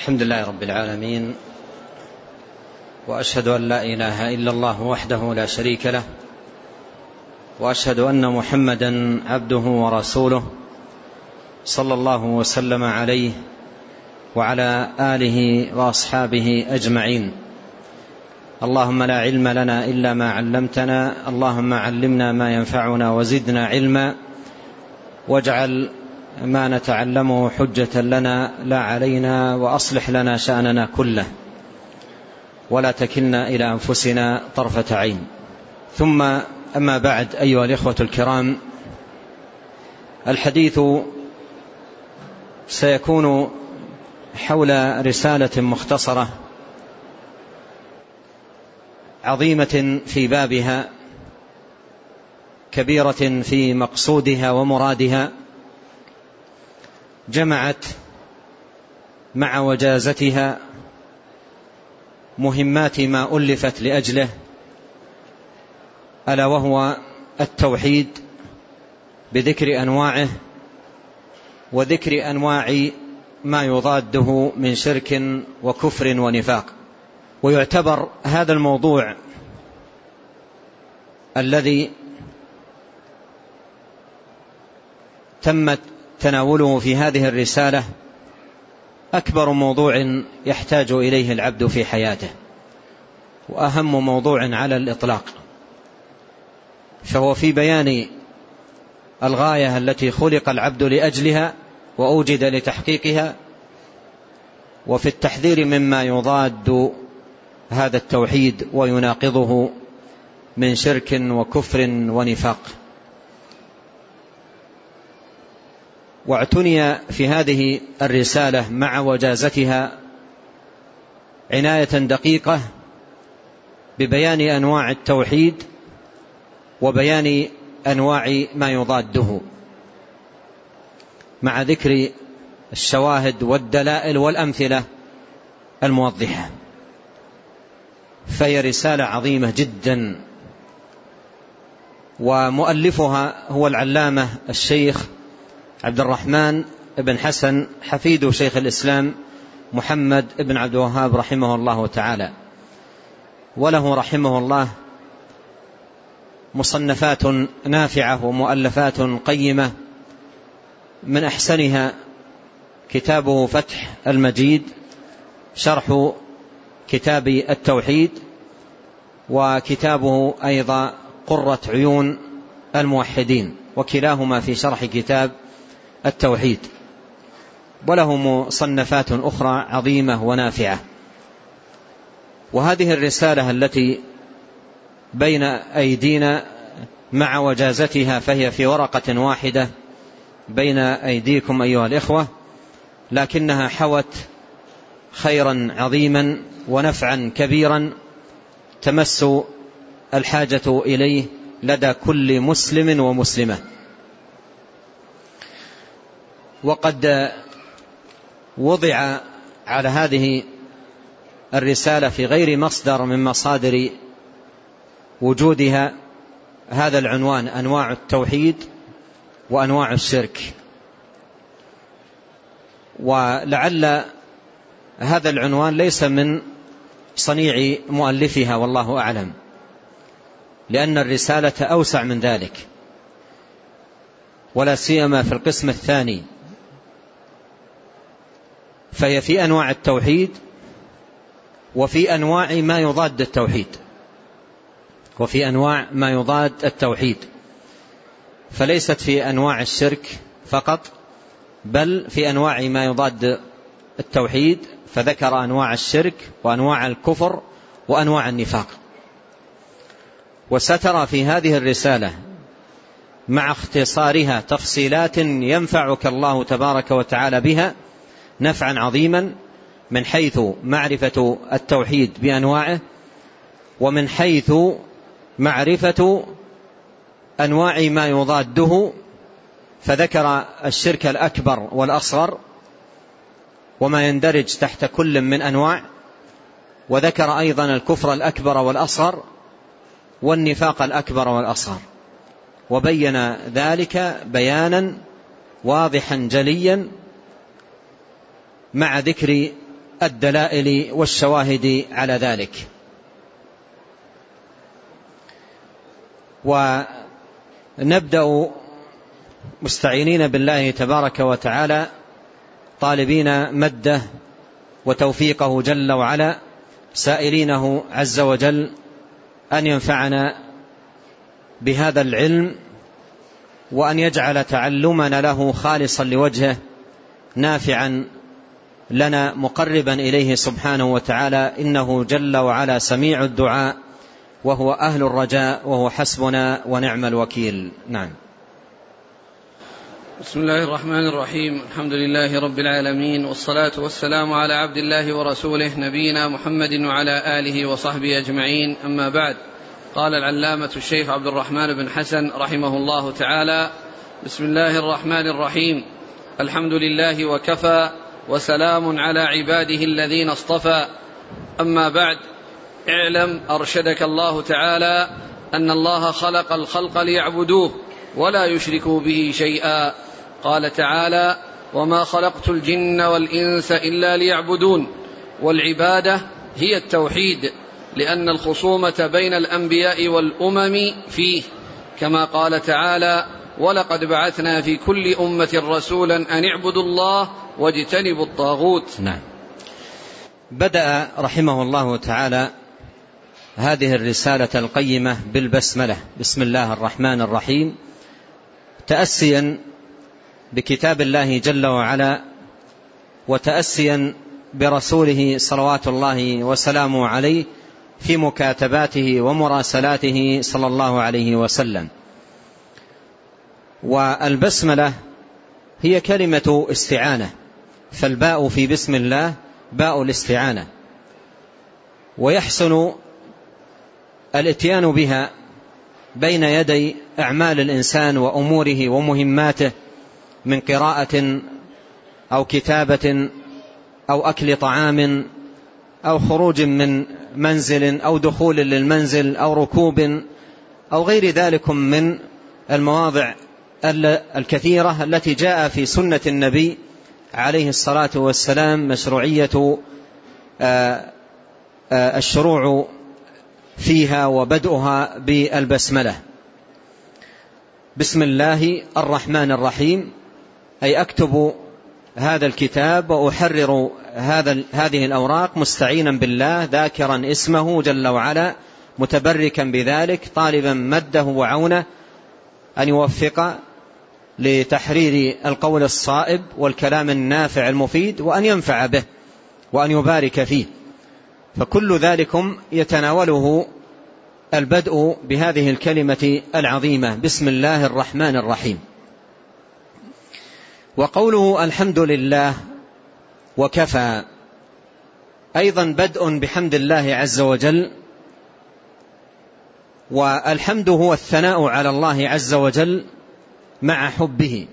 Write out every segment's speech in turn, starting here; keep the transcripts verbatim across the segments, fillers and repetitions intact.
الحمد لله رب العالمين، وأشهد أن لا إله إلا الله وحده لا شريك له، وأشهد أن محمدا عبده ورسوله صلى الله وسلم عليه وعلى آله وأصحابه أجمعين. اللهم لا علم لنا إلا ما علمتنا، اللهم علمنا ما ينفعنا وزدنا علما، واجعل ما نتعلمه حجة لنا لا علينا، وأصلح لنا شأننا كله ولا تكلنا إلى أنفسنا طرفة عين. ثم أما بعد، أيها الإخوة الكرام، الحديث سيكون حول رسالة مختصرة عظيمة في بابها، كبيرة في مقصودها ومرادها، جمعت مع وجازتها مهمات ما ألفت لأجله، ألا وهو التوحيد بذكر أنواعه وذكر أنواع ما يضاده من شرك وكفر ونفاق. ويعتبر هذا الموضوع الذي تمت تناوله في هذه الرسالة أكبر موضوع يحتاج إليه العبد في حياته، وأهم موضوع على الإطلاق، فهو في بيان الغاية التي خلق العبد لأجلها وأوجد لتحقيقها، وفي التحذير مما يضاد هذا التوحيد ويناقضه من شرك وكفر ونفاق. واعتني في هذه الرسالة مع وجازتها عناية دقيقة ببيان أنواع التوحيد وبيان أنواع ما يضاده، مع ذكر الشواهد والدلائل والأمثلة الموضحة. فهي رسالة عظيمة جدا، ومؤلفها هو العلامة الشيخ عبد الرحمن بن حسن حفيد شيخ الإسلام محمد بن عبد الوهاب رحمه الله تعالى. وله رحمه الله مصنفات نافعة ومؤلفات قيمة، من أحسنها كتابه فتح المجيد شرح كتاب التوحيد، وكتابه أيضا قرة عيون الموحدين، وكلاهما في شرح كتاب التوحيد. وله مصنفات أخرى عظيمة ونافعة. وهذه الرسالة التي بين أيدينا مع وجازتها فهي في ورقة واحدة بين أيديكم أيها الإخوة، لكنها حوت خيرا عظيما ونفعا كبيرا تمس الحاجة إليه لدى كل مسلم ومسلمة. وقد وضع على هذه الرسالة في غير مصدر من مصادر وجودها هذا العنوان: أنواع التوحيد وأنواع الشرك. ولعل هذا العنوان ليس من صنيع مؤلفها والله أعلم، لأن الرسالة أوسع من ذلك، ولا سيما في القسم الثاني، فهي في أنواع التوحيد وفي أنواع ما يضاد التوحيد وفي أنواع ما يضاد التوحيد فليست في أنواع الشرك فقط، بل في أنواع ما يضاد التوحيد، فذكر أنواع الشرك وأنواع الكفر وأنواع النفاق. وسترى في هذه الرسالة مع اختصارها تفصيلات ينفعك الله تبارك وتعالى بها نفعا عظيما، من حيث معرفة التوحيد بأنواعه، ومن حيث معرفة أنواع ما يضاده، فذكر الشرك الأكبر والأصغر وما يندرج تحت كل من أنواع، وذكر أيضا الكفر الأكبر والأصغر والنفاق الأكبر والأصغر، وبين ذلك بيانا واضحا جليا مع ذكر الدلائل والشواهد على ذلك. ونبدأ مستعينين بالله تبارك وتعالى طالبين مده وتوفيقه جل وعلا، سائلينه عز وجل أن ينفعنا بهذا العلم، وأن يجعل تعلمنا له خالصا لوجهه، نافعا لنا، مقربا إليه سبحانه وتعالى، إنه جل وعلا سميع الدعاء وهو أهل الرجاء وهو حسبنا ونعم الوكيل. نعم. بسم الله الرحمن الرحيم. الحمد لله رب العالمين، والصلاة والسلام على عبد الله ورسوله نبينا محمد وعلى آله وصحبه أجمعين، أما بعد. قال العلامة الشيخ عبد الرحمن بن حسن رحمه الله تعالى: بسم الله الرحمن الرحيم. الحمد لله وكفى، وسلام على عباده الذين اصطفى، أما بعد. اعلم أرشدك الله تعالى أن الله خلق الخلق ليعبدوه ولا يشركوا به شيئا. قال تعالى: وما خلقت الجن والإنس إلا ليعبدون. والعبادة هي التوحيد، لأن الخصومة بين الأنبياء والأمم فيه، كما قال تعالى: ولقد بعثنا في كل أمة رسولا أن اعبدوا الله واجتنبوا الطاغوت. نعم. بدأ رحمه الله تعالى هذه الرسالة القيمة بالبسملة، بسم الله الرحمن الرحيم، تأسيا بكتاب الله جل وعلا، وتأسيا برسوله صلوات الله وسلامه عليه في مكاتباته ومراسلاته صلى الله عليه وسلم. والبسملة هي كلمة استعانة، فالباء في بسم الله باء الاستعانة، ويحسن الاتيان بها بين يدي أعمال الإنسان وأموره ومهماته، من قراءة أو كتابة أو أكل طعام أو خروج من منزل أو دخول للمنزل أو ركوب أو غير ذلك من المواضع الكثيرة التي جاء في سنة النبي عليه الصلاة والسلام مشروعية الشروع فيها وبدءها بالبسملة. بسم الله الرحمن الرحيم، أي أكتب هذا الكتاب وأحرر هذا هذه الأوراق مستعينا بالله، ذاكرا اسمه جل وعلا، متبركا بذلك، طالبا مده وعونه أن يوفق لتحرير القول الصائب والكلام النافع المفيد، وأن ينفع به وأن يبارك فيه. فكل ذلكم يتناوله البدء بهذه الكلمة العظيمة، بسم الله الرحمن الرحيم. وقوله الحمد لله وكفى أيضا بدء بحمد الله عز وجل، والحمد هو الثناء على الله عز وجل مع حبه،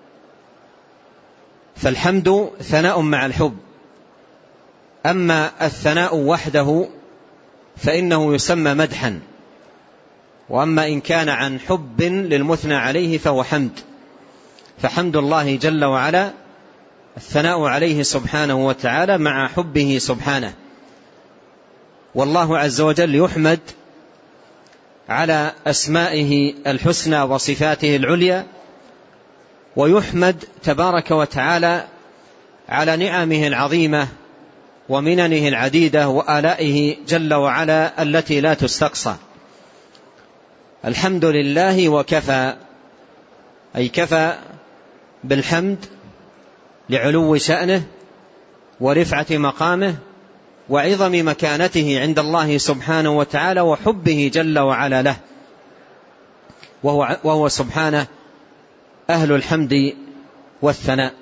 فالحمد ثناء مع الحب. أما الثناء وحده فإنه يسمى مدحا، وأما إن كان عن حب للمثنى عليه فهو حمد. فحمد الله جل وعلا الثناء عليه سبحانه وتعالى مع حبه سبحانه. والله عز وجل يحمد على أسمائه الحسنى وصفاته العليا، ويحمد تبارك وتعالى على نعمه العظيمة ومننه العديدة وآلائه جل وعلا التي لا تستقصى. الحمد لله وكفى، أي كفى بالحمد لعلو شأنه ورفعة مقامه وعظم مكانته عند الله سبحانه وتعالى وحبه جل وعلا له، وهو, وهو سبحانه أهل الحمد والثناء.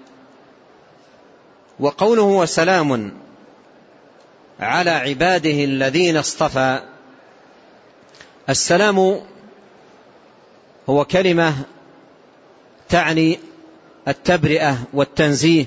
وقوله وسلام على عباده الذين اصطفى، السلام هو كلمة تعني التبرئة والتنزيه،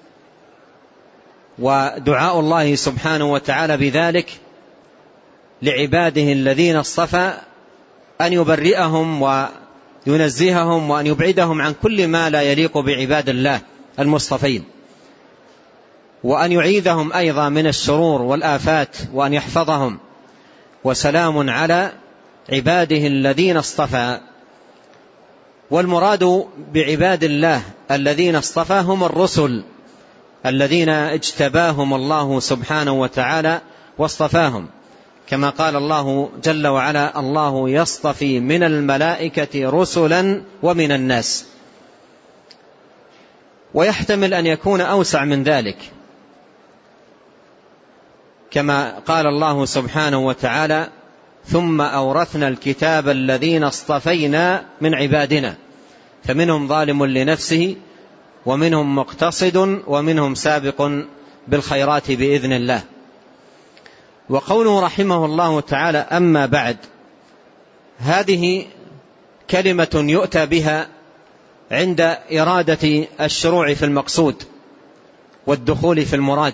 ودعاء الله سبحانه وتعالى بذلك لعباده الذين اصطفى أن يبرئهم وينزههم وأن يبعدهم عن كل ما لا يليق بعباد الله المصطفين. وأن يعيذهم أيضا من الشرور والآفات وأن يحفظهم. وسلام على عباده الذين اصطفى. والمراد بعباد الله الذين اصطفى هم الرسل الذين اجتباهم الله سبحانه وتعالى واصطفاهم، كما قال الله جل وعلا: الله يصطفي من الملائكة رسلا ومن الناس. ويحتمل أن يكون أوسع من ذلك، كما قال الله سبحانه وتعالى: ثم أورثنا الكتاب الذين اصطفينا من عبادنا فمنهم ظالم لنفسه ومنهم مقتصد ومنهم سابق بالخيرات بإذن الله. وقوله رحمه الله تعالى: أما بعد، هذه كلمة يؤتى بها عند إرادة الشروع في المقصود والدخول في المراد.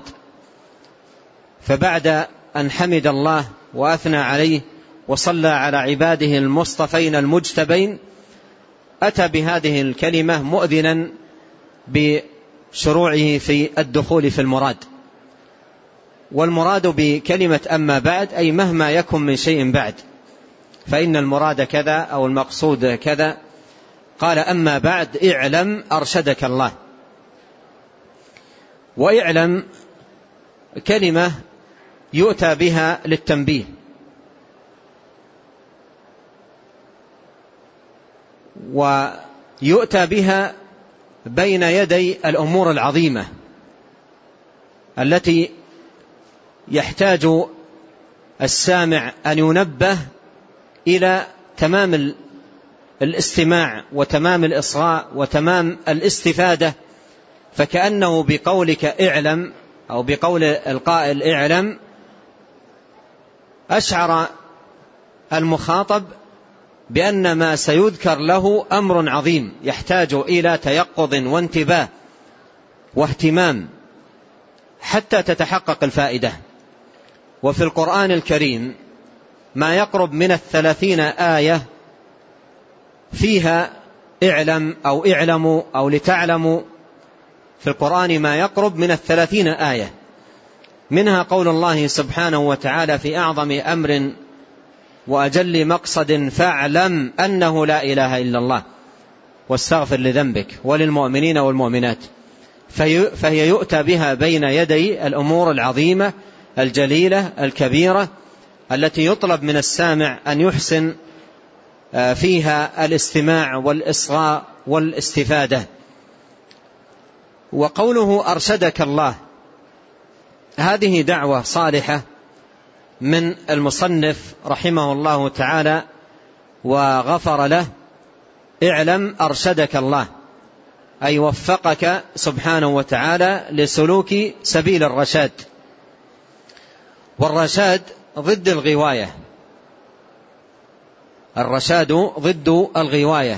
فبعد أن حمد الله وأثنى عليه وصلى على عباده المصطفين المجتبين، أتى بهذه الكلمة مؤذنا بشروعه في الدخول في المراد. والمراد بكلمة أما بعد أي مهما يكن من شيء بعد، فإن المراد كذا أو المقصود كذا. قال: أما بعد اعلم أرشدك الله. واعلم كلمة يؤتى بها للتنبيه، ويؤتى بها بين يدي الأمور العظيمة التي يحتاج السامع أن ينبه إلى تمام الاستماع وتمام الإصغاء وتمام الاستفادة. فكأنه بقولك اعلم أو بقول القائل اعلم أشعر المخاطب بأن ما سيذكر له أمر عظيم يحتاج إلى تيقظ وانتباه واهتمام حتى تتحقق الفائدة. وفي القرآن الكريم ما يقرب من الثلاثين آية فيها اعلم أو اعلموا أو لتعلموا. في القرآن ما يقرب من الثلاثين آية، منها قول الله سبحانه وتعالى في أعظم أمر وأجل مقصد: فاعلم أنه لا إله إلا الله واستغفر لذنبك وللمؤمنين والمؤمنات. فهي يؤتى بها بين يدي الأمور العظيمة الجليلة الكبيرة التي يطلب من السامع أن يحسن فيها الاستماع والإصغاء والاستفادة. وقوله أرشدك الله، هذه دعوة صالحة من المصنف رحمه الله تعالى وغفر له. اعلم أرشدك الله أي وفقك سبحانه وتعالى لسلوك سبيل الرشاد. والرشاد ضد الغواية، الرشاد ضد الغواية،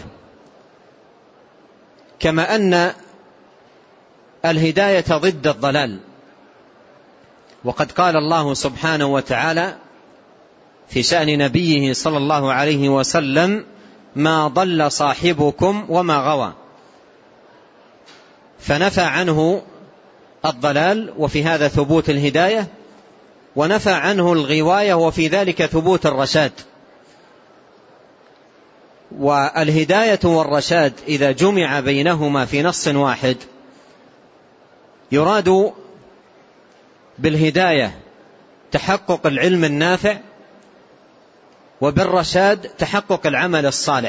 كما أن الهداية ضد الضلال. وقد قال الله سبحانه وتعالى في شأن نبيه صلى الله عليه وسلم: ما ضل صاحبكم وما غوى. فنفى عنه الضلال وفي هذا ثبوت الهداية، ونفى عنه الغواية وفي ذلك ثبوت الرشاد. والهداية والرشاد إذا جمع بينهما في نص واحد يراد بالهداية تحقق العلم النافع، وبالرشاد تحقق العمل الصالح.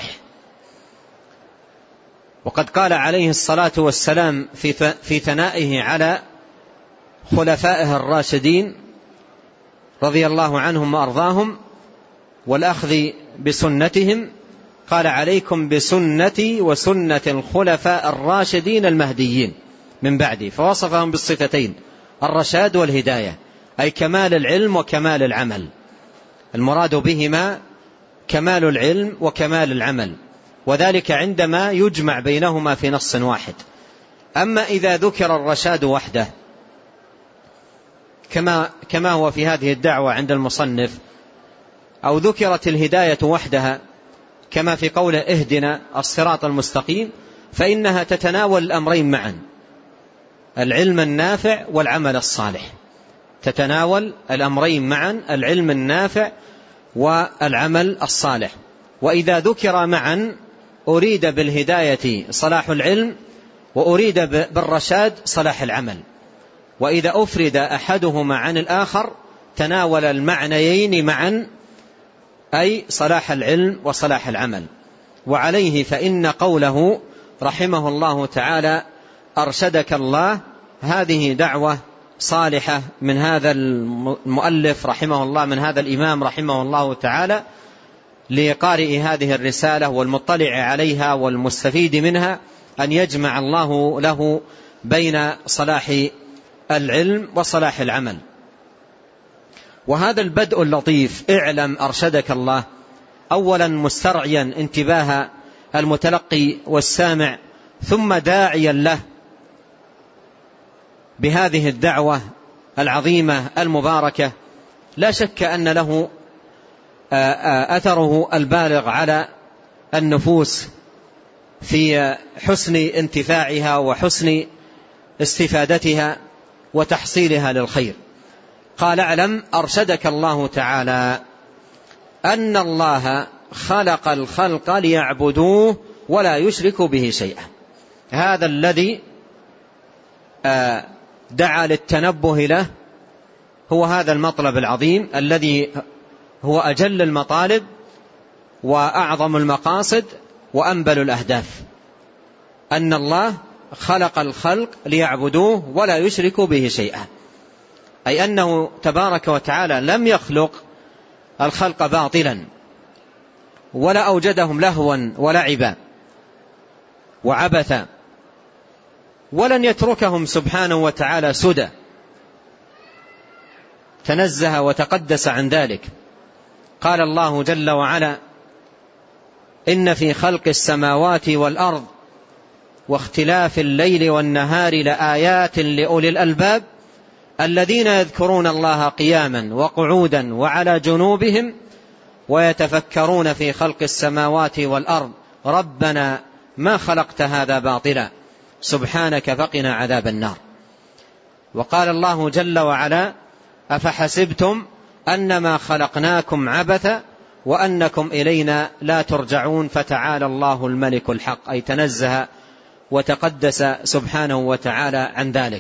وقد قال عليه الصلاة والسلام في ثنائه على خلفائه الراشدين رضي الله عنهم وأرضاهم والأخذ بسنتهم، قال: عليكم بسنتي وسنة الخلفاء الراشدين المهديين من بعدي. فوصفهم بالصفتين الرشاد والهداية، أي كمال العلم وكمال العمل. المراد بهما كمال العلم وكمال العمل، وذلك عندما يجمع بينهما في نص واحد. أما إذا ذكر الرشاد وحده كما كما هو في هذه الدعوة عند المصنف، أو ذكرت الهداية وحدها كما في قوله اهدنا الصراط المستقيم، فإنها تتناول الأمرين معا: العلم النافع والعمل الصالح، تتناول الأمرين معا، العلم النافع والعمل الصالح. وإذا ذكر معا أريد بالهداية صلاح العلم، وأريد بالرشاد صلاح العمل. وإذا أفرد أحدهما عن الآخر تناول المعنيين معا، أي صلاح العلم وصلاح العمل. وعليه فإن قوله رحمه الله تعالى أرشدك الله، هذه دعوة صالحة من هذا المؤلف رحمه الله، من هذا الإمام رحمه الله تعالى، لقارئ هذه الرسالة والمطلع عليها والمستفيد منها، أن يجمع الله له بين صلاح العلم وصلاح العمل. وهذا البدء اللطيف اعلم أرشدك الله أولا مسترعيا انتباه المتلقي والسامع، ثم داعيا له بهذه الدعوة العظيمة المباركة، لا شك أن له أثره البالغ على النفوس في حسن انتفاعها وحسن استفادتها وتحصيلها للخير. قال اعلم أرشدك الله تعالى أن الله خلق الخلق ليعبدوه ولا يشركوا به شيئا. هذا الذي دعا للتنبه له هو هذا المطلب العظيم الذي هو أجل المطالب وأعظم المقاصد وأنبل الأهداف، أن الله خلق الخلق ليعبدوه ولا يشركوا به شيئا، أي أنه تبارك وتعالى لم يخلق الخلق باطلا، ولا أوجدهم لهوا ولعبا وعبثا، ولن يتركهم سبحانه وتعالى سدى، تنزه وتقدس عن ذلك. قال الله جل وعلا إن في خلق السماوات والأرض واختلاف الليل والنهار لآيات لأولي الألباب الذين يذكرون الله قياما وقعودا وعلى جنوبهم ويتفكرون في خلق السماوات والأرض ربنا ما خلقت هذا باطلا سبحانك فقنا عذاب النار. وقال الله جل وعلا أفحسبتم أنما خلقناكم عبثا وأنكم إلينا لا ترجعون فتعالى الله الملك الحق، أي تنزه وتقدس سبحانه وتعالى عن ذلك.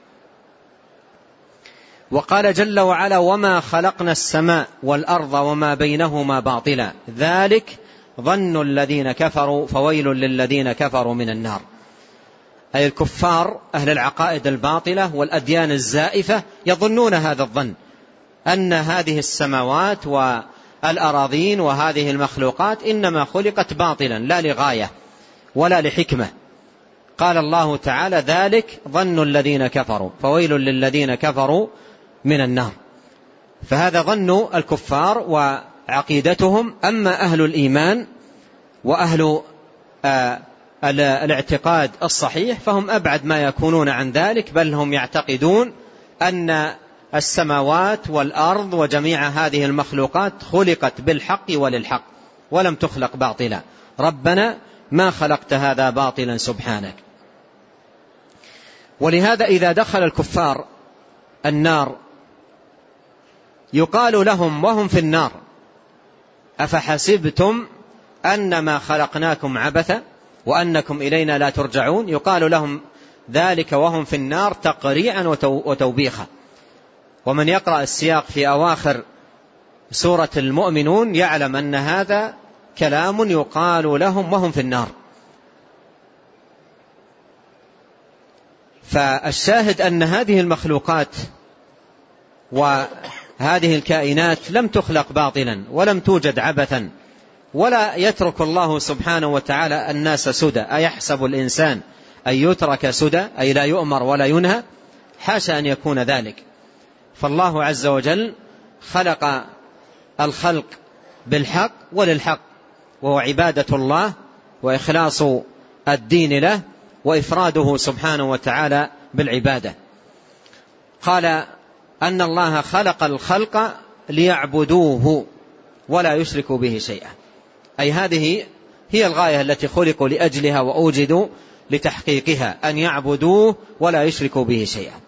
وقال جل وعلا وما خلقنا السماء والأرض وما بينهما باطلا ذلك ظن الذين كفروا فويل للذين كفروا من النار. أي الكفار أهل العقائد الباطلة والأديان الزائفة يظنون هذا الظن، أن هذه السماوات والأراضين وهذه المخلوقات إنما خلقت باطلا لا لغاية ولا لحكمة. قال الله تعالى ذلك ظن الذين كفروا فويل للذين كفروا من النار. فهذا ظن الكفار وعقيدتهم. أما أهل الإيمان وأهل آه الاعتقاد الصحيح فهم أبعد ما يكونون عن ذلك، بل هم يعتقدون أن السماوات والأرض وجميع هذه المخلوقات خلقت بالحق وللحق ولم تخلق باطلا، ربنا ما خلقت هذا باطلا سبحانك. ولهذا إذا دخل الكفار النار يقال لهم وهم في النار أفحسبتم أنما خلقناكم عبثا وأنكم إلينا لا ترجعون. يقال لهم ذلك وهم في النار تقريعا وتوبيخا. ومن يقرأ السياق في أواخر سورة المؤمنون يعلم أن هذا كلام يقال لهم وهم في النار. فالشاهد أن هذه المخلوقات وهذه الكائنات لم تخلق باطلا ولم توجد عبثا، ولا يترك الله سبحانه وتعالى الناس سدى. أيحسب الإنسان أن يترك سدى أي لا يؤمر ولا ينهى؟ حاشا أن يكون ذلك. فالله عز وجل خلق الخلق بالحق وللحق، وهو عبادة الله وإخلاص الدين له وإفراده سبحانه وتعالى بالعبادة. قال أن الله خلق الخلق ليعبدوه ولا يشركوا به شيئا، أي هذه هي الغاية التي خلقوا لأجلها وأوجدوا لتحقيقها أن يعبدوه ولا يشركوا به شيئا.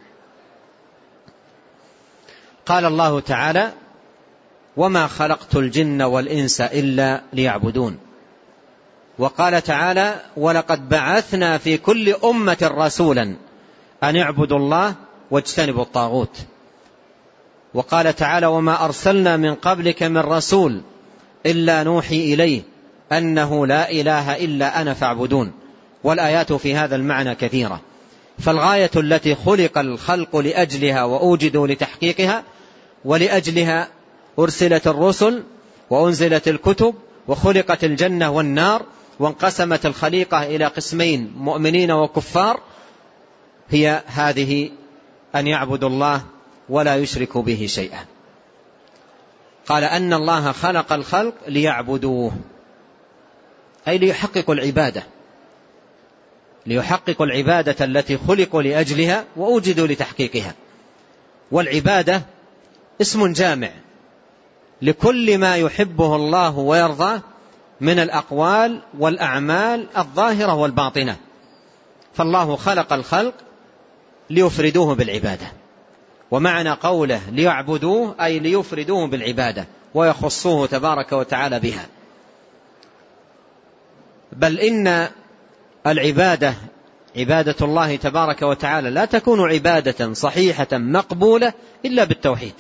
قال الله تعالى: وما خلقت الجن والإنس إلا ليعبدون. وقال تعالى: ولقد بعثنا في كل أمة رسولا أن اعبدوا الله واجتنبوا الطاغوت. وقال تعالى: وما أرسلنا من قبلك من رسول إلا نوحي إليه أنه لا إله إلا أنا فاعبدون. والآيات في هذا المعنى كثيرة. فالغاية التي خلق الخلق لأجلها وأوجدوا لتحقيقها، ولأجلها أرسلت الرسل وأنزلت الكتب وخلقت الجنة والنار وانقسمت الخليقة إلى قسمين مؤمنين وكفار، هي هذه: أن يعبدوا الله ولا يشركوا به شيئا. قال أن الله خلق الخلق ليعبدوه، أي ليحققوا العبادة، ليحققوا العبادة التي خلقوا لأجلها وأوجدوا لتحقيقها. والعبادة اسم جامع لكل ما يحبه الله ويرضاه من الأقوال والأعمال الظاهرة والباطنة. فالله خلق الخلق ليفردوه بالعبادة، ومعنى قوله ليعبدوه أي ليفردوه بالعبادة ويخصوه تبارك وتعالى بها. بل إن العبادة عبادة الله تبارك وتعالى لا تكون عبادة صحيحة مقبولة إلا بالتوحيد.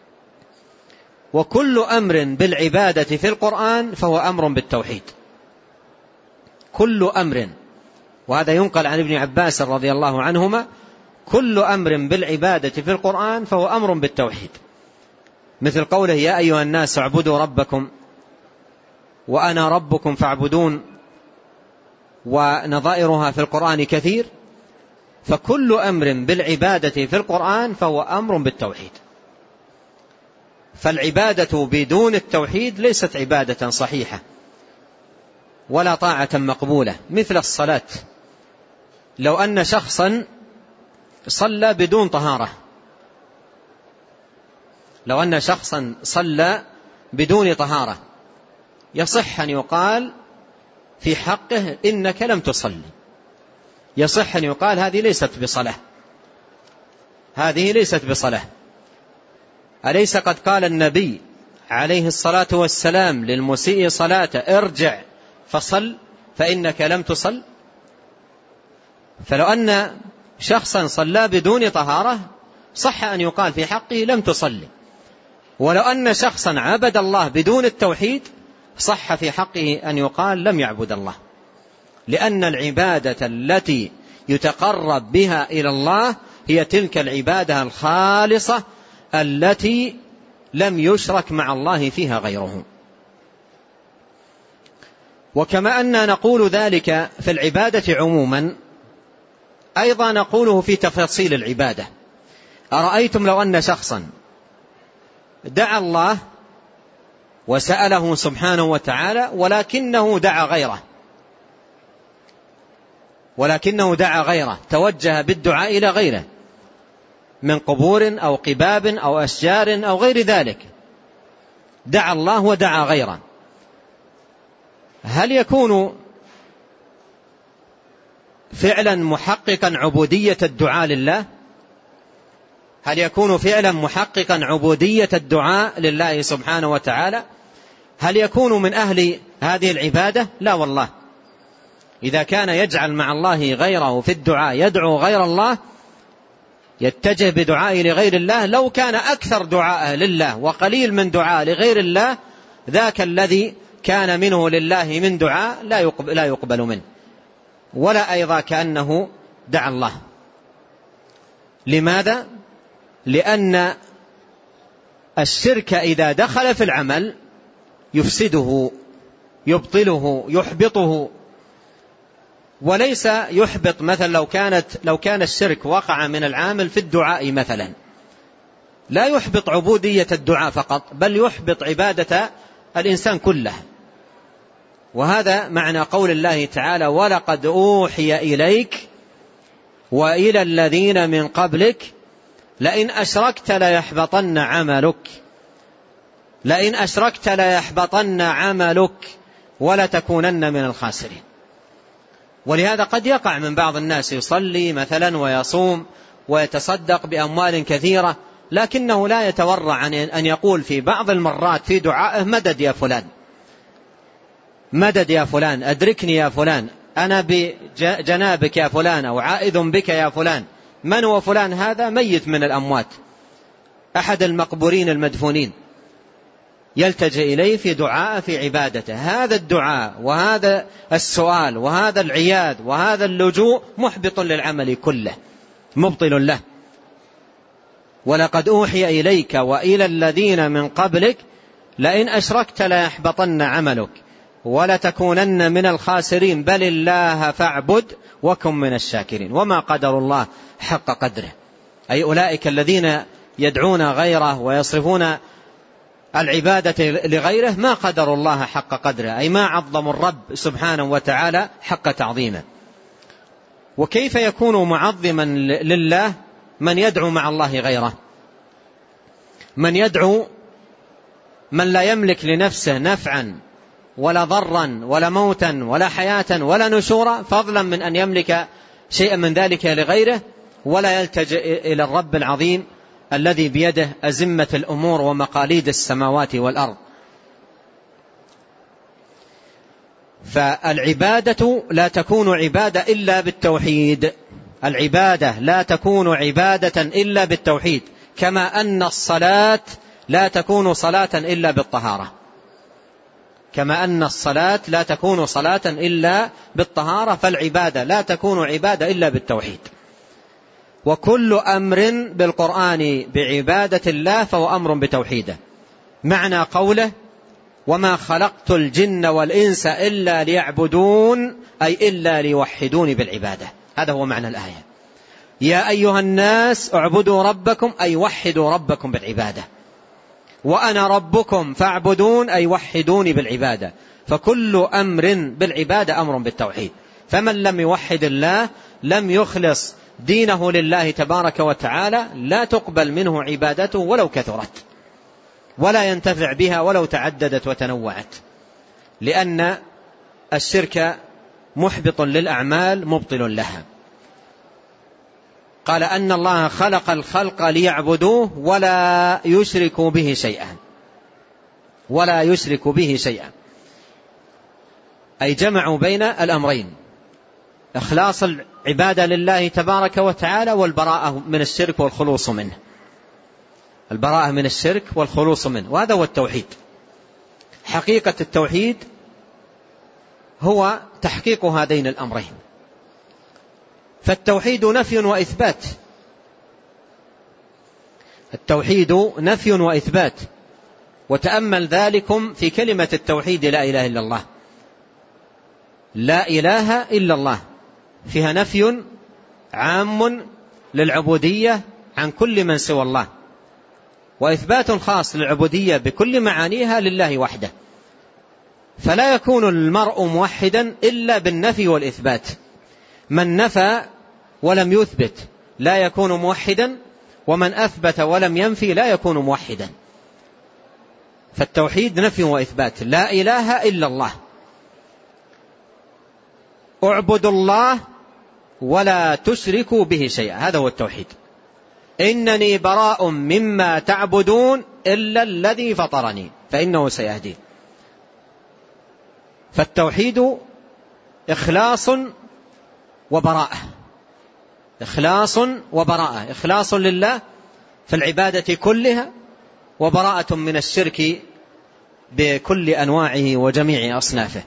وكل أمر بالعبادة في القرآن فهو أمر بالتوحيد، كل أمر. وهذا ينقل عن ابن عباس رضي الله عنهما: كل أمر بالعبادة في القرآن فهو أمر بالتوحيد. مثل قوله: يا أيها الناس اعبدوا ربكم وأنا ربكم فاعبدون، ونظائرها في القرآن كثير. فكل أمر بالعبادة في القرآن فهو أمر بالتوحيد. فالعبادة بدون التوحيد ليست عبادة صحيحة ولا طاعة مقبولة. مثل الصلاة، لو أن شخصا صلى بدون طهارة، لو أن شخصا صلى بدون طهارة يصح أن يقال في حقه إنك لم تصلي، يصح أن يقال هذه ليست بصلاة، هذه ليست بصلاة. أليس قد قال النبي عليه الصلاة والسلام للمسيء صلاته: ارجع فصل فإنك لم تصل؟ فلو أن شخصا صلى بدون طهارة صح أن يقال في حقه لم تصلي. ولو أن شخصا عبد الله بدون التوحيد صح في حقه أن يقال لم يعبد الله، لأن العبادة التي يتقرب بها إلى الله هي تلك العبادة الخالصة التي لم يشرك مع الله فيها غيره. وكما أننا نقول ذلك في العبادة عموما، أيضا نقوله في تفاصيل العبادة. أرأيتم لو أن شخصا دعا الله وسأله سبحانه وتعالى ولكنه دعا غيره، ولكنه دعا غيره توجه بالدعاء إلى غيره من قبور أو قباب أو أشجار أو غير ذلك، دعا الله ودعا غيره، هل يكون فعلا محققا عبودية الدعاء لله؟ هل يكون فعلا محققا عبودية الدعاء لله سبحانه وتعالى؟ هل يكون من أهل هذه العبادة؟ لا والله. إذا كان يجعل مع الله غيره في الدعاء، يدعو غير الله، يتجه بدعائه لغير الله، لو كان أكثر دعاءه لله وقليل من دعاء لغير الله، ذاك الذي كان منه لله من دعاء لا يقبل, لا يقبل منه، ولا أيضا كأنه دعا الله. لماذا؟ لأن الشرك إذا دخل في العمل يفسده، يبطله، يحبطه، وليس يحبط. مثلا لو كانت لو كان الشرك وقع من العامل في الدعاء مثلا، لا يحبط عبودية الدعاء فقط، بل يحبط عبادة الإنسان كله. وهذا معنى قول الله تعالى: ولقد أوحي إليك وإلى الذين من قبلك لئن أشركت ليحبطن عملك، لئن أشركت ليحبطن عملك ولتكونن من الخاسرين. ولهذا قد يقع من بعض الناس يصلي مثلا ويصوم ويتصدق بأموال كثيرة، لكنه لا يتورع عن أن يقول في بعض المرات في دعائه مدد يا فلان، مدد يا فلان، أدركني يا فلان، أنا بجنابك يا فلان، أو عائذ بك يا فلان. من هو فلان؟ هذا ميت من الأموات، أحد المقبورين المدفونين، يلتجئ إليه في دعاء في عبادته. هذا الدعاء وهذا السؤال وهذا العياذ وهذا اللجوء محبط للعمل كله، مبطل له. ولقد أوحي إليك وإلى الذين من قبلك لئن أشركت ليحبطن عملك ولتكونن من الخاسرين بل الله فاعبد وكن من الشاكرين. وما قدر الله حق قدره، أي أولئك الذين يدعون غيره ويصرفون العبادة لغيره ما قدر الله حق قدره، أي ما عظموا الرب سبحانه وتعالى حق تعظيمه. وكيف يكون معظما لله من يدعو مع الله غيره، من يدعو من لا يملك لنفسه نفعا ولا ضرا ولا موتا ولا حياة ولا نشورا، فضلا من أن يملك شيئا من ذلك لغيره، ولا يلتجئ إلى الرب العظيم الذي بيده أزمة الأمور ومقاليد السماوات والأرض. فالعبادة لا تكون عبادة إلا بالتوحيد، العبادة لا تكون عبادة إلا بالتوحيد، كما أن الصلاة لا تكون صلاة إلا بالطهارة، كما أن الصلاة لا تكون صلاة إلا بالطهارة، فالعبادة لا تكون عبادة إلا بالتوحيد. وكل أمر بالقرآن بعبادة الله فهو أمر بتوحيده. معنى قوله وما خلقت الجن والإنس إلا ليعبدون، أي إلا ليوحدون بالعبادة، هذا هو معنى الآية. يا أيها الناس اعبدوا ربكم، أي وحدوا ربكم بالعبادة. وأنا ربكم فاعبدون، أي وحدوني بالعبادة. فكل أمر بالعبادة أمر بالتوحيد، فمن لم يوحد الله لم يخلص دينه لله تبارك وتعالى لا تقبل منه عبادته ولو كثرت، ولا ينتفع بها ولو تعددت وتنوعت، لأن الشرك محبط للأعمال مبطل لها. قال أن الله خلق الخلق ليعبدوه ولا يشركوا به شيئا، ولا يشركوا به شيئا، أي جمعوا بين الأمرين، إخلاص العبادة لله تبارك وتعالى والبراءة من الشرك والخلوص منه، البراءة من الشرك والخلوص منه، وهذا هو التوحيد. حقيقة التوحيد هو تحقيق هذين الأمرين. فالتوحيد نفي وإثبات، التوحيد نفي وإثبات. وتأمل ذلكم في كلمة التوحيد لا إله إلا الله، لا إله إلا الله فيها نفي عام للعبودية عن كل من سوى الله، وإثبات خاص للعبودية بكل معانيها لله وحده. فلا يكون المرء موحدا إلا بالنفي والإثبات. من نفى ولم يثبت لا يكون موحدا، ومن أثبت ولم ينفي لا يكون موحدا. فالتوحيد نفي وإثبات، لا إله إلا الله، اعبدوا الله ولا تشركوا به شيئا، هذا هو التوحيد. إنني براء مما تعبدون إلا الذي فطرني فإنه سيهدين. فالتوحيد إخلاص وبراءة، إخلاص وبراءة، إخلاص لله في العبادة كلها، وبراءة من الشرك بكل أنواعه وجميع أصنافه.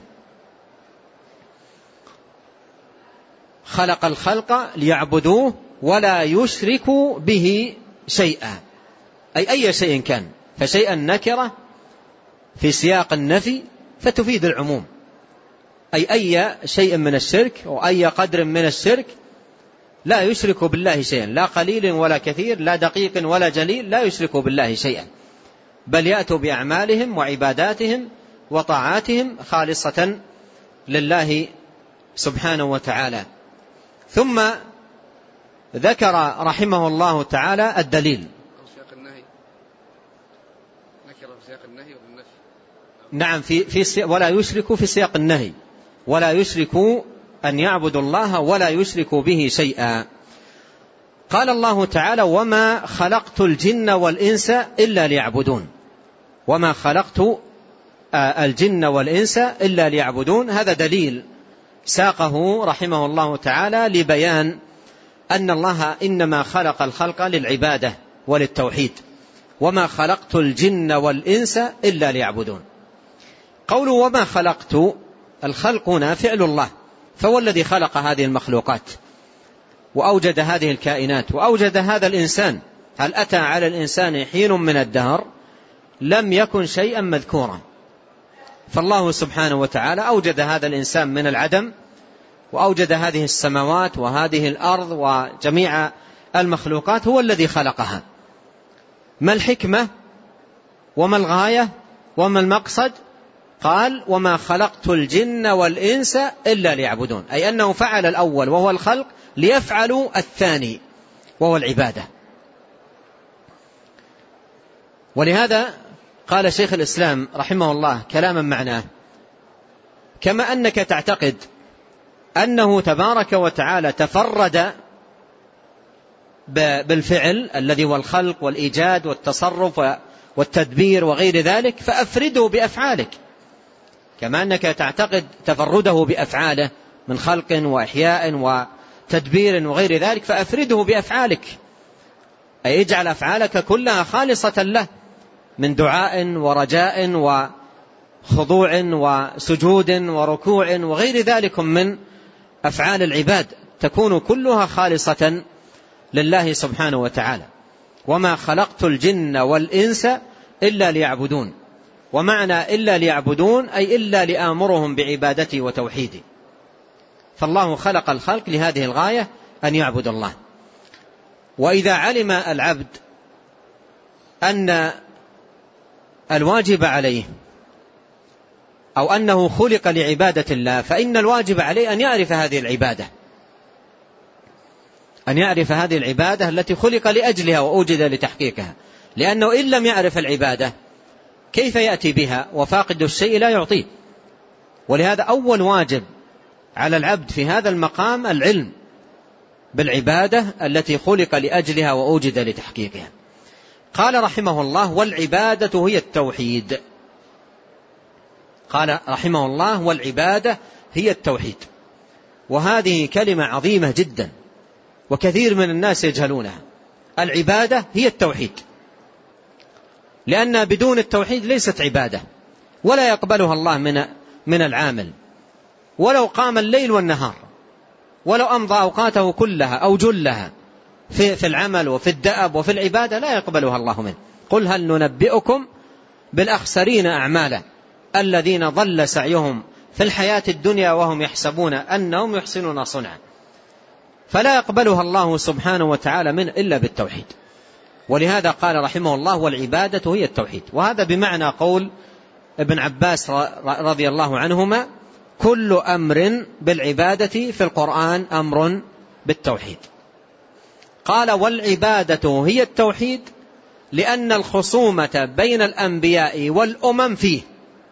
خلق الخلق ليعبدوه ولا يشركوا به شيئا، أي أي شيء كان، فشيئا نكرة في سياق النفي فتفيد العموم، أي أي شيء من الشرك وأي قدر من الشرك لا يشرك بالله شيئا، لا قليل ولا كثير، لا دقيق ولا جليل، لا يشرك بالله شيئا، بل يأتوا بأعمالهم وعباداتهم وطاعاتهم خالصة لله سبحانه وتعالى. ثم ذكر رحمه الله تعالى الدليل. نعم، في في ولا يشرك في سياق النهي، ولا يشرك أن يعبدوا الله ولا يشركوا به شيئا. قال الله تعالى: وما خلقت الجن والإنس إلا ليعبدون. وما خلقت الجن والإنس إلا ليعبدون، هذا دليل ساقه رحمه الله تعالى لبيان أن الله إنما خلق الخلق للعبادة وللتوحيد. وما خلقت الجن والإنس إلا ليعبدون. قولوا وما خلقت، الخلق هنا فعل الله، فهو الذي خلق هذه المخلوقات وأوجد هذه الكائنات وأوجد هذا الإنسان. هل أتى على الإنسان حين من الدهر لم يكن شيئا مذكورا؟ فالله سبحانه وتعالى أوجد هذا الإنسان من العدم، وأوجد هذه السماوات وهذه الأرض وجميع المخلوقات، هو الذي خلقها. ما الحكمة وما الغاية وما المقصد؟ قال: وما خلقت الجن والإنس إلا ليعبدون، أي أنه فعل الأول وهو الخلق ليفعلوا الثاني وهو العبادة. ولهذا قال شيخ الإسلام رحمه الله كلاما معناه: كما أنك تعتقد أنه تبارك وتعالى تفرد بالفعل الذي هو الخلق والإيجاد والتصرف والتدبير وغير ذلك، فأفرده بأفعالك. كما أنك تعتقد تفرده بأفعاله من خلق وإحياء وتدبير وغير ذلك، فأفرده بأفعالك، أي اجعل أفعالك كلها خالصة له من دعاء ورجاء وخضوع وسجود وركوع وغير ذلك من أفعال العباد، تكون كلها خالصة لله سبحانه وتعالى. وما خلقت الجن والإنس إلا ليعبدون، ومعنى إلا ليعبدون أي إلا لآمرهم بعبادتي وتوحيدي. فالله خلق الخلق لهذه الغاية، أن يعبد الله. وإذا علم العبد أن الواجب عليه أو أنه خلق لعبادة الله، فإن الواجب عليه أن يعرف هذه العبادة، أن يعرف هذه العبادة التي خلق لأجلها وأوجد لتحقيقها، لأنه إن لم يعرف العبادة كيف يأتي بها؟ وفاقد الشيء لا يعطيه. ولهذا أول واجب على العبد في هذا المقام العلم بالعبادة التي خلق لأجلها وأوجد لتحقيقها. قال رحمه الله: والعبادة هي التوحيد. قال رحمه الله: والعبادة هي التوحيد. وهذه كلمة عظيمة جدا وكثير من الناس يجهلونها. العبادة هي التوحيد، لأن بدون التوحيد ليست عبادة، ولا يقبلها الله من من العامل، ولو قام الليل والنهار، ولو أمضى أوقاته كلها أو جلها في, في العمل وفي الدأب وفي العبادة، لا يقبلها الله منه. قل هل ننبئكم بالأخسرين أعمالا الذين ضل سعيهم في الحياة الدنيا وهم يحسبون أنهم يحسنون صنعا. فلا يقبلها الله سبحانه وتعالى من إلا بالتوحيد. ولهذا قال رحمه الله: والعبادة هي التوحيد. وهذا بمعنى قول ابن عباس رضي الله عنهما: كل أمر بالعبادة في القرآن أمر بالتوحيد. قال: والعبادة هي التوحيد لأن الخصومة بين الأنبياء والأمم فيه.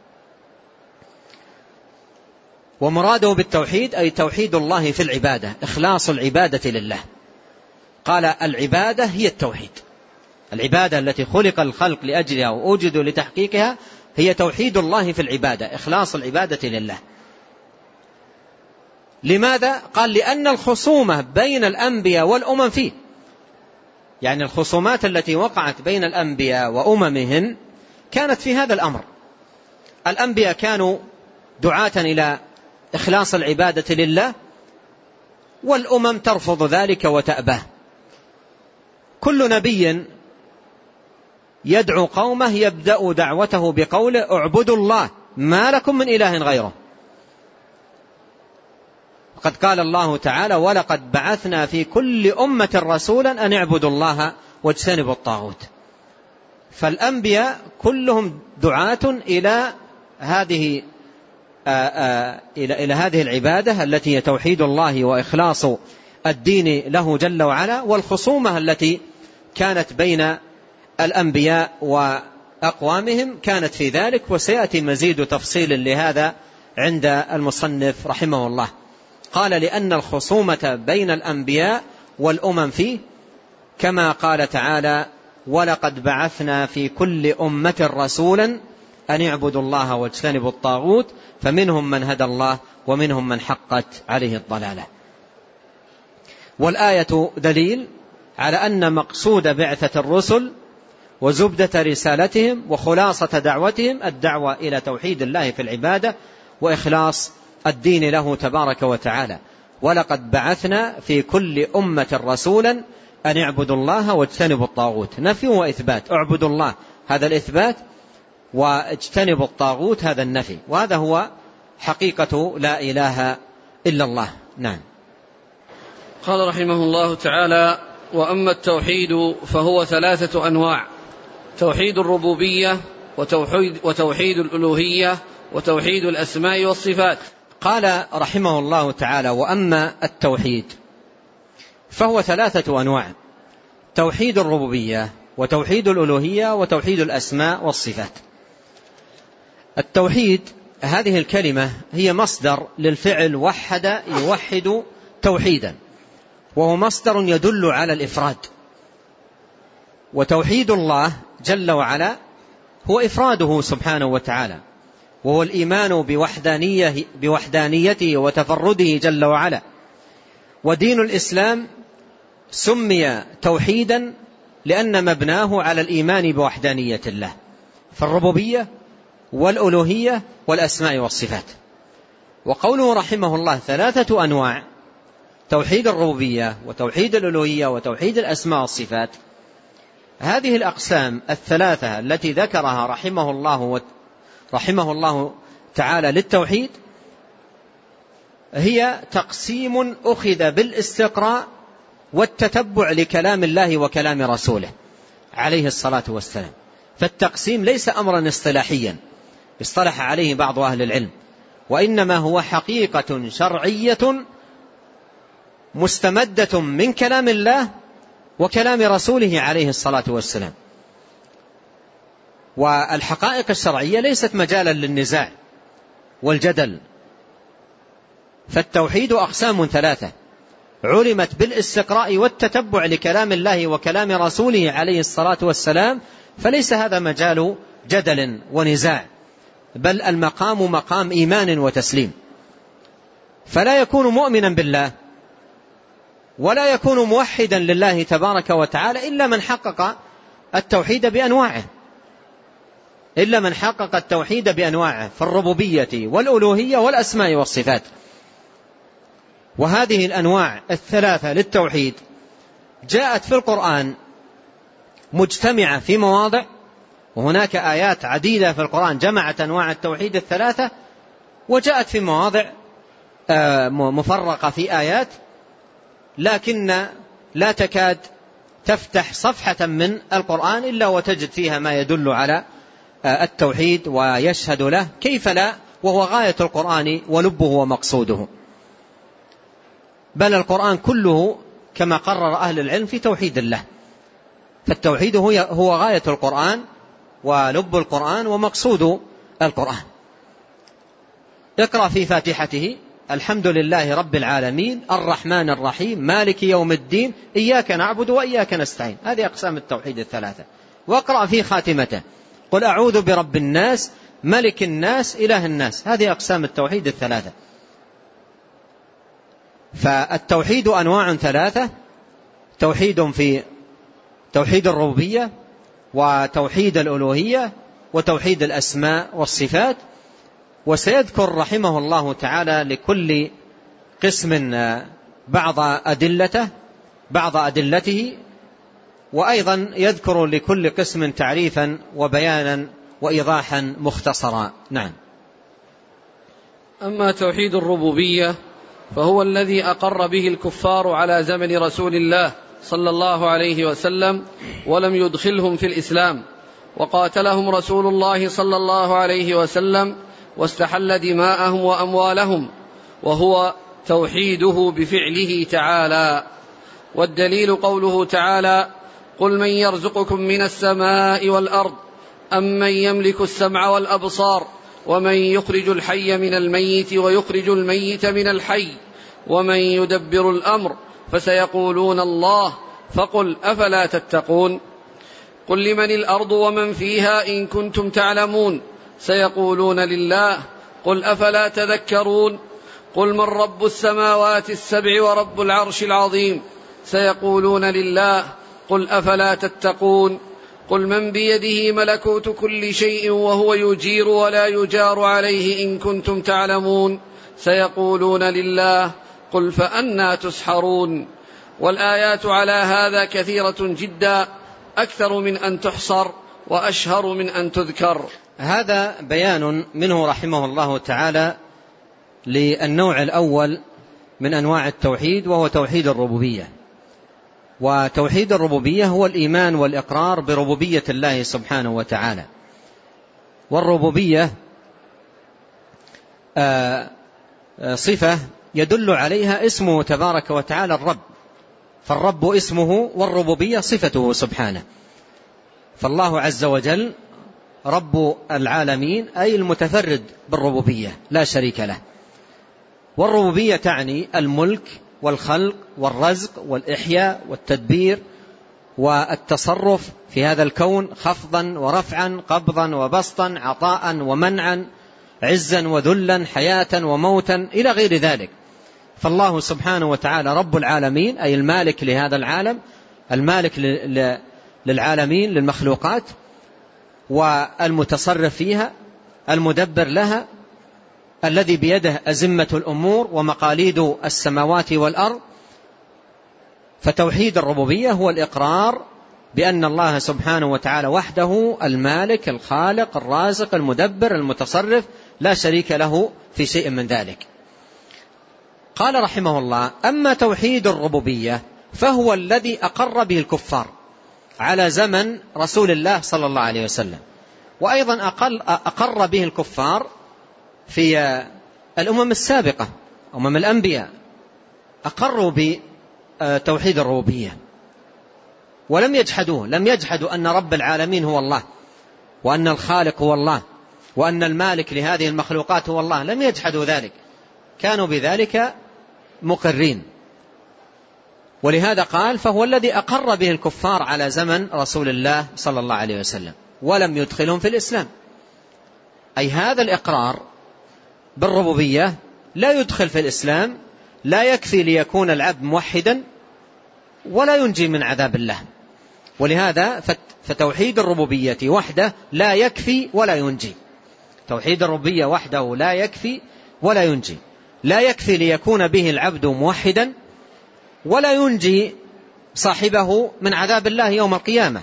ومراده بالتوحيد أي توحيد الله في العبادة، إخلاص العبادة لله. قال: العبادة هي التوحيد. العبادة التي خلق الخلق لأجلها وأوجدوا لتحقيقها هي توحيد الله في العبادة، إخلاص العبادة لله. لماذا؟ قال: لأن الخصومة بين الأنبياء والأمم فيه، يعني الخصومات التي وقعت بين الأنبياء وأممهن كانت في هذا الأمر. الأنبياء كانوا دعاة إلى إخلاص العبادة لله، والأمم ترفض ذلك وتأباه. كل نبي يدعو قومه يبدأ دعوته بقوله: اعبدوا الله ما لكم من إله غيره. وقد قال الله تعالى: ولقد بعثنا في كل أمة رسولا أن اعبدوا الله واجتنبوا الطاغوت. فالأنبياء كلهم دعاة إلى هذه آآ آآ إلى إلى هذه العبادة التي هي توحيد الله وإخلاص الدين له جل وعلا. والخصومة التي كانت بين الأنبياء وأقوامهم كانت في ذلك، وسيأتي مزيد تفصيل لهذا عند المصنف رحمه الله. قال لأن الخصومة بين الأنبياء والأمم فيه، كما قال تعالى ولقد بعثنا في كل أمة رسولا أن اعبدوا الله واجتنبوا الطاغوت فمنهم من هدى الله ومنهم من حقت عليه الضلالة. والآية دليل على أن مقصود بعثة الرسل وزبدة رسالتهم وخلاصة دعوتهم الدعوة إلى توحيد الله في العبادة وإخلاص الدين له تبارك وتعالى. ولقد بعثنا في كل أمة رسولا أن اعبدوا الله واجتنبوا الطاغوت، نفي وإثبات. اعبدوا الله هذا الإثبات، واجتنبوا الطاغوت هذا النفي، وهذا هو حقيقة لا إله إلا الله. نعم. قال رحمه الله تعالى: وأما التوحيد فهو ثلاثة أنواع: توحيد الربوبية وتوحيد, وتوحيد الألوهية وتوحيد الأسماء والصفات. قال رحمه الله تعالى: وأما التوحيد فهو ثلاثة أنواع: توحيد الربوبية وتوحيد الألوهية وتوحيد الأسماء والصفات. التوحيد هذه الكلمة هي مصدر للفعل وحد يوحد توحيدا، وهو مصدر يدل على الإفراد. وتوحيد الله جل وعلا هو إفراده سبحانه وتعالى، وهو الإيمان بوحدانية بوحدانيته وتفرده جل وعلا. ودين الإسلام سمي توحيدا لأن مبناه على الإيمان بوحدانية الله، فالربوبية والألوهية والأسماء والصفات. وقوله رحمه الله ثلاثة أنواع: توحيد الربوبية وتوحيد الألوهية وتوحيد الأسماء والصفات. هذه الأقسام الثلاثة التي ذكرها رحمه الله رحمه الله تعالى للتوحيد هي تقسيم أخذ بالاستقراء والتتبع لكلام الله وكلام رسوله عليه الصلاة والسلام. فالتقسيم ليس أمرا اصطلاحيا اصطلح عليه بعض أهل العلم، وإنما هو حقيقة شرعية مستمدة من كلام الله وكلام رسوله عليه الصلاة والسلام. والحقائق الشرعية ليست مجالا للنزاع والجدل. فالتوحيد أقسام ثلاثة علمت بالاستقراء والتتبع لكلام الله وكلام رسوله عليه الصلاة والسلام، فليس هذا مجال جدل ونزاع، بل المقام مقام إيمان وتسليم. فلا يكون مؤمنا بالله ولا يكون موحدا لله تبارك وتعالى إلا من حقق التوحيد بأنواعه إلا من حقق التوحيد بأنواعه في الربوبية والألوهية والأسماء والصفات. وهذه الأنواع الثلاثة للتوحيد جاءت في القرآن مجتمعة في مواضع، وهناك آيات عديدة في القرآن جمعت أنواع التوحيد الثلاثة، وجاءت في مواضع مفرقة في آيات، لكن لا تكاد تفتح صفحة من القرآن إلا وتجد فيها ما يدل على التوحيد ويشهد له، كيف لا، وهو غاية القرآن ولبه ومقصوده. بل القرآن كله كما قرر أهل العلم في توحيد الله، فالتوحيد هو غاية القرآن ولب القرآن ومقصود القرآن. اقرأ في فاتحته: الحمد لله رب العالمين الرحمن الرحيم مالك يوم الدين إياك نعبد وإياك نستعين. هذه أقسام التوحيد الثلاثة. واقرأ في خاتمته: قل أعوذ برب الناس ملك الناس إله الناس. هذه أقسام التوحيد الثلاثة. فالتوحيد أنواع ثلاثة: توحيد في توحيد الربوبية وتوحيد الألوهية وتوحيد الأسماء والصفات. وسيذكر رحمه الله تعالى لكل قسم بعض أدلته بعض أدلته وأيضا يذكر لكل قسم تعريفا وبيانا وإيضاحا مختصرا. نعم. أما توحيد الربوبية فهو الذي أقر به الكفار على زمن رسول الله صلى الله عليه وسلم ولم يدخلهم في الإسلام، وقاتلهم رسول الله صلى الله عليه وسلم واستحل دماءهم وأموالهم، وهو توحيده بفعله تعالى. والدليل قوله تعالى: قل من يرزقكم من السماء والأرض أم من يملك السمع والأبصار ومن يخرج الحي من الميت ويخرج الميت من الحي ومن يدبر الأمر فسيقولون الله فقل أفلا تتقون قل لمن الأرض ومن فيها إن كنتم تعلمون سيقولون لله قل أفلا تذكرون قل من رب السماوات السبع ورب العرش العظيم سيقولون لله قل أفلا تتقون قل من بيده ملكوت كل شيء وهو يجير ولا يجار عليه إن كنتم تعلمون سيقولون لله قل فأنى تسحرون. والآيات على هذا كثيرة جدا أكثر من أن تحصر وأشهر من أن تذكر. هذا بيان منه رحمه الله تعالى للنوع الأول من أنواع التوحيد، وهو توحيد الربوبية. وتوحيد الربوبية هو الإيمان والإقرار بربوبية الله سبحانه وتعالى. والربوبية صفة يدل عليها اسمه تبارك وتعالى الرب، فالرب اسمه والربوبية صفته سبحانه. فالله عز وجل رب العالمين أي المتفرد بالربوبية لا شريك له. والربوبية تعني الملك والخلق والرزق والإحياء والتدبير والتصرف في هذا الكون، خفضا ورفعا، قبضا وبسطا، عطاء ومنعا، عزا وذلا، حياة وموتا إلى غير ذلك. فالله سبحانه وتعالى رب العالمين أي المالك لهذا العالم، المالك للعالمين للمخلوقات، والمتصرف فيها، المدبر لها، الذي بيده أزمة الأمور ومقاليد السماوات والأرض. فتوحيد الربوبية هو الإقرار بأن الله سبحانه وتعالى وحده المالك الخالق الرازق المدبر المتصرف لا شريك له في شيء من ذلك. قال رحمه الله: أما توحيد الربوبية فهو الذي أقر به الكفار على زمن رسول الله صلى الله عليه وسلم، وأيضا أقل أقر به الكفار في الأمم السابقة، أمم الأنبياء أقروا بتوحيد الربوبية ولم يجحدوه، لم يجحدوا أن رب العالمين هو الله، وأن الخالق هو الله، وأن المالك لهذه المخلوقات هو الله، لم يجحدوا ذلك، كانوا بذلك مقرين. ولهذا قال: فهو الذي أقر به الكفار على زمن رسول الله صلى الله عليه وسلم ولم يدخلهم في الإسلام. أي هذا الإقرار بالربوبية لا يدخل في الإسلام، لا يكفي ليكون العبد موحدا ولا ينجي من عذاب الله. ولهذا فتوحيد الربوبية وحده لا يكفي ولا ينجي. توحيد الربوبية وحده لا يكفي ولا ينجي، لا يكفي ليكون به العبد موحدا ولا ينجي صاحبه من عذاب الله يوم القيامة،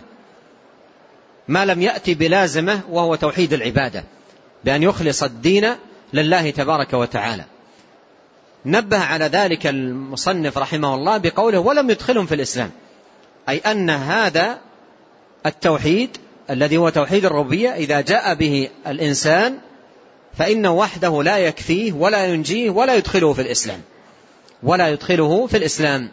ما لم يأتي بلازمه وهو توحيد العبادة، بأن يخلص الدين لله تبارك وتعالى. نبه على ذلك المصنف رحمه الله بقوله: ولم يدخلهم في الإسلام، أي أن هذا التوحيد الذي هو توحيد الربوبية إذا جاء به الإنسان فإنه وحده لا يكفيه ولا ينجيه ولا يدخله في الإسلام، ولا يدخله في الإسلام.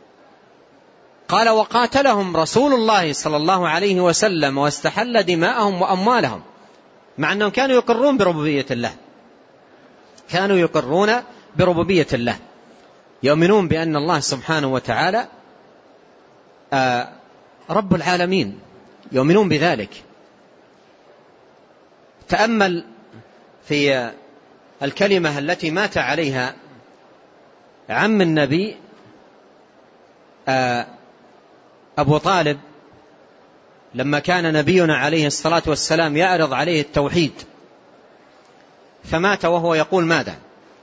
قال: وقاتلهم رسول الله صلى الله عليه وسلم واستحل دماءهم وأموالهم، مع أنهم كانوا يقرون بربوبية الله، كانوا يقرون بربوبية الله، يؤمنون بأن الله سبحانه وتعالى رب العالمين، يؤمنون بذلك. تأمل في الكلمة التي مات عليها عم النبي أبو طالب لما كان نبينا عليه الصلاة والسلام يعرض عليه التوحيد، فمات وهو يقول ماذا؟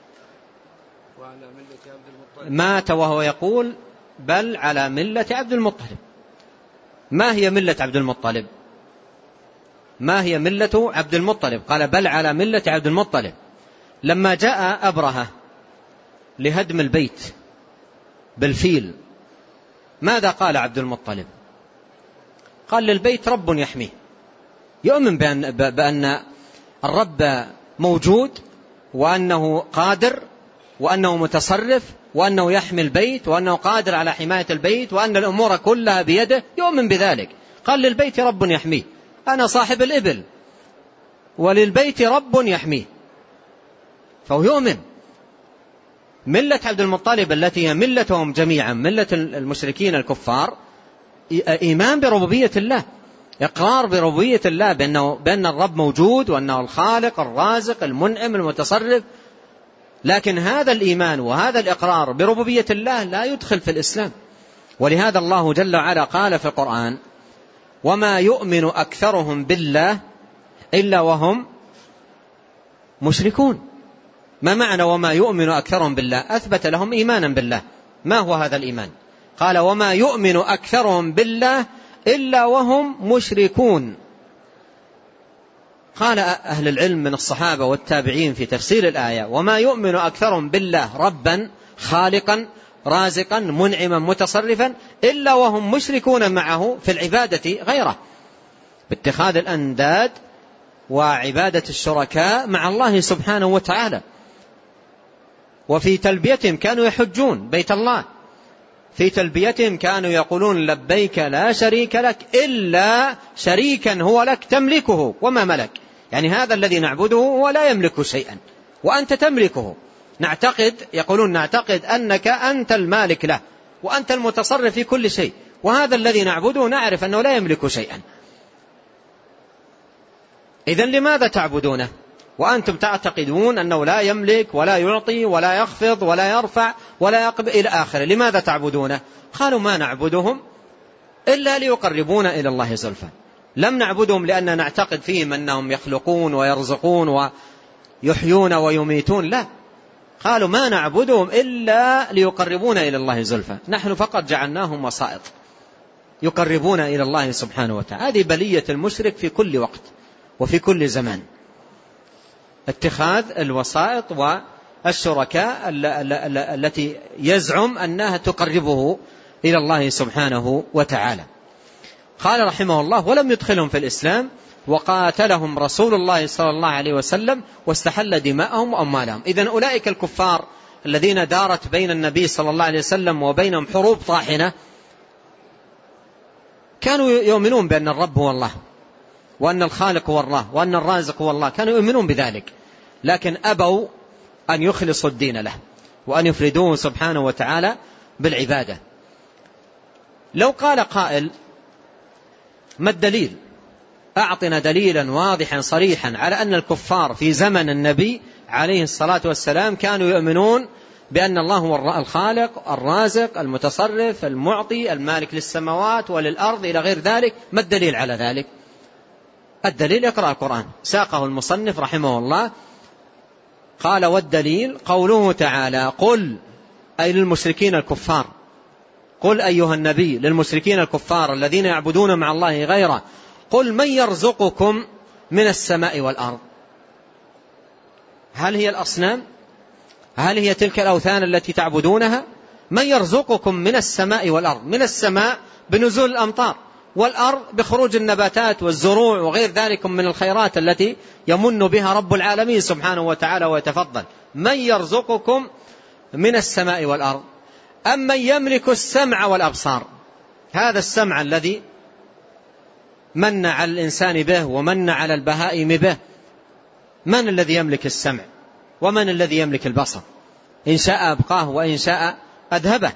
مات وهو يقول: بل على ملة عبد المطلب. ما هي ملة عبد المطلب؟ ما هي ملة عبد المطلب؟ قال: بل على ملة عبد المطلب. لما جاء أبرهة لهدم البيت بالفيل، ماذا قال عبد المطلب؟ قال: للبيت رب يحميه، يؤمن بأن, بأن الرب موجود، وأنه قادر، وأنه متصرف، وأنه يحمي البيت، وأنه قادر على حماية البيت، وأن الأمور كلها بيده، يؤمن بذلك. قال: للبيت رب يحميه، أنا صاحب الإبل وللبيت رب يحميه، فهو يؤمن. ملة عبد المطلب التي هي ملتهم جميعا، ملة المشركين الكفار، إيمان بربوبية الله، إقرار بربوبية الله، بأنه بأن الرب موجود وأنه الخالق الرازق المنعم المتصرف. لكن هذا الإيمان وهذا الإقرار بربوبية الله لا يدخل في الإسلام. ولهذا الله جل وعلا قال في القرآن: وما يؤمن أكثرهم بالله إلا وهم مشركون. ما معنى وما يؤمن أكثرهم بالله؟ أثبت لهم إيمانا بالله. ما هو هذا الإيمان؟ قال: وما يؤمن أكثرهم بالله إلا وهم مشركون. قال أهل العلم من الصحابة والتابعين في تفسير الآية: وما يؤمن أكثرهم بالله ربا خالقا رازقا منعما متصرفا إلا وهم مشركون معه في العبادة غيره، باتخاذ الأنداد وعبادة الشركاء مع الله سبحانه وتعالى. وفي تلبيتهم كانوا يحجون بيت الله، في تلبيتهم كانوا يقولون: لبيك لا شريك لك إلا شريكا هو لك تملكه وما ملك. يعني هذا الذي نعبده هو لا يملك شيئا وأنت تملكه. نعتقد، يقولون نعتقد أنك أنت المالك له وأنت المتصرف في كل شيء، وهذا الذي نعبده نعرف أنه لا يملك شيئا. إذن لماذا تعبدونه وأنتم تعتقدون أنه لا يملك ولا يعطي ولا يخفض ولا يرفع ولا يقبل إلى آخره؟ لماذا تعبدونه؟ قالوا: ما نعبدهم إلا ليقربونا إلى الله زلفى. لم نعبدهم لأننا نعتقد فيهم أنهم يخلقون ويرزقون ويحيون ويميتون، لا، قالوا: ما نعبدهم إلا ليقربونا إلى الله زلفى، نحن فقط جعلناهم وسائط يقربونا إلى الله سبحانه وتعالى. هذه بلية المشرك في كل وقت وفي كل زمان، اتخاذ الوسائط والشركاء التي يزعم أنها تقربه إلى الله سبحانه وتعالى. قال رحمه الله: ولم يدخلهم في الإسلام وقاتلهم رسول الله صلى الله عليه وسلم واستحل دماءهم وأموالهم. إذن أولئك الكفار الذين دارت بين النبي صلى الله عليه وسلم وبينهم حروب طاحنة كانوا يؤمنون بأن الرب هو الله وأن الخالق هو الله وأن الرازق هو الله، كانوا يؤمنون بذلك، لكن أبوا أن يخلصوا الدين له وأن يفردوه سبحانه وتعالى بالعبادة. لو قال قائل: ما الدليل؟ أعطنا دليلا واضحا صريحا على أن الكفار في زمن النبي عليه الصلاة والسلام كانوا يؤمنون بأن الله هو الخالق الرازق المتصرف المعطي المالك للسماوات وللأرض إلى غير ذلك. ما الدليل على ذلك؟ الدليل يقرأ القرآن. ساقه المصنف رحمه الله، قال: والدليل قوله تعالى: قل، أي للمشركين الكفار، قل أيها النبي للمشركين الكفار الذين يعبدون مع الله غيره: قل من يرزقكم من السماء والأرض؟ هل هي الأصنام؟ هل هي تلك الأوثان التي تعبدونها؟ من يرزقكم من السماء والأرض؟ من السماء بنزول الأمطار، والأرض بخروج النباتات والزروع وغير ذلك من الخيرات التي يمن بها رب العالمين سبحانه وتعالى ويتفضل. من يرزقكم من السماء والأرض؟ أم من يملك السمع والأبصار؟ هذا السمع الذي من على الإنسان به ومن على البهائم به، من الذي يملك السمع ومن الذي يملك البصر؟ إن شاء أبقاه وإن شاء أذهبه،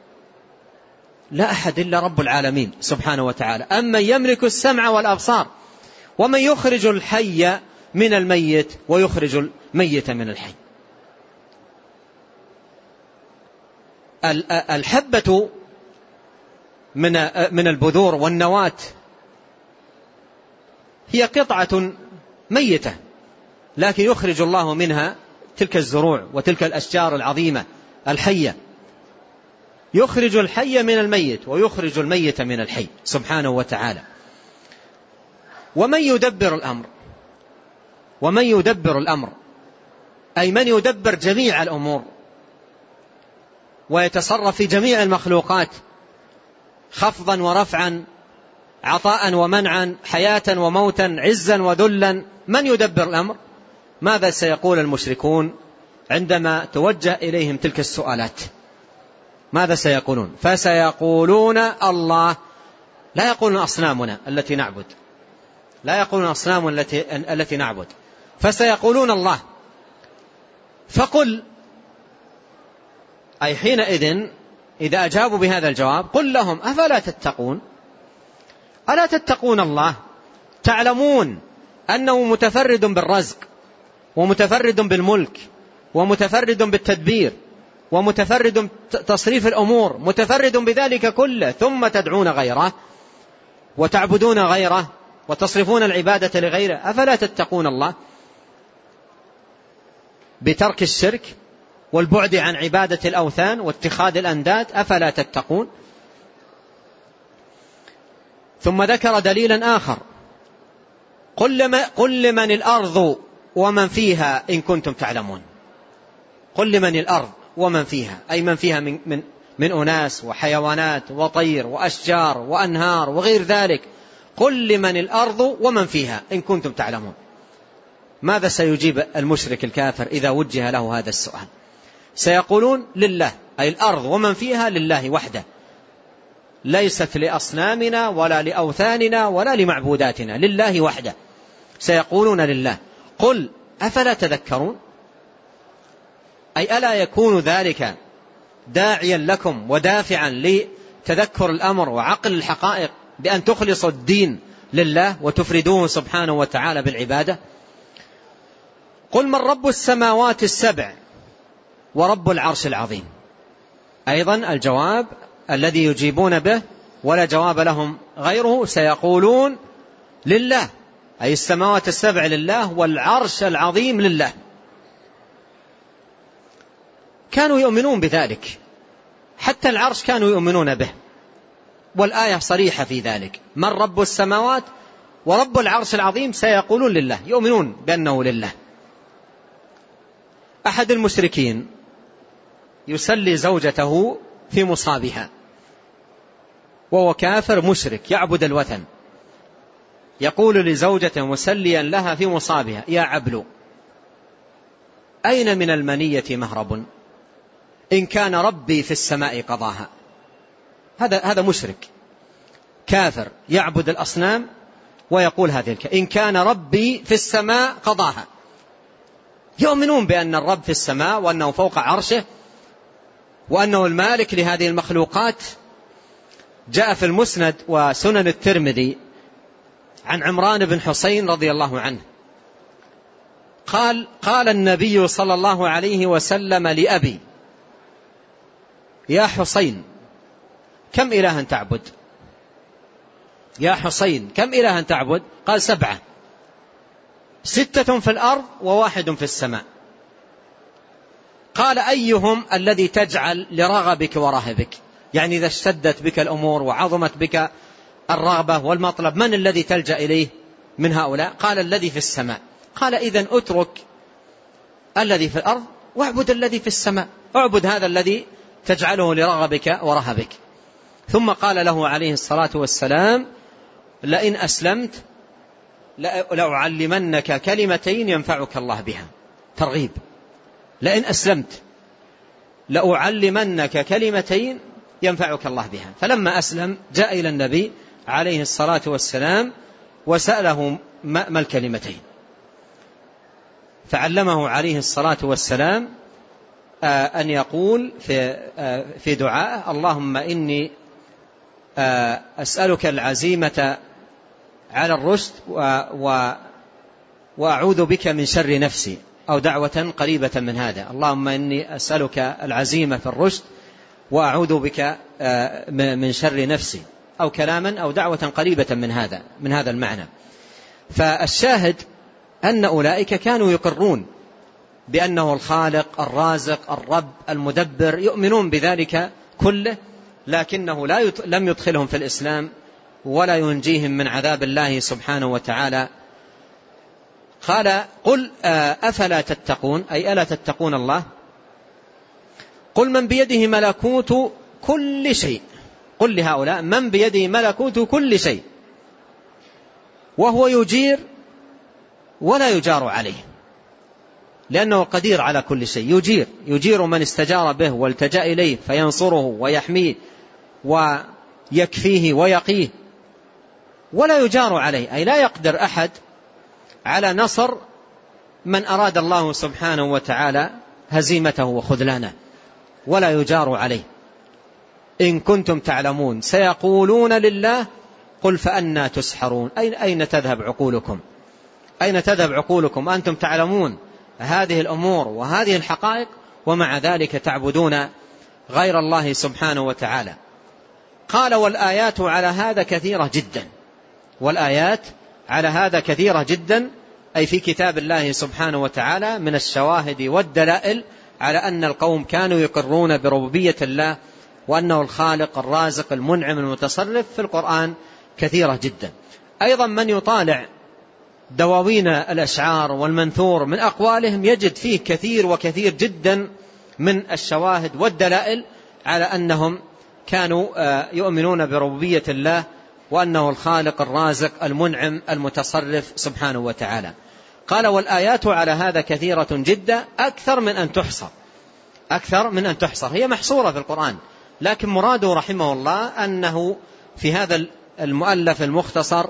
لا أحد إلا رب العالمين سبحانه وتعالى. أما يملك السمع والأبصار، ومن يخرج الحي من الميت ويخرج الميت من الحي. الحبة من من البذور والنواة هي قطعة ميتة، لكن يخرج الله منها تلك الزروع وتلك الأشجار العظيمة الحية. يخرج الحي من الميت ويخرج الميت من الحي سبحانه وتعالى. ومن يدبر الأمر، ومن يدبر الأمر أي من يدبر جميع الأمور ويتصرف في جميع المخلوقات خفضا ورفعا، عطاء ومنعا، حياة وموتا، عزا وذلا. من يدبر الأمر؟ ماذا سيقول المشركون عندما توجه إليهم تلك السؤالات؟ ماذا سيقولون؟ فسيقولون الله. لا يقولون أصنامنا التي نعبد، لا يقولون أصنام التي, التي نعبد، فسيقولون الله. فقل أي حينئذ إذا أجابوا بهذا الجواب قل لهم أفلا تتقون، ألا تتقون الله؟ تعلمون أنه متفرد بالرزق ومتفرد بالملك ومتفرد بالتدبير ومتفرد بتصريف الأمور، متفرد بذلك كله، ثم تدعون غيره وتعبدون غيره وتصرفون العبادة لغيره، أفلا تتقون الله بترك الشرك والبعد عن عبادة الأوثان واتخاذ الأنداد؟ أفلا تتقون؟ ثم ذكر دليلا آخر، قل لمن الأرض ومن فيها إن كنتم تعلمون. قل لمن الأرض ومن فيها، أي من فيها من, من, من أناس وحيوانات وطير وأشجار وأنهار وغير ذلك. قل لمن الأرض ومن فيها إن كنتم تعلمون. ماذا سيجيب المشرك الكافر إذا وجه له هذا السؤال؟ سيقولون لله، أي الأرض ومن فيها لله وحده، ليست لأصنامنا ولا لأوثاننا ولا لمعبوداتنا، لله وحده، سيقولون لله. قل أفلا تذكرون، أي ألا يكون ذلك داعيا لكم ودافعا لتذكر الأمر وعقل الحقائق بأن تخلصوا الدين لله وتفردوه سبحانه وتعالى بالعبادة؟ قل من رب السماوات السبع ورب العرش العظيم. أيضا الجواب الذي يجيبون به ولا جواب لهم غيره، سيقولون لله، أي السماوات السبع لله والعرش العظيم لله. كانوا يؤمنون بذلك، حتى العرش كانوا يؤمنون به، والآية صريحة في ذلك، من رب السماوات ورب العرش العظيم، سيقولون لله، يؤمنون بأنه لله. أحد المشركين يسلي زوجته في مصابها وهو كافر مشرك يعبد الوثن، يقول لزوجته مسليا لها في مصابها: يا عبل، أين من المنية مهرب؟ إن كان ربي في السماء قضاها. هذا هذا مشرك كافر يعبد الأصنام ويقول هذه الكلمة: إن كان ربي في السماء قضاها. يؤمنون بأن الرب في السماء وأنه فوق عرشه وأنه المالك لهذه المخلوقات. جاء في المسند وسنن الترمذي عن عمران بن حسين رضي الله عنه قال: قال النبي صلى الله عليه وسلم لأبي: يا حسين، كم إلها تعبد؟ يا حسين، كم إلها تعبد؟ قال: سبعة، ستة في الأرض وواحد في السماء. قال: أيهم الذي تجعل لرغبك ورهبك؟ يعني إذا اشتدت بك الأمور وعظمت بك الرغبة والمطلب، من الذي تلجأ إليه من هؤلاء؟ قال: الذي في السماء. قال: إذن اترك الذي في الأرض واعبد الذي في السماء، اعبد هذا الذي تجعله لرغبك ورهبك. ثم قال له عليه الصلاة والسلام: لئن أسلمت لأعلمنك كلمتين ينفعك الله بها. ترغيب: لئن أسلمت لأعلمنك كلمتين ينفعك الله بها. فلما أسلم جاء إلى النبي عليه الصلاة والسلام وسأله ما الكلمتين، فعلمه عليه الصلاة والسلام أن يقول في في دعاء: اللهم إني أسألك العزيمة على الرشد وأعوذ بك من شر نفسي، أو دعوة قريبة من هذا: اللهم إني أسألك العزيمة في الرشد وأعوذ بك من شر نفسي، أو كلاما أو دعوة قريبة من هذا من هذا المعنى. فالشاهد أن أولئك كانوا يقرون بأنه الخالق الرازق الرب المدبر، يؤمنون بذلك كله، لكنه لا يت... لم يدخلهم في الإسلام ولا ينجيهم من عذاب الله سبحانه وتعالى. قال: قل أفلا تتقون، أي ألا تتقون الله؟ قل من بيده ملكوت كل شيء. قل لهؤلاء: من بيده ملكوت كل شيء وهو يجير ولا يجار عليه، لأنه قدير على كل شيء. يجير يجير من استجار به والتجأ إليه فينصره ويحميه ويكفيه ويقيه، ولا يجار عليه، أي لا يقدر أحد على نصر من أراد الله سبحانه وتعالى هزيمته وخذلانه. ولا يجار عليه. إن كنتم تعلمون سيقولون لله قل فأنى تسحرون. أين, أين تذهب عقولكم؟ أين تذهب عقولكم؟ أنتم تعلمون هذه الأمور وهذه الحقائق ومع ذلك تعبدون غير الله سبحانه وتعالى. قال والآيات على هذا كثيرة جدا. والآيات على هذا كثيرة جدا أي في كتاب الله سبحانه وتعالى من الشواهد والدلائل على أن القوم كانوا يقرون بربوبية الله وأنه الخالق الرازق المنعم المتصرف في القرآن كثيرة جدا. أيضا من يطالع دواوين الأشعار والمنثور من أقوالهم يجد فيه كثير وكثير جدا من الشواهد والدلائل على أنهم كانوا يؤمنون بربوبية الله وأنه الخالق الرازق المنعم المتصرف سبحانه وتعالى. قال والآيات على هذا كثيرة جدا أكثر من أن تحصر. أكثر من أن تحصر، هي محصورة في القرآن، لكن مراده رحمه الله أنه في هذا المؤلف المختصر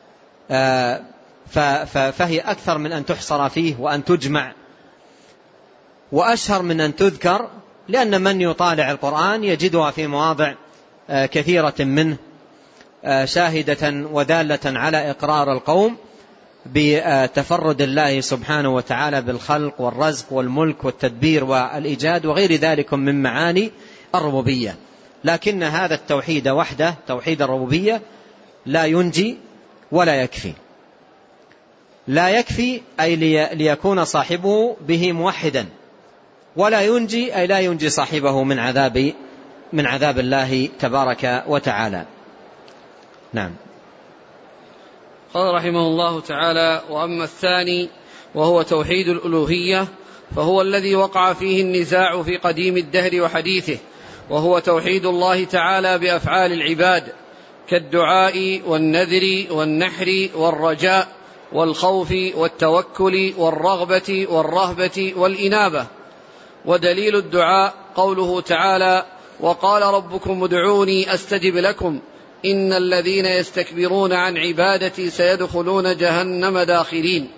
فهي أكثر من أن تحصر فيه وأن تجمع، وأشهر من أن تذكر، لأن من يطالع القرآن يجدها في مواضع كثيرة منه شاهدة ودالة على إقرار القوم بتفرد الله سبحانه وتعالى بالخلق والرزق والملك والتدبير والإيجاد وغير ذلك من معاني الربوبية. لكن هذا التوحيد وحده، توحيد الربوبية، لا ينجي ولا يكفي. لا يكفي أي ليكون صاحبه به موحدا، ولا ينجي أي لا ينجي صاحبه من عذاب من عذاب الله تبارك وتعالى. نعم. قال رحمه الله تعالى: وأما الثاني وهو توحيد الألوهية فهو الذي وقع فيه النزاع في قديم الدهر وحديثه، وهو توحيد الله تعالى بأفعال العباد كالدعاء والنذر والنحر والرجاء والخوف والتوكل والرغبة والرهبة والإنابة. ودليل الدعاء قوله تعالى: وقال ربكم ادعوني أستجب لكم إن الذين يستكبرون عن عبادتي سيدخلون جهنم داخرين.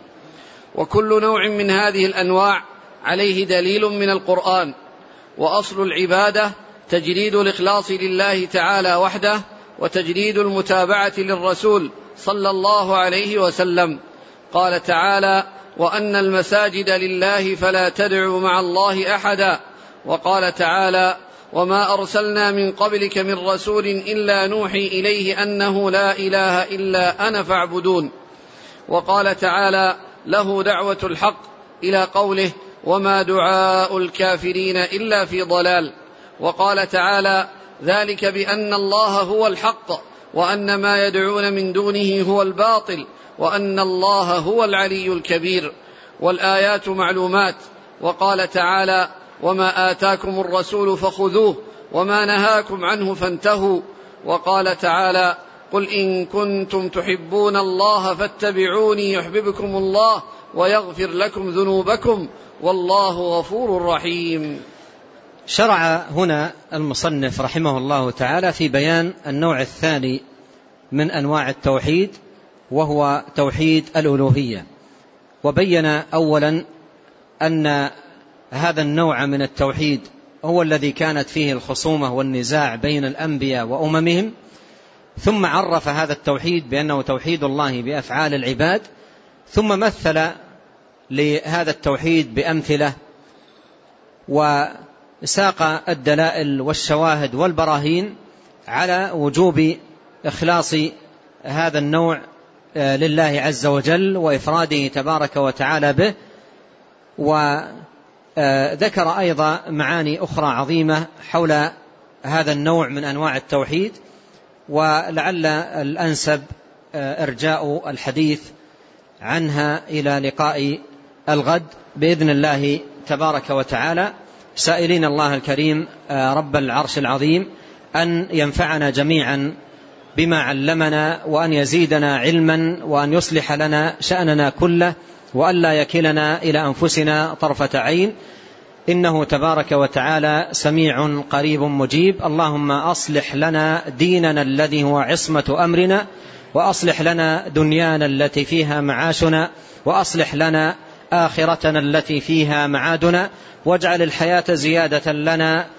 وكل نوع من هذه الأنواع عليه دليل من القرآن. وأصل العبادة تجريد الإخلاص لله تعالى وحده، وتجريد المتابعة للرسول صلى الله عليه وسلم. قال تعالى: وأن المساجد لله فلا تدعوا مع الله أحدا. وقال تعالى: وما أرسلنا من قبلك من رسول إلا نوحي إليه أنه لا إله إلا أنا فاعبدون. وقال تعالى: له دعوة الحق إلى قوله: وما دعاء الكافرين إلا في ضلال. وقال تعالى: ذلك بأن الله هو الحق وأن ما يدعون من دونه هو الباطل وأن الله هو العلي الكبير. والآيات معلومات. وقال تعالى: وما آتاكم الرسول فخذوه وما نهاكم عنه فانتهوا. وقال تعالى: قل إن كنتم تحبون الله فاتبعوني يحببكم الله ويغفر لكم ذنوبكم والله غفور رحيم. شرع هنا المصنف رحمه الله تعالى في بيان النوع الثاني من أنواع التوحيد، وهو توحيد الألوهية. وبين أولا أن هذا النوع من التوحيد هو الذي كانت فيه الخصومة والنزاع بين الأنبياء وأممهم، ثم عرف هذا التوحيد بأنه توحيد الله بأفعال العباد، ثم مثل لهذا التوحيد بأمثلة وساق الدلائل والشواهد والبراهين على وجوب إخلاص هذا النوع لله عز وجل وإفراده تبارك وتعالى به. وذكر أيضا معاني أخرى عظيمة حول هذا النوع من أنواع التوحيد، ولعل الأنسب إرجاء الحديث عنها إلى لقاء الغد بإذن الله تبارك وتعالى، سائلين الله الكريم رب العرش العظيم أن ينفعنا جميعا بما علمنا، وأن يزيدنا علما، وأن يصلح لنا شأننا كله، وأن لا يكلنا إلى أنفسنا طرفة عين، إنه تبارك وتعالى سميع قريب مجيب. اللهم أصلح لنا ديننا الذي هو عصمة أمرنا، وأصلح لنا دنيانا التي فيها معاشنا، وأصلح لنا آخرتنا التي فيها معادنا، واجعل الحياة زيادة لنا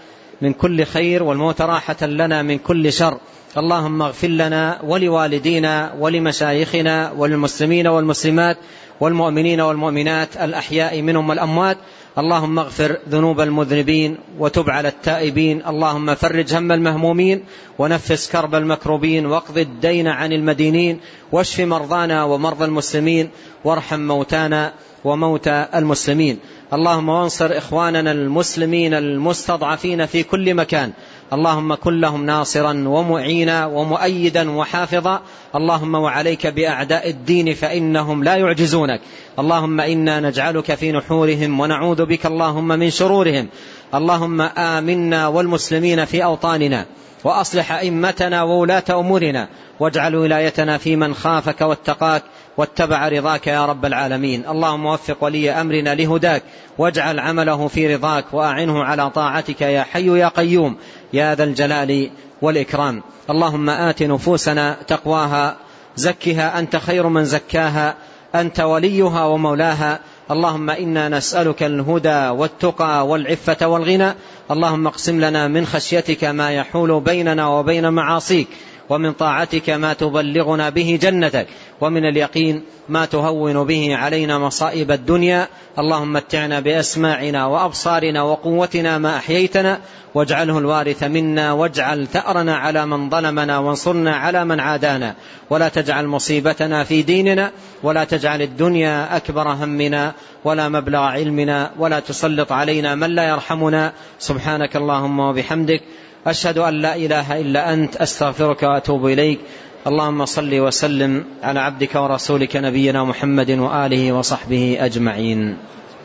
من كل خير، والموت راحة لنا من كل شر. اللهم اغفر لنا ولوالدينا ولمشايخنا وللمسلمين والمسلمات والمؤمنين والمؤمنات الأحياء منهم والأموات. اللهم اغفر ذنوب المذنبين وتب على التائبين. اللهم فرج هم المهمومين ونفس كرب المكروبين واقض الدين عن المدينين واشف مرضانا ومرضى المسلمين وارحم موتانا وموتى المسلمين. اللهم وانصر إخواننا المسلمين المستضعفين في كل مكان. اللهم كن لهم ناصرا ومعينا ومؤيدا وحافظا. اللهم وعليك بأعداء الدين فإنهم لا يعجزونك. اللهم إنا نجعلك في نحورهم ونعوذ بك اللهم من شرورهم. اللهم آمنا والمسلمين في أوطاننا، وأصلح أئمتنا وولاة أمورنا، واجعل ولايتنا في من خافك واتقاك واتبع رضاك يا رب العالمين. اللهم وفق ولي أمرنا لهداك، واجعل عمله في رضاك، وأعنه على طاعتك يا حي يا قيوم يا ذا الجلال والإكرام. اللهم آت نفوسنا تقواها، زكها أنت خير من زكاها، أنت وليها ومولاها. اللهم إنا نسألك الهدى والتقى والعفة والغنى. اللهم اقسم لنا من خشيتك ما يحول بيننا وبين معاصيك، ومن طاعتك ما تبلغنا به جنتك، ومن اليقين ما تهون به علينا مصائب الدنيا. اللهم متعنا بأسماعنا وأبصارنا وقوتنا ما أحييتنا، واجعله الوارث منا، واجعل ثأرنا على من ظلمنا، وانصرنا على من عادانا، ولا تجعل مصيبتنا في ديننا، ولا تجعل الدنيا أكبر همنا ولا مبلغ علمنا، ولا تسلط علينا من لا يرحمنا. سبحانك اللهم وبحمدك، أشهد أن لا إله إلا أنت، أستغفرك وأتوب إليك. اللهم صل وسلم على عبدك ورسولك نبينا محمد وآله وصحبه أجمعين.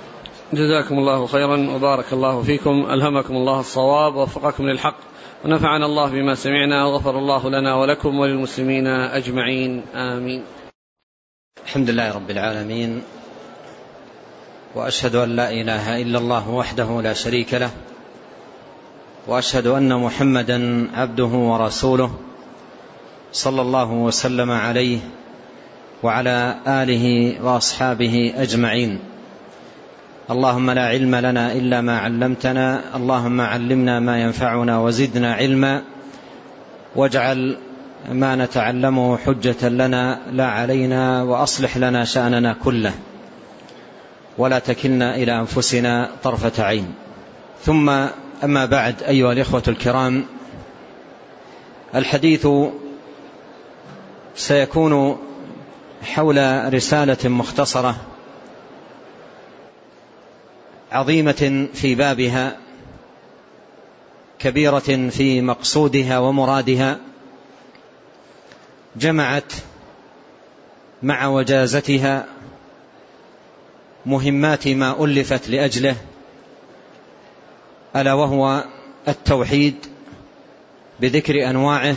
جزاكم الله خيرا وبارك الله فيكم، ألهمكم الله الصواب ووفقكم للحق، ونفعنا الله بما سمعنا، وغفر الله لنا ولكم وللمسلمين أجمعين، آمين. الحمد لله رب العالمين، وأشهد أن لا إله إلا الله وحده لا شريك له، وأشهد أن محمدا عبده ورسوله صلى الله وسلم عليه وعلى آله وأصحابه أجمعين. اللهم لا علم لنا إلا ما علمتنا، اللهم علمنا ما ينفعنا وزدنا علما، واجعل ما نتعلمه حجة لنا لا علينا، وأصلح لنا شأننا كله، ولا تكلنا إلى أنفسنا طرفة عين. ثم أما بعد، أيها الإخوة الكرام، الحديث سيكون حول رسالة مختصرة عظيمة في بابها، كبيرة في مقصودها ومرادها، جمعت مع وجازتها مهمات ما ألفت لأجله، ألا وهو التوحيد بذكر أنواعه،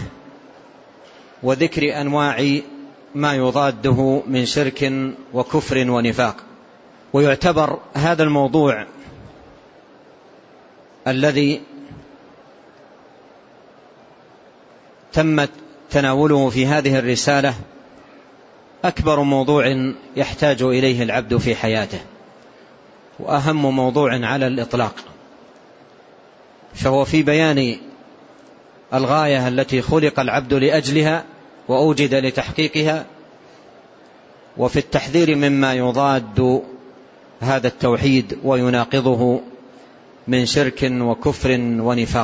وذكر أنواع ما يضاده من شرك وكفر ونفاق. ويعتبر هذا الموضوع الذي تم تناوله في هذه الرسالة أكبر موضوع يحتاج إليه العبد في حياته، وأهم موضوع على الإطلاق، فهو في بيان الغاية التي خلق العبد لأجلها وأوجد لتحقيقها، وفي التحذير مما يضاد هذا التوحيد ويناقضه من شرك وكفر ونفاق.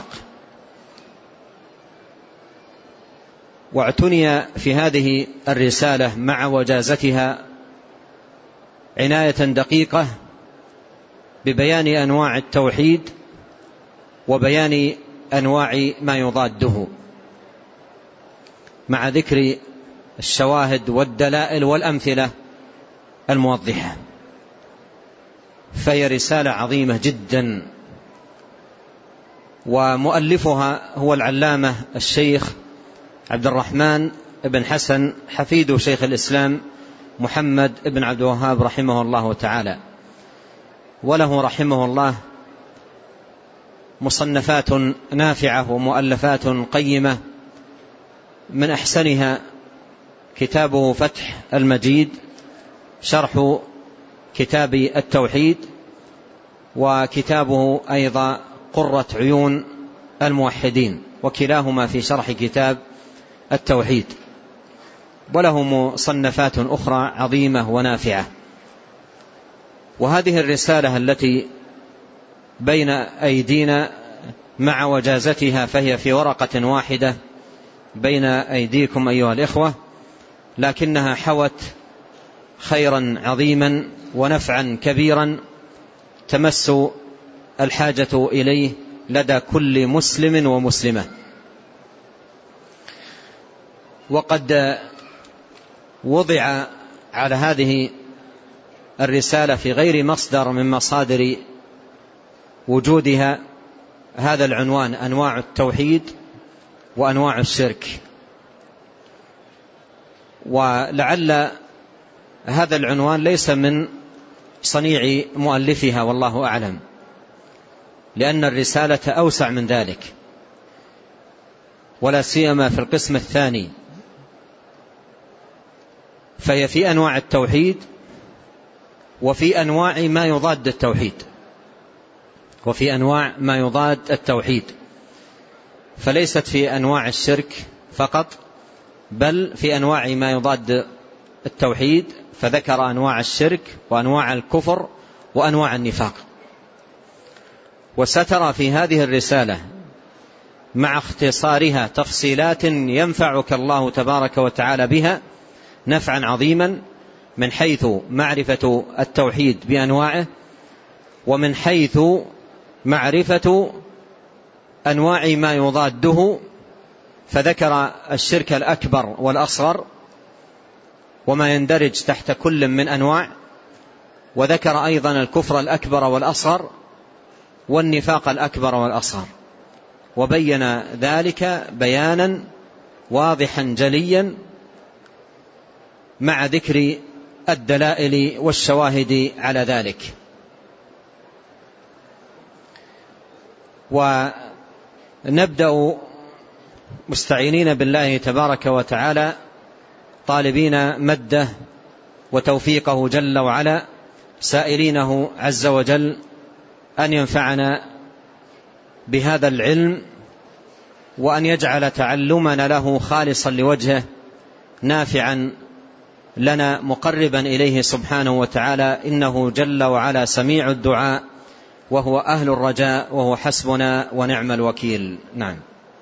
واعتني في هذه الرسالة مع وجازتها عناية دقيقة ببيان أنواع التوحيد وبيان أنواع ما يضاده، مع ذكر الشواهد والدلائل والأمثلة الموضحة. فهي رسالة عظيمة جدا، ومؤلفها هو العلامة الشيخ عبد الرحمن بن حسن حفيد شيخ الإسلام محمد بن عبد الوهاب رحمه الله تعالى. وله رحمه الله مصنفات نافعة ومؤلفات قيمة، من أحسنها كتابه فتح المجيد شرح كتاب التوحيد، وكتابه أيضا قرة عيون الموحدين، وكلاهما في شرح كتاب التوحيد، وله مصنفات أخرى عظيمة ونافعة. وهذه الرسالة التي بين أيدينا مع وجازتها فهي في ورقة واحدة بين أيديكم أيها الإخوة، لكنها حوت خيرا عظيما ونفعا كبيرا تمس الحاجة إليه لدى كل مسلم ومسلمة. وقد وضع على هذه الرسالة في غير مصدر من مصادر وجودها هذا العنوان: أنواع التوحيد وأنواع الشرك. ولعل هذا العنوان ليس من صنيع مؤلفها والله أعلم، لأن الرسالة أوسع من ذلك، ولا سيما في القسم الثاني، فهي في أنواع التوحيد وفي أنواع ما يضاد التوحيد وفي أنواع ما يضاد التوحيد فليست في أنواع الشرك فقط، بل في أنواع ما يضاد التوحيد، فذكر أنواع الشرك وأنواع الكفر وأنواع النفاق. وسترى في هذه الرسالة مع اختصارها تفصيلات ينفعك الله تبارك وتعالى بها نفعا عظيما، من حيث معرفة التوحيد بأنواعه، ومن حيث معرفة أنواع ما يضاده، فذكر الشرك الأكبر والأصغر وما يندرج تحت كل من أنواع، وذكر أيضا الكفر الأكبر والأصغر والنفاق الأكبر والأصغر، وبين ذلك بيانا واضحا جليا مع ذكر الدلائل والشواهد على ذلك. ونبدأ مستعينين بالله تبارك وتعالى طالبين مده وتوفيقه جل وعلا، سائلينه عز وجل أن ينفعنا بهذا العلم، وأن يجعل تعلمنا له خالصا لوجهه نافعا لنا مقربا إليه سبحانه وتعالى، إنه جل وعلا سميع الدعاء وهو أهل الرجاء وهو حسبنا ونعم الوكيل. نعم.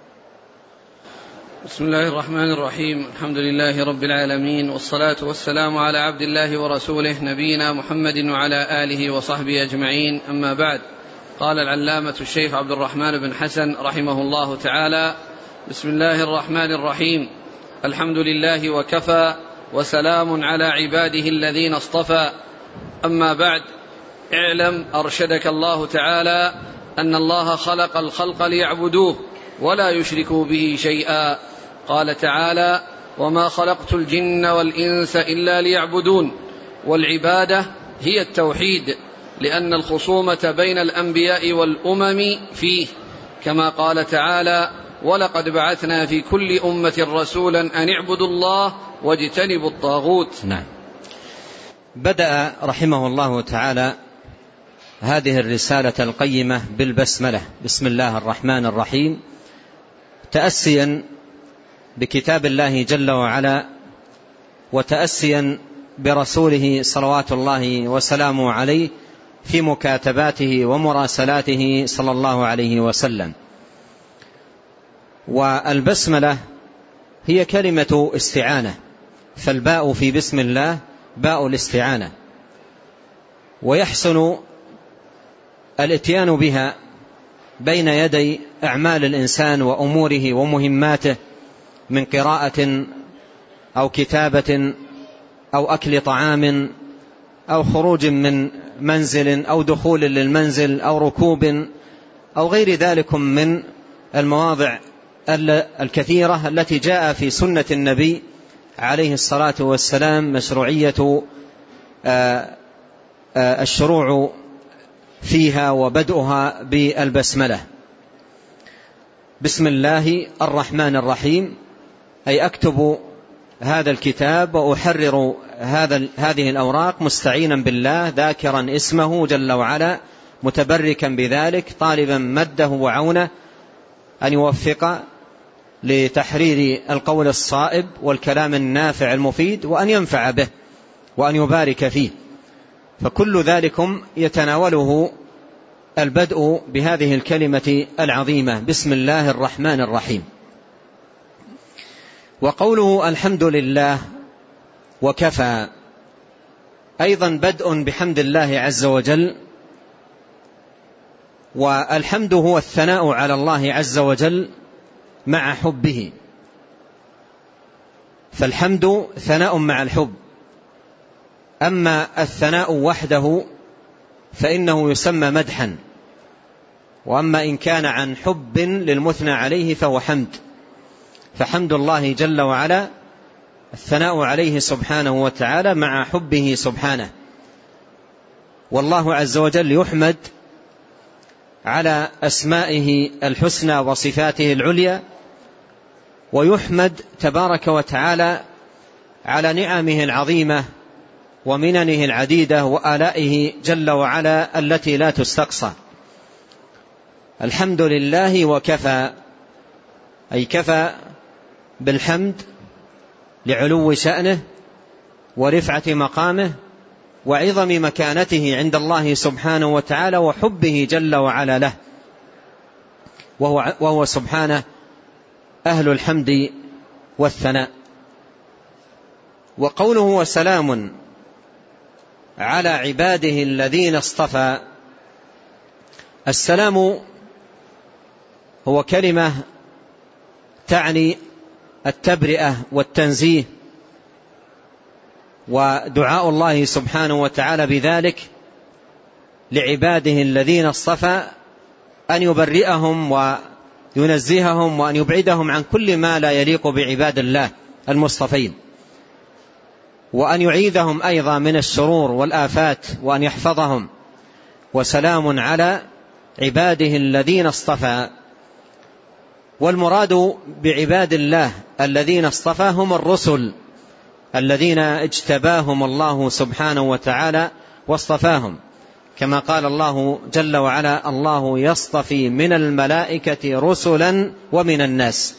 بسم الله الرحمن الرحيم. الحمد لله رب العالمين، والصلاة والسلام على عبد الله ورسوله نبينا محمد وعلى آله وصحبه أجمعين، أما بعد. قال العلامة الشيخ عبد الرحمن بن حسن رحمه الله تعالى: بسم الله الرحمن الرحيم. الحمد لله وكفى، وسلام على عباده الذين اصطفى، أما بعد. اعلم أرشدك الله تعالى أن الله خلق الخلق ليعبدوه ولا يشركوا به شيئا. قال تعالى: وما خلقت الجن والإنس إلا ليعبدون. والعبادة هي التوحيد، لأن الخصومة بين الأنبياء والأمم فيه، كما قال تعالى: ولقد بعثنا في كل أمة رسولا أن اعبدوا الله واجتنبوا الطاغوت. نعم. بدأ رحمه الله تعالى هذه الرسالة القيمة بالبسملة: بسم الله الرحمن الرحيم، تأسيا بكتاب الله جل وعلا، وتأسيا برسوله صلوات الله وسلامه عليه في مكاتباته ومراسلاته صلى الله عليه وسلم. والبسملة هي كلمة استعانة، فالباء في بسم الله باء الاستعانة، ويحسن الاتيان بها بين يدي أعمال الإنسان وأموره ومهماته من قراءة أو كتابة أو أكل طعام أو خروج من منزل أو دخول للمنزل أو ركوب أو غير ذلك من المواضع الكثيرة التي جاء في سنة النبي عليه الصلاة والسلام مشروعية الشروع فيها وبدءها بالبسملة. بسم الله الرحمن الرحيم، أي أكتب هذا الكتاب وأحرر هذا هذه الأوراق مستعينا بالله، ذاكرا اسمه جل وعلا، متبركا بذلك، طالبا مده وعونه، أن يوفق لتحرير القول الصائب والكلام النافع المفيد، وأن ينفع به وأن يبارك فيه. فكل ذلكم يتناوله البدء بهذه الكلمة العظيمة بسم الله الرحمن الرحيم. وقوله الحمد لله وكفى أيضا بدء بحمد الله عز وجل. والحمد هو الثناء على الله عز وجل مع حبه، فالحمد ثناء مع الحب. أما الثناء وحده فإنه يسمى مدحا، وأما إن كان عن حب للمثنى عليه فهو حمد. فحمد الله جل وعلا الثناء عليه سبحانه وتعالى مع حبه سبحانه. والله عز وجل يحمد على أسمائه الحسنى وصفاته العليا، ويحمد تبارك وتعالى على نعمه العظيمة ومننه العديدة وآلائه جل وعلا التي لا تستقصى. الحمد لله وكفى، أي كفى بالحمد لعلو شأنه ورفعة مقامه وعظم مكانته عند الله سبحانه وتعالى وحبه جل وعلا له، وهو, وهو سبحانه أهل الحمد والثناء. وقوله وسلام على عباده الذين اصطفى، السلام هو كلمة تعني التبرئة والتنزيه، ودعاء الله سبحانه وتعالى بذلك لعباده الذين اصطفى أن يبرئهم وينزههم وأن يبعدهم عن كل ما لا يليق بعباد الله المصطفين، وأن يعيذهم أيضا من الشرور والآفات وأن يحفظهم. وسلام على عباده الذين اصطفى. والمراد بعباد الله الذين اصطفى هم الرسل الذين اجتباهم الله سبحانه وتعالى واصطفاهم، كما قال الله جل وعلا الله يصطفي من الملائكة رسلا ومن الناس.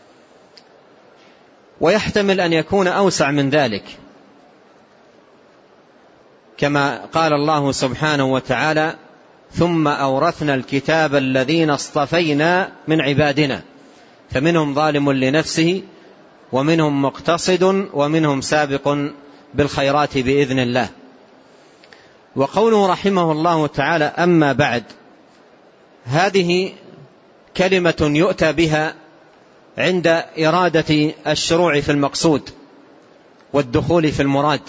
ويحتمل أن يكون أوسع من ذلك، كما قال الله سبحانه وتعالى ثم أورثنا الكتاب الذين اصطفينا من عبادنا فمنهم ظالم لنفسه ومنهم مقتصد ومنهم سابق بالخيرات بإذن الله. وقوله رحمه الله تعالى أما بعد، هذه كلمة يؤتى بها عند إرادة الشروع في المقصود والدخول في المراد.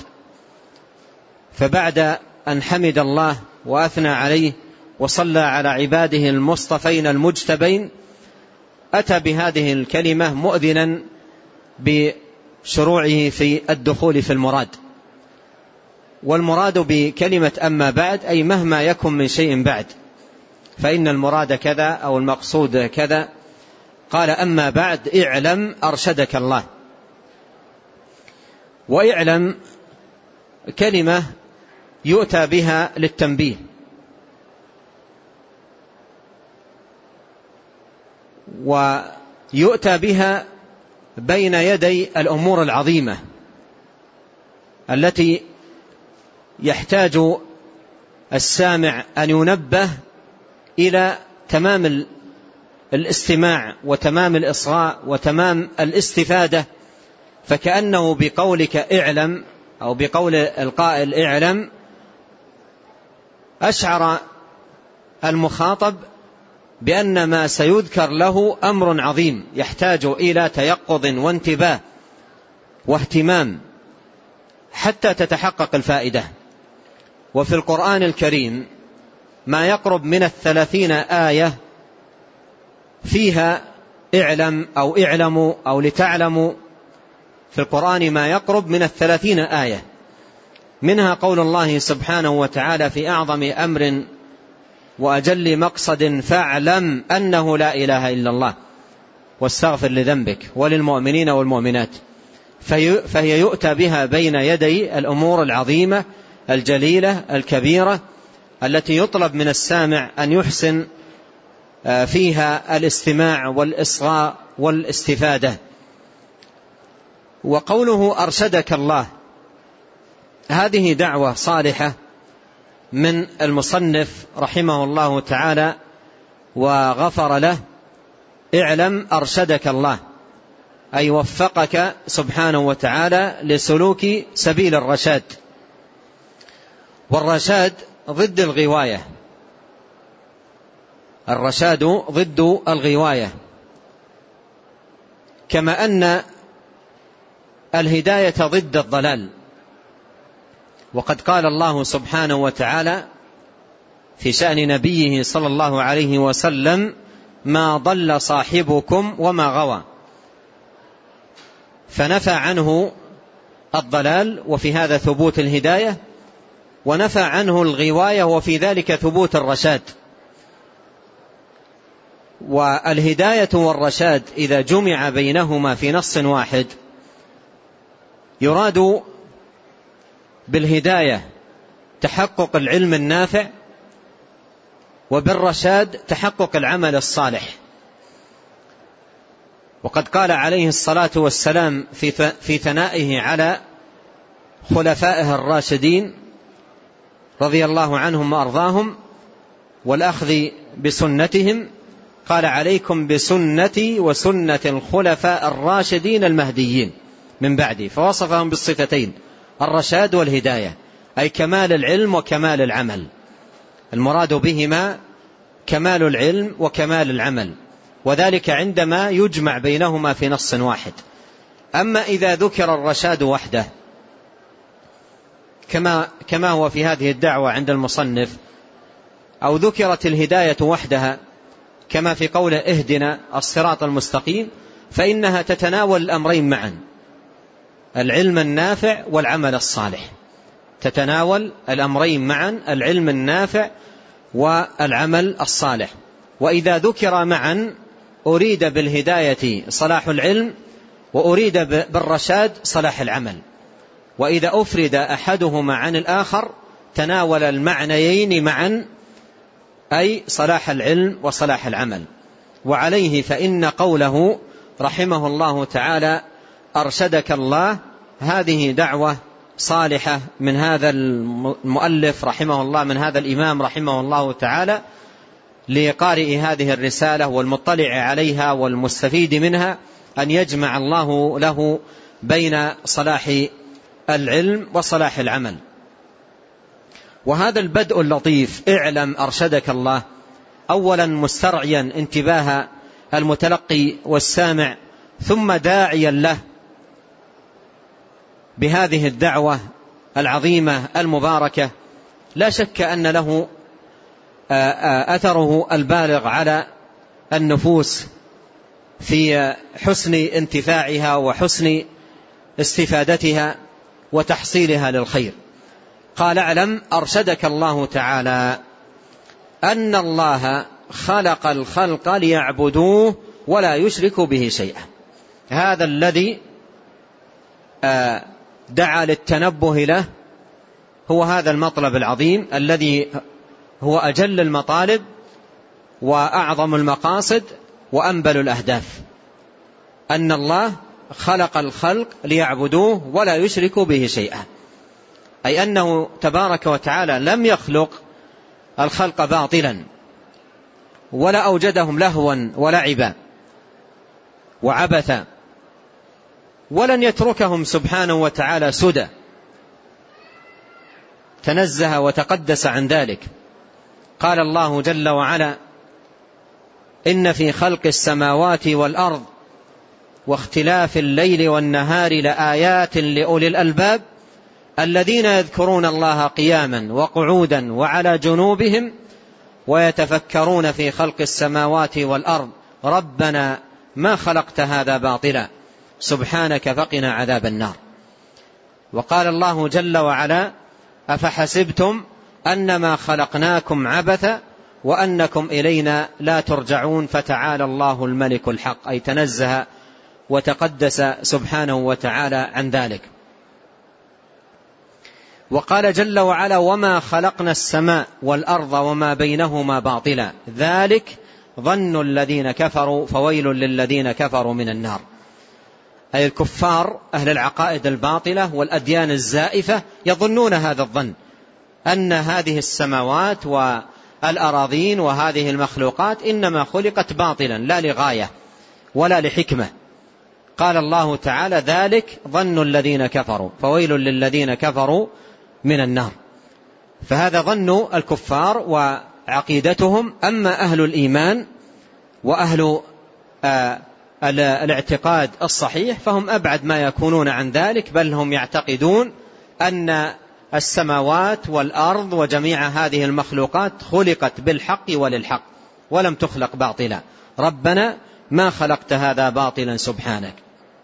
فبعد أن حمد الله وأثنى عليه وصلى على عباده المصطفين المجتبين أتى بهذه الكلمة مؤذنا بشروعه في الدخول في المراد. والمراد بكلمة أما بعد أي مهما يكن من شيء بعد، فإن المراد كذا أو المقصود كذا. قال أما بعد اعلم أرشدك الله. واعلم كلمة يؤتى بها للتنبيه، ويؤتى بها بين يدي الأمور العظيمة التي يحتاج السامع أن ينبه إلى تمام الاستماع وتمام الإصغاء وتمام الاستفادة. فكأنه بقولك اعلم أو بقول القائل اعلم أشعر المخاطب بأن ما سيذكر له أمر عظيم يحتاج إلى تيقظ وانتباه واهتمام حتى تتحقق الفائدة. وفي القرآن الكريم ما يقرب من الثلاثين آية فيها اعلم أو اعلموا أو لتعلموا. في القرآن ما يقرب من الثلاثين آية، منها قول الله سبحانه وتعالى في أعظم أمر وأجل مقصد فاعلم أنه لا إله إلا الله واستغفر لذنبك وللمؤمنين والمؤمنات. فهي يؤتى بها بين يدي الأمور العظيمة الجليلة الكبيرة التي يطلب من السامع أن يحسن فيها الاستماع والإصغاء والاستفادة. وقوله أرشدك الله هذه دعوة صالحة من المصنف رحمه الله تعالى وغفر له. اعلم أرشدك الله أي وفقك سبحانه وتعالى لسلوك سبيل الرشاد، والرشاد ضد الغواية، الرشاد ضد الغواية، كما أن الهداية ضد الضلال. وقد قال الله سبحانه وتعالى في شأن نبيه صلى الله عليه وسلم ما ضل صاحبكم وما غوى، فنفى عنه الضلال وفي هذا ثبوت الهداية، ونفى عنه الغواية وفي ذلك ثبوت الرشاد. والهداية والرشاد إذا جمع بينهما في نص واحد يراد بالهداية تحقق العلم النافع، وبالرشاد تحقق العمل الصالح. وقد قال عليه الصلاة والسلام في ثنائه على خلفائه الراشدين رضي الله عنهم وأرضاهم والأخذ بسنتهم، قال عليكم بسنتي وسنة الخلفاء الراشدين المهديين من بعدي، فوصفهم بالصفتين الرشاد والهداية، أي كمال العلم وكمال العمل. المراد بهما كمال العلم وكمال العمل، وذلك عندما يجمع بينهما في نص واحد. أما إذا ذكر الرشاد وحده كما كما هو في هذه الدعوة عند المصنف، أو ذكرت الهداية وحدها كما في قوله اهدنا الصراط المستقيم، فإنها تتناول الأمرين معا، العلم النافع والعمل الصالح، تتناول الأمرين معا، العلم النافع والعمل الصالح. وإذا ذكر معا أريد بالهداية صلاح العلم، وأريد بالرشاد صلاح العمل. وإذا أفرد أحدهما عن الآخر تناول المعنيين معا، أي صلاح العلم وصلاح العمل. وعليه فإن قوله رحمه الله تعالى أرشدك الله هذه دعوة صالحة من هذا المؤلف رحمه الله، من هذا الإمام رحمه الله تعالى، لقارئ هذه الرسالة والمطلع عليها والمستفيد منها، أن يجمع الله له بين صلاح العلم وصلاح العمل. وهذا البدء اللطيف اعلم أرشدك الله أولا مسترعيا انتباه المتلقي والسامع، ثم داعيا له بهذه الدعوة العظيمة المباركة، لا شك أن له أثره البالغ على النفوس في حسن انتفاعها وحسن استفادتها وتحصيلها للخير. قال اعلم أرشدك الله تعالى أن الله خلق الخلق ليعبدوه ولا يشركوا به شيئا. هذا الذي دعا للتنبه له هو هذا المطلب العظيم الذي هو أجل المطالب وأعظم المقاصد وأنبل الأهداف، أن الله خلق الخلق ليعبدوه ولا يشركوا به شيئا، أي أنه تبارك وتعالى لم يخلق الخلق باطلا، ولا أوجدهم لهوا ولعبا وعبثا، ولن يتركهم سبحانه وتعالى سدى، تنزه وتقدس عن ذلك. قال الله جل وعلا إن في خلق السماوات والأرض واختلاف الليل والنهار لآيات لأولي الألباب الذين يذكرون الله قياما وقعودا وعلى جنوبهم ويتفكرون في خلق السماوات والأرض ربنا ما خلقت هذا باطلا سبحانك فقنا عذاب النار. وقال الله جل وعلا أفحسبتم أنما خلقناكم عبثا وأنكم إلينا لا ترجعون فتعالى الله الملك الحق، أي تنزه وتقدس سبحانه وتعالى عن ذلك. وقال جل وعلا وما خلقنا السماء والأرض وما بينهما باطلا ذلك ظن الذين كفروا فويل للذين كفروا من النار. أي الكفار أهل العقائد الباطلة والأديان الزائفة يظنون هذا الظن، أن هذه السماوات والأراضين وهذه المخلوقات إنما خلقت باطلا لا لغاية ولا لحكمة. قال الله تعالى: ذلك ظن الذين كفروا فويل للذين كفروا من النار. فهذا ظن الكفار وعقيدتهم. أما أهل الإيمان وأهل آه الاعتقاد الصحيح فهم أبعد ما يكونون عن ذلك، بل هم يعتقدون أن السماوات والأرض وجميع هذه المخلوقات خلقت بالحق وللحق ولم تخلق باطلا. ربنا ما خلقت هذا باطلا سبحانك.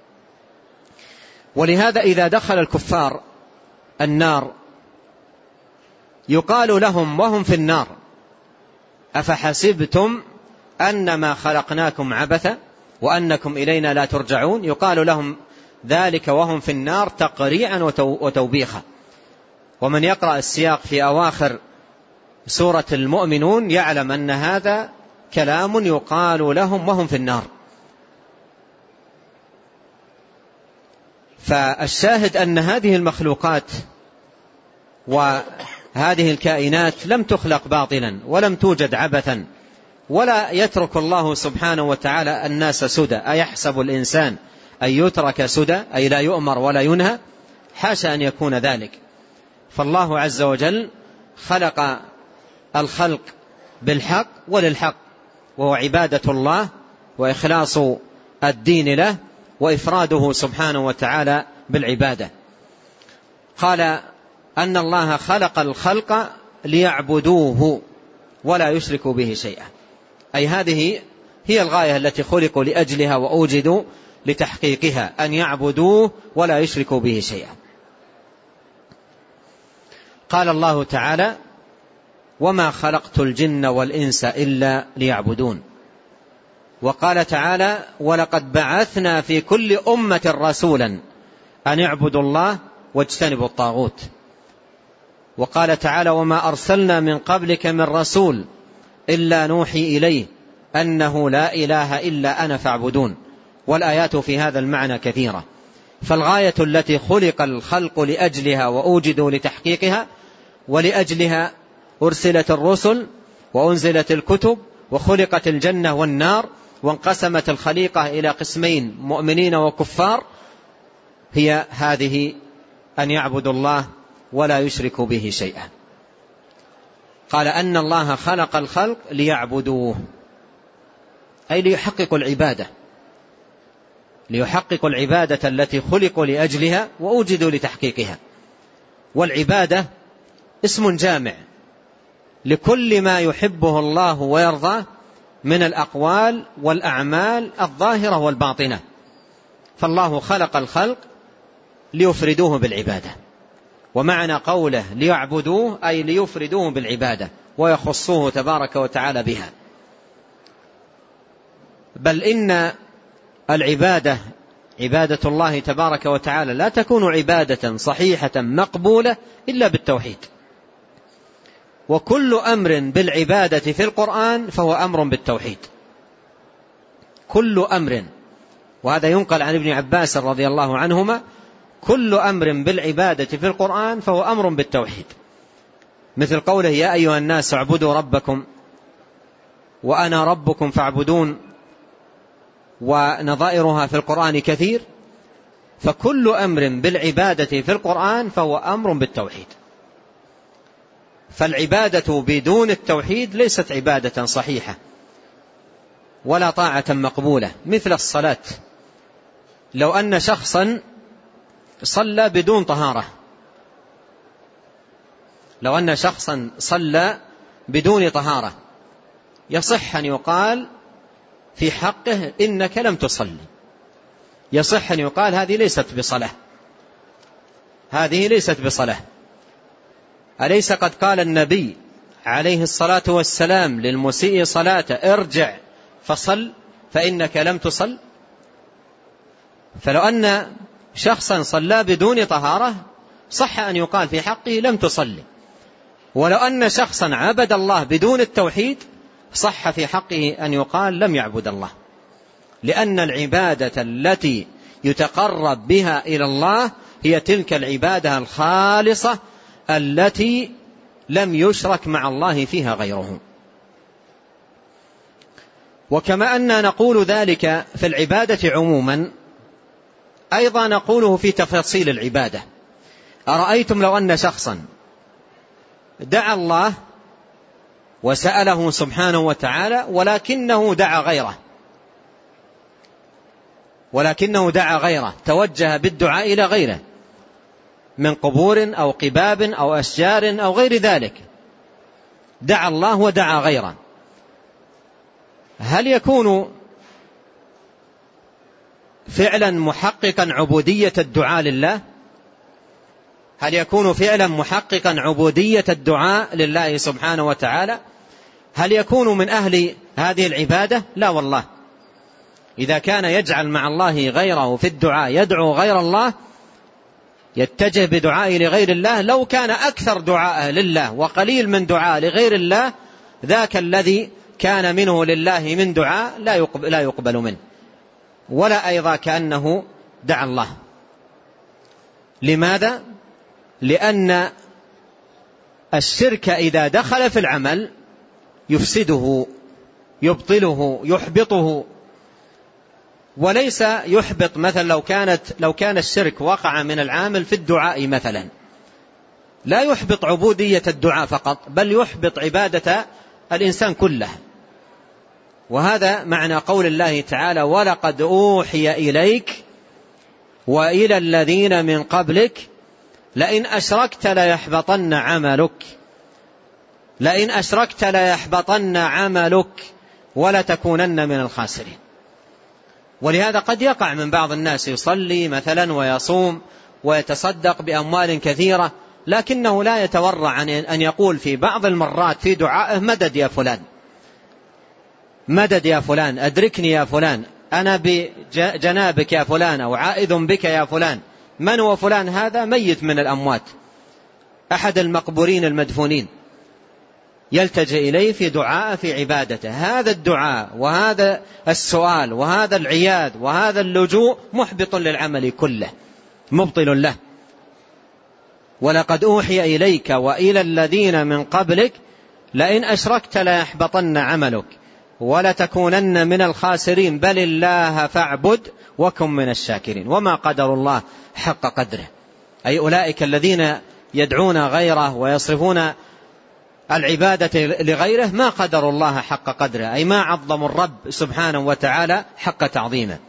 ولهذا إذا دخل الكفار النار يقال لهم وهم في النار: أفحسبتم أنما خلقناكم عبثا وأنكم إلينا لا ترجعون. يقال لهم ذلك وهم في النار تقريعا وتوبيخا. ومن يقرأ السياق في أواخر سورة المؤمنون يعلم أن هذا كلام يقال لهم وهم في النار. فالشاهد أن هذه المخلوقات وهذه الكائنات لم تخلق باطلا ولم توجد عبثا، ولا يترك الله سبحانه وتعالى الناس سدى. أيحسب الإنسان أن يترك سدى، أي لا يؤمر ولا ينهى؟ حاشا أن يكون ذلك. فالله عز وجل خلق الخلق بالحق وللحق، وهو عبادة الله وإخلاص الدين له وإفراده سبحانه وتعالى بالعبادة. قال أن الله خلق الخلق ليعبدوه ولا يشركوا به شيئا، أي هذه هي الغاية التي خلقوا لأجلها وأوجدوا لتحقيقها، أن يعبدوه ولا يشركوا به شيئا. قال الله تعالى: وما خلقت الجن والإنس إلا ليعبدون. وقال تعالى: ولقد بعثنا في كل أمة رسولا أن اعبدوا الله واجتنبوا الطاغوت. وقال تعالى: وما أرسلنا من قبلك من رسول إلا نوحي إليه أنه لا إله إلا أنا فاعبدون. والآيات في هذا المعنى كثيرة. فالغاية التي خلق الخلق لأجلها وأوجدوا لتحقيقها، ولأجلها أرسلت الرسل وأنزلت الكتب وخلقت الجنة والنار وانقسمت الخليقة إلى قسمين: مؤمنين وكفار، هي هذه أن يعبدوا الله ولا يشركوا به شيئا. قال أن الله خلق الخلق ليعبدوه، أي ليحققوا العبادة، ليحققوا العبادة التي خلقوا لأجلها وأوجدوا لتحقيقها. والعبادة اسم جامع لكل ما يحبه الله ويرضاه من الأقوال والأعمال الظاهرة والباطنة. فالله خلق الخلق ليفردوه بالعبادة، ومعنى قوله ليعبدوه أي ليفردوه بالعبادة ويخصوه تبارك وتعالى بها. بل إن العبادة عبادة الله تبارك وتعالى لا تكون عبادة صحيحة مقبولة إلا بالتوحيد. وكل أمر بالعبادة في القرآن فهو أمر بالتوحيد، كل أمر. وهذا ينقل عن ابن عباس رضي الله عنهما: كل أمر بالعبادة في القرآن فهو أمر بالتوحيد. مثل قوله: يا أيها الناس اعبدوا ربكم وأنا ربكم فاعبدون، ونظائرها في القرآن كثير. فكل أمر بالعبادة في القرآن فهو أمر بالتوحيد. فالعبادة بدون التوحيد ليست عبادة صحيحة ولا طاعة مقبولة. مثل الصلاة، لو أن شخصا صلى بدون طهارة، لو أن شخصا صلى بدون طهارة يصح أن يقال في حقه إنك لم تصلي، يصح أن يقال هذه ليست بصلاة، هذه ليست بصلاة. أليس قد قال النبي عليه الصلاة والسلام للمسيء صلاته: ارجع فصل فإنك لم تصل؟ فلو أن شخصا صلى بدون طهارة صح أن يقال في حقه لم تصلي. ولو أن شخصا عبد الله بدون التوحيد صح في حقه أن يقال لم يعبد الله، لأن العبادة التي يتقرب بها إلى الله هي تلك العبادة الخالصة التي لم يشرك مع الله فيها غيره. وكما أننا نقول ذلك في العبادة عموما، أيضا نقوله في تفاصيل العبادة. أرأيتم لو أن شخصا دعا الله وسأله سبحانه وتعالى ولكنه دعا غيره ولكنه دعا غيره توجه بالدعاء إلى غيره من قبور أو قباب أو أشجار أو غير ذلك، دعا الله ودعا غيره، هل يكون فعلا محققا عبودية الدعاء لله؟ هل يكون فعلا محققا عبودية الدعاء لله سبحانه وتعالى؟ هل يكون من أهل هذه العبادة؟ لا والله. إذا كان يجعل مع الله غيره في الدعاء، يدعو غير الله، يتجه بدعائه لغير الله، لو كان أكثر دعاءه لله وقليل من دعاء لغير الله، ذاك الذي كان منه لله من دعاء لا يقبل منه، ولا أيضا كأنه دعا الله. لماذا؟ لأن الشرك إذا دخل في العمل يفسده، يبطله، يحبطه، وليس يحبط مثلا لو كانت لو كان الشرك وقع من العامل في الدعاء مثلا، لا يحبط عبودية الدعاء فقط، بل يحبط عبادة الإنسان كله. وهذا معنى قول الله تعالى: ولقد أوحي إليك وإلى الذين من قبلك لئن أشركت ليحبطن عملك لئن أشركت ليحبطن عملك ولتكونن من الخاسرين. ولهذا قد يقع من بعض الناس يصلي مثلا ويصوم ويتصدق بأموال كثيرة، لكنه لا يتورع عن أن يقول في بعض المرات في دعائه: مدد يا فلان، مدد يا فلان، أدركني يا فلان، أنا بجنابك يا فلان، أو عائذ بك يا فلان. من هو فلان؟ هذا ميت من الأموات، أحد المقبورين المدفونين، يلتجئ إليه في دعاء في عبادته. هذا الدعاء وهذا السؤال وهذا العياذ وهذا اللجوء محبط للعمل كله، مبطل له. ولقد أوحي إليك وإلى الذين من قبلك لئن أشركت ليحبطن عملك ولتكونن من الخاسرين بل الله فاعبد وكن من الشاكرين. وما قدر الله حق قدره، أي أولئك الذين يدعون غيره ويصرفون العبادة لغيره ما قدر الله حق قدره، أي ما عظموا الرب سبحانه وتعالى حق تعظيمه.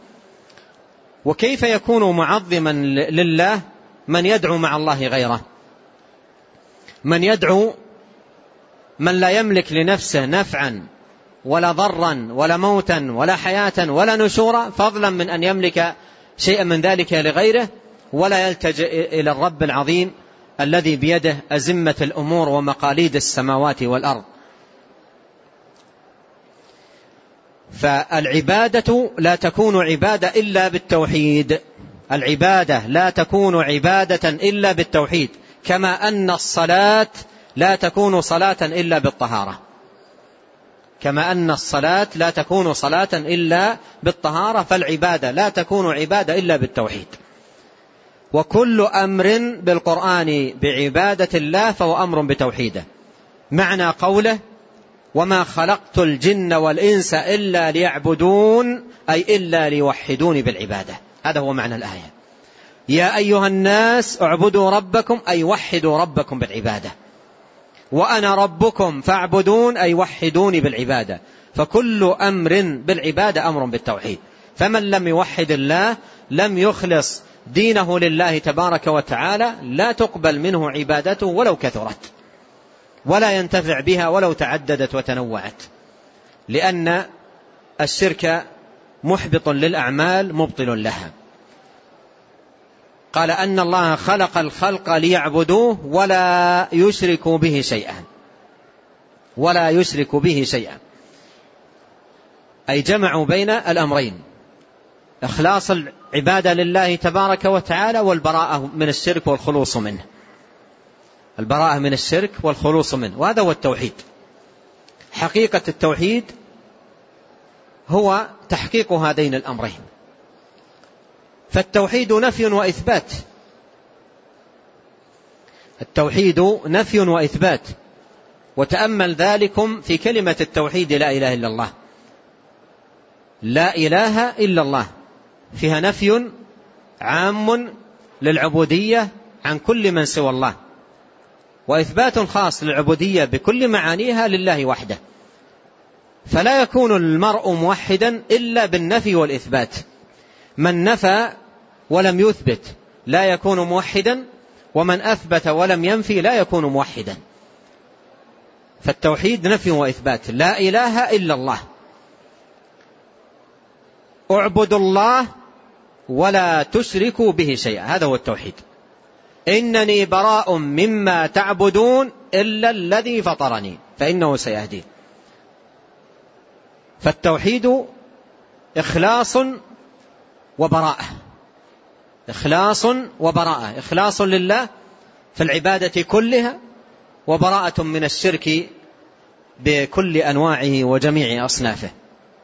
وكيف يكون معظما لله من يدعو مع الله غيره، من يدعو من لا يملك لنفسه نفعا ولا ضرا ولا موتا ولا حياة ولا نشورا، فضلا من أن يملك شيئا من ذلك لغيره، ولا يلتجئ إلى الرب العظيم الذي بيده أزمة الأمور ومقاليد السماوات والأرض. فالعبادة لا تكون عبادة إلا بالتوحيد، العبادة لا تكون عبادة إلا بالتوحيد، كما أن الصلاة لا تكون صلاة إلا بالطهارة، كما أن الصلاة لا تكون صلاة إلا بالطهارة، فالعبادة لا تكون عبادة إلا بالتوحيد. وكل أمر بالقرآن بعبادة الله فهو أمر بتوحيده. معنى قوله: وما خلقت الجن والإنس إلا ليعبدون، أي إلا ليوحدون بالعبادة. هذا هو معنى الآية. يا أيها الناس اعبدوا ربكم، أي وحدوا ربكم بالعبادة. وأنا ربكم فاعبدون، أي وحدوني بالعبادة. فكل أمر بالعبادة أمر بالتوحيد، فمن لم يوحد الله لم يخلص دينه لله تبارك وتعالى لا تقبل منه عبادته ولو كثرت، ولا ينتفع بها ولو تعددت وتنوعت، لأن الشرك محبط للأعمال مبطل لها. قال أن الله خلق الخلق ليعبدوه ولا يشركوا به شيئا، ولا يشركوا به شيئا، أي جمعوا بين الأمرين: إخلاص العبادة لله تبارك وتعالى والبراءة من الشرك والخلوص منه، البراءة من الشرك والخلوص منه، وهذا هو التوحيد. حقيقة التوحيد هو تحقيق هذين الأمرين. فالتوحيد نفي وإثبات، التوحيد نفي وإثبات. وتأمل ذلكم في كلمة التوحيد لا إله إلا الله. لا إله إلا الله فيها نفي عام للعبودية عن كل من سوى الله، وإثبات خاص للعبودية بكل معانيها لله وحده. فلا يكون المرء موحدا إلا بالنفي والإثبات. من نفى ولم يثبت لا يكون موحدا، ومن أثبت ولم ينفي لا يكون موحدا. فالتوحيد نفي وإثبات. لا إله إلا الله، اعبدوا الله ولا تشركوا به شيئا، هذا هو التوحيد. إنني براء مما تعبدون إلا الذي فطرني فإنه سيهدين. فالتوحيد إخلاص وبراءة، إخلاص وبراءة، إخلاص لله في العبادة كلها، وبراءة من الشرك بكل أنواعه وجميع أصنافه.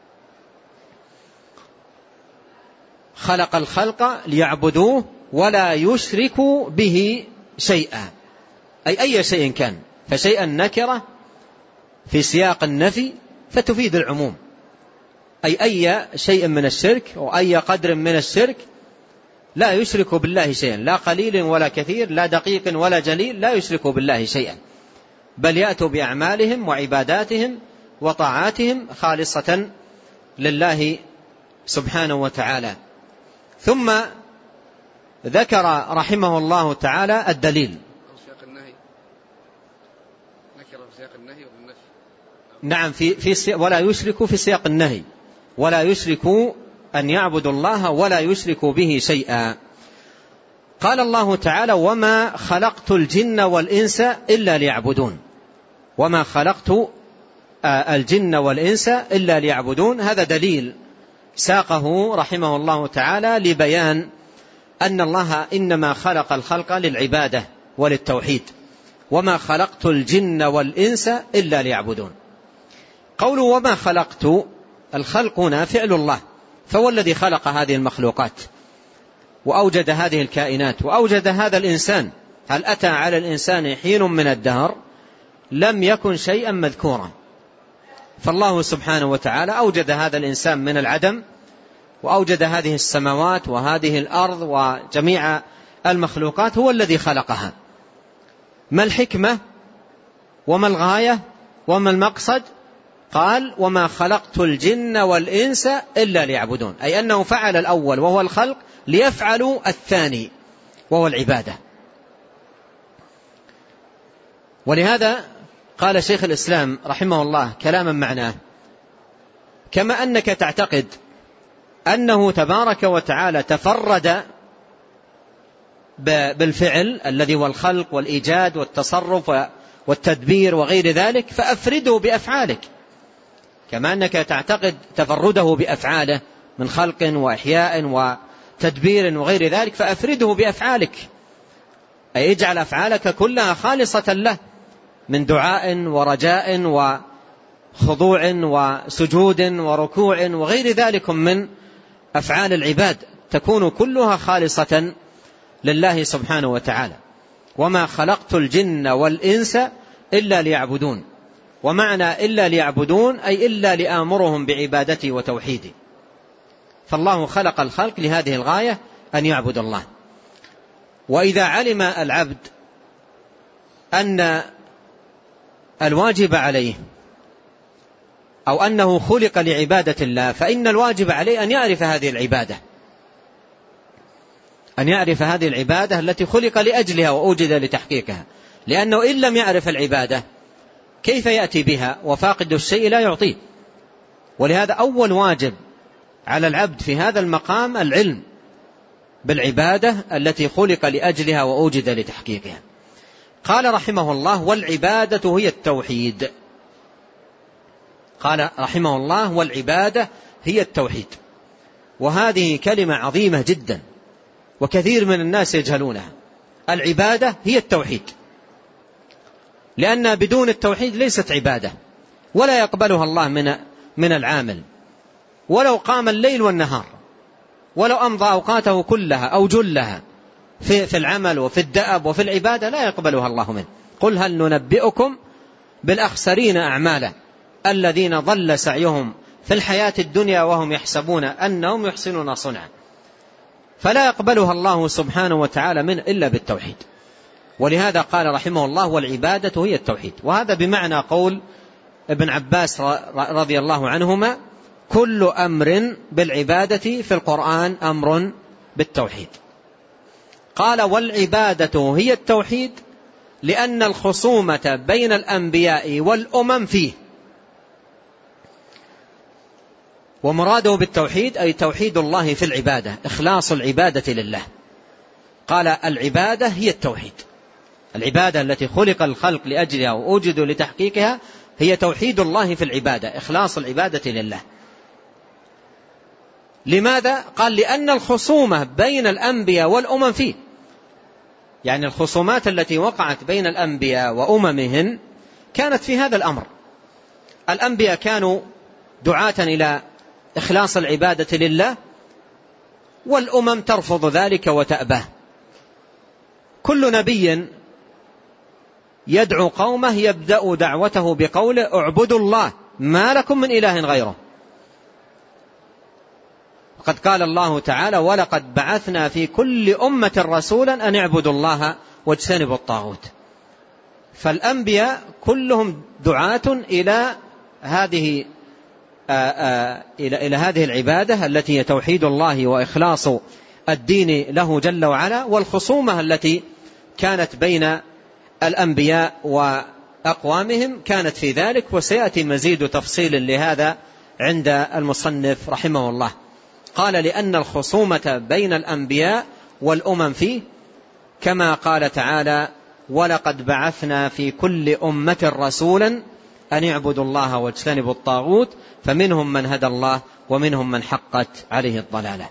خلق الخلق ليعبدوه ولا يشركوا به شيئا، أي أي شيء كان. فشيئا نكرة في سياق النفي فتفيد العموم، أي أي شيء من الشرك وأي قدر من الشرك لا يشرك بالله شيئا، لا قليل ولا كثير، لا دقيق ولا جليل، لا يشرك بالله شيئا، بل يأتوا بأعمالهم وعباداتهم وطاعاتهم خالصة لله سبحانه وتعالى. ثم ذكر رحمه الله تعالى الدليل. نعم، في في ولا يشركوا في سياق النهي، ولا يشركوا أن يعبدوا الله ولا يشركوا به شيئا. قال الله تعالى: وما خلقت الجن والإنس إلا ليعبدون. وما خلقت الجن والإنس إلا ليعبدون، هذا دليل ساقه رحمه الله تعالى لبيان أن الله إنما خلق الخلق للعبادة وللتوحيد. وما خلقت الجن والإنس إلا ليعبدون. قولوا وما خلقت، الخلق هنا فعل الله، فهو الذي خلق هذه المخلوقات وأوجد هذه الكائنات وأوجد هذا الإنسان. هل أتى على الإنسان حين من الدهر لم يكن شيئا مذكورا؟ فالله سبحانه وتعالى أوجد هذا الإنسان من العدم، وأوجد هذه السماوات وهذه الأرض وجميع المخلوقات، هو الذي خلقها. ما الحكمة وما الغاية وما المقصد؟ قال: وما خلقت الجن والإنس إلا ليعبدون، أي أنه فعل الأول وهو الخلق ليفعلوا الثاني وهو العبادة. ولهذا قال شيخ الإسلام رحمه الله كلاما معناه: كما أنك تعتقد أنه تبارك وتعالى تفرد بالفعل الذي هو الخلق والإيجاد والتصرف والتدبير وغير ذلك، فأفرده بأفعالك. كما أنك تعتقد تفرده بأفعاله من خلق وإحياء وتدبير وغير ذلك، فأفرده بأفعالك، أي اجعل أفعالك كلها خالصة له، من دعاء ورجاء وخضوع وسجود وركوع وغير ذلك من أفعال العباد، تكون كلها خالصة لله سبحانه وتعالى. وما خلقت الجن والإنس إلا ليعبدون. ومعنى إلا ليعبدون أي إلا لآمرهم بعبادتي وتوحيدي. فالله خلق الخلق لهذه الغاية، أن يعبد الله. وإذا علم العبد أن الواجب عليه أو أنه خلق لعبادة الله، فإن الواجب عليه أن يعرف هذه العبادة، أن يعرف هذه العبادة التي خلق لأجلها وأوجد لتحقيقها. لأنه إن لم يعرف العبادة كيف يأتي بها؟ وفاقد الشيء لا يعطيه. ولهذا أول واجب على العبد في هذا المقام العلم بالعبادة التي خلق لأجلها وأوجد لتحقيقها. قال رحمه الله: والعبادة هي التوحيد. قال رحمه الله: والعبادة هي التوحيد. وهذه كلمة عظيمة جدا وكثير من الناس يجهلونها. العبادة هي التوحيد، لأن بدون التوحيد ليست عبادة. ولا يقبلها الله من من العامل، ولو قام الليل والنهار، ولو أمضى أوقاته كلها أو جلها في, في العمل وفي الدأب وفي العبادة لا يقبلها الله منه. قل هل ننبئكم بالأخسرين أعمالا الذين ضل سعيهم في الحياة الدنيا وهم يحسبون أنهم يحسنون صنعا. فلا يقبلها الله سبحانه وتعالى من إلا بالتوحيد. ولهذا قال رحمه الله والعبادة هي التوحيد. وهذا بمعنى قول ابن عباس رضي الله عنهما كل أمر بالعبادة في القرآن أمر بالتوحيد. قال والعبادة هي التوحيد لأن الخصومة بين الأنبياء والأمم فيه. ومراده بالتوحيد أي توحيد الله في العبادة، إخلاص العبادة لله. قال العبادة هي التوحيد، العبادة التي خلق الخلق لأجلها وأوجدوا لتحقيقها هي توحيد الله في العبادة، إخلاص العبادة لله. لماذا؟ قال لأن الخصومة بين الأنبياء والأمم فيه، يعني الخصومات التي وقعت بين الأنبياء وأممهن كانت في هذا الأمر. الأنبياء كانوا دعاة إلى إخلاص العبادة لله، والأمم ترفض ذلك وتأباه. كل نبي يدعو قومه يبدأ دعوته بقوله اعبدوا الله ما لكم من إله غيره. وقد قال الله تعالى ولقد بعثنا في كل أمة رسولا أن اعبدوا الله واجتنبوا الطاغوت. فالأنبياء كلهم دعاة إلى هذه آآ آآ إلى, إلى هذه العبادة التي هي توحيد الله وإخلاص الدين له جل وعلا. والخصومة التي كانت بين الأنبياء وأقوامهم كانت في ذلك، وسيأتي مزيد تفصيل لهذا عند المصنف رحمه الله. قال لأن الخصومة بين الأنبياء والأمم فيه، كما قال تعالى ولقد بعثنا في كل أمة رسولا أن يعبدوا الله واجتنبوا الطاغوت فمنهم من هدى الله ومنهم من حقت عليه الضلالة.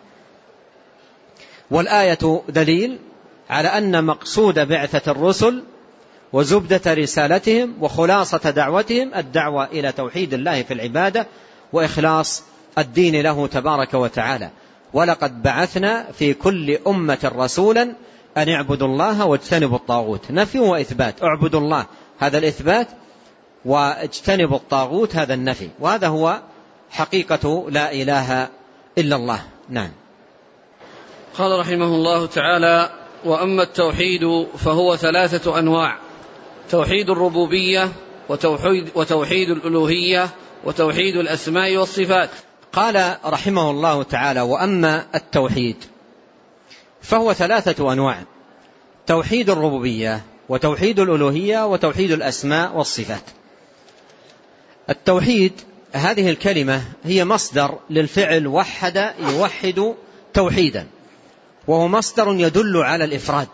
والآية دليل على أن مقصود بعثة الرسل وزبدة رسالتهم وخلاصة دعوتهم الدعوة إلى توحيد الله في العبادة وإخلاص الدين له تبارك وتعالى. ولقد بعثنا في كل أمة رسولا أن يعبدوا الله واجتنبوا الطاغوت، نفي وإثبات. اعبدوا الله هذا الإثبات، واجتنبوا الطاغوت هذا النفي، وهذا هو حقيقة لا إله إلا الله. نعم. قال رحمه الله تعالى وأما التوحيد فهو ثلاثة أنواع: توحيد الربوبية وتوحيد, وتوحيد الألوهية وتوحيد الأسماء والصفات. قال رحمه الله تعالى وأما التوحيد فهو ثلاثة أنواع: توحيد الربوبية وتوحيد الألوهية وتوحيد الأسماء والصفات. التوحيد هذه الكلمة هي مصدر للفعل وحد يوحد توحيدا، وهو مصدر يدل على الإفراد.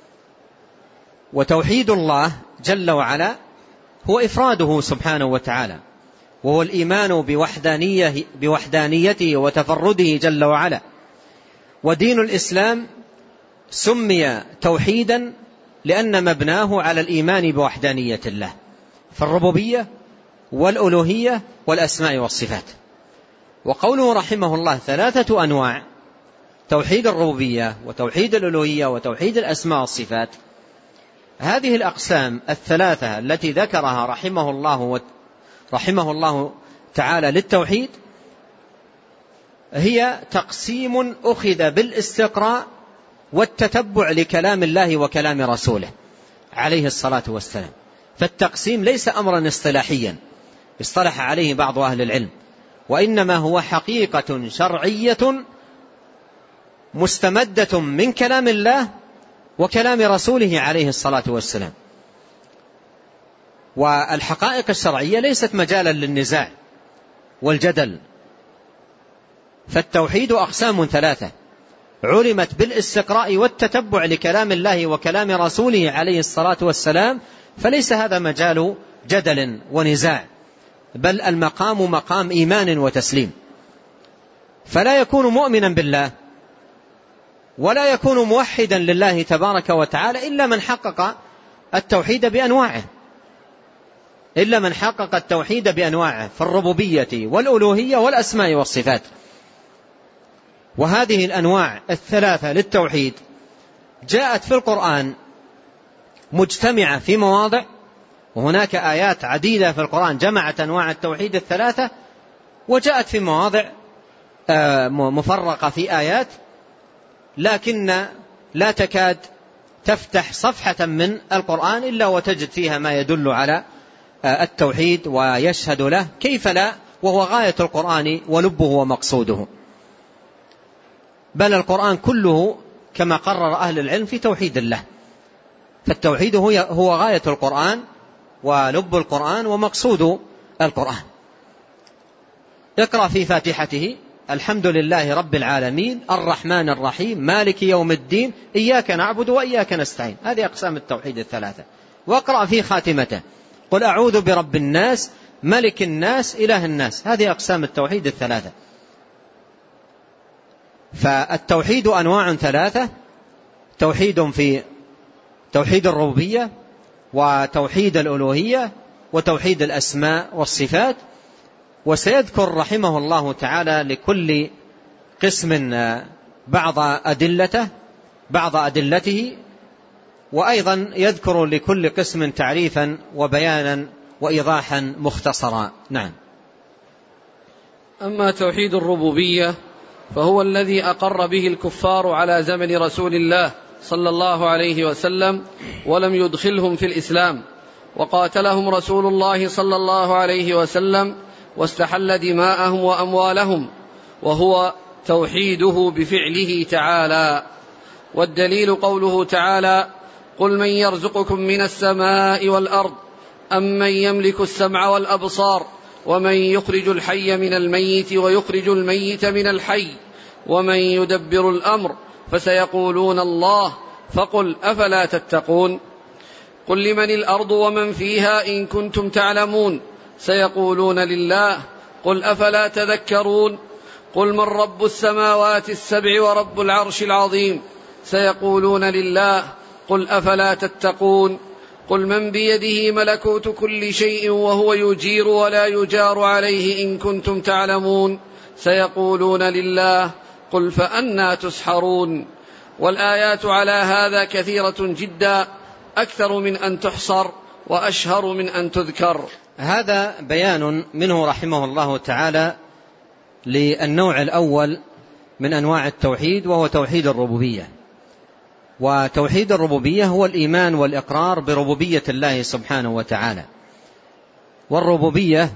وتوحيد الله جل وعلا هو إفراده سبحانه وتعالى، وهو الإيمان بوحدانية بوحدانيته وتفرده جل وعلا. ودين الإسلام سمي توحيدا لأن مبناه على الإيمان بوحدانية الله، فالربوبية والألوهية والأسماء والصفات. وقوله رحمه الله ثلاثة أنواع: توحيد الربوبية وتوحيد الألوهية وتوحيد الأسماء والصفات. هذه الأقسام الثلاثة التي ذكرها رحمه الله رحمه الله تعالى للتوحيد هي تقسيم أخذ بالاستقراء والتتبع لكلام الله وكلام رسوله عليه الصلاة والسلام. فالتقسيم ليس أمرا اصطلاحيا اصطلح عليه بعض أهل العلم، وإنما هو حقيقة شرعية مستمدة من كلام الله وكلام رسوله عليه الصلاة والسلام. والحقائق الشرعية ليست مجالا للنزاع والجدل. فالتوحيد أقسام ثلاثة علمت بالاستقراء والتتبع لكلام الله وكلام رسوله عليه الصلاة والسلام، فليس هذا مجال جدل ونزاع، بل المقام مقام إيمان وتسليم. فلا يكون مؤمنا بالله ولا يكون موحدا لله تبارك وتعالى إلا من حقق التوحيد بأنواعه. إلا من حقق التوحيد بأنواعه في الربوبية والألوهية والأسماء والصفات. وهذه الأنواع الثلاثة للتوحيد جاءت في القرآن مجتمعة في مواضع، وهناك آيات عديدة في القرآن جمعت أنواع التوحيد الثلاثة، وجاءت في مواضع مفرقة في آيات، لكن لا تكاد تفتح صفحة من القرآن إلا وتجد فيها ما يدل على التوحيد ويشهد له، كيف لا وهو غاية القرآن ولبه ومقصوده. بل القرآن كله كما قرر أهل العلم في توحيد الله، فالتوحيد هو غاية القرآن ولب القرآن ومقصود القرآن. اقرأ في فاتحته الحمد لله رب العالمين الرحمن الرحيم مالك يوم الدين إياك نعبد وإياك نستعين، هذه أقسام التوحيد الثلاثة. واقرأ في خاتمته قل أعوذ برب الناس ملك الناس إله الناس، هذه أقسام التوحيد الثلاثة. فالتوحيد أنواع ثلاثة: توحيد في توحيد الربوبية، وتوحيد الألوهية، وتوحيد الأسماء والصفات. وسيذكر رحمه الله تعالى لكل قسم بعض أدلته بعض أدلته وأيضا يذكر لكل قسم تعريفا وبيانا وإيضاحا مختصرا. نعم. أما توحيد الربوبية فهو الذي أقر به الكفار على زمن رسول الله صلى الله عليه وسلم ولم يدخلهم في الإسلام، وقاتلهم رسول الله صلى الله عليه وسلم واستحل دماءهم وأموالهم، وهو توحيده بفعله تعالى. والدليل قوله تعالى قل من يرزقكم من السماء والأرض أم من يملك السمع والأبصار ومن يخرج الحي من الميت ويخرج الميت من الحي ومن يدبر الأمر فسيقولون الله فقل أفلا تتقون. قل لمن الأرض ومن فيها إن كنتم تعلمون سيقولون لله قل أفلا تذكرون. قل من رب السماوات السبع ورب العرش العظيم سيقولون لله قل أفلا تتقون. قل من بيده ملكوت كل شيء وهو يجير ولا يجار عليه إن كنتم تعلمون سيقولون لله قل فأنى تسحرون. والآيات على هذا كثيرة جدا أكثر من أن تحصر وأشهر من أن تذكر. هذا بيان منه رحمه الله تعالى للنوع الأول من أنواع التوحيد، وهو توحيد الربوبية. وتوحيد الربوبية هو الإيمان والإقرار بربوبية الله سبحانه وتعالى. والربوبية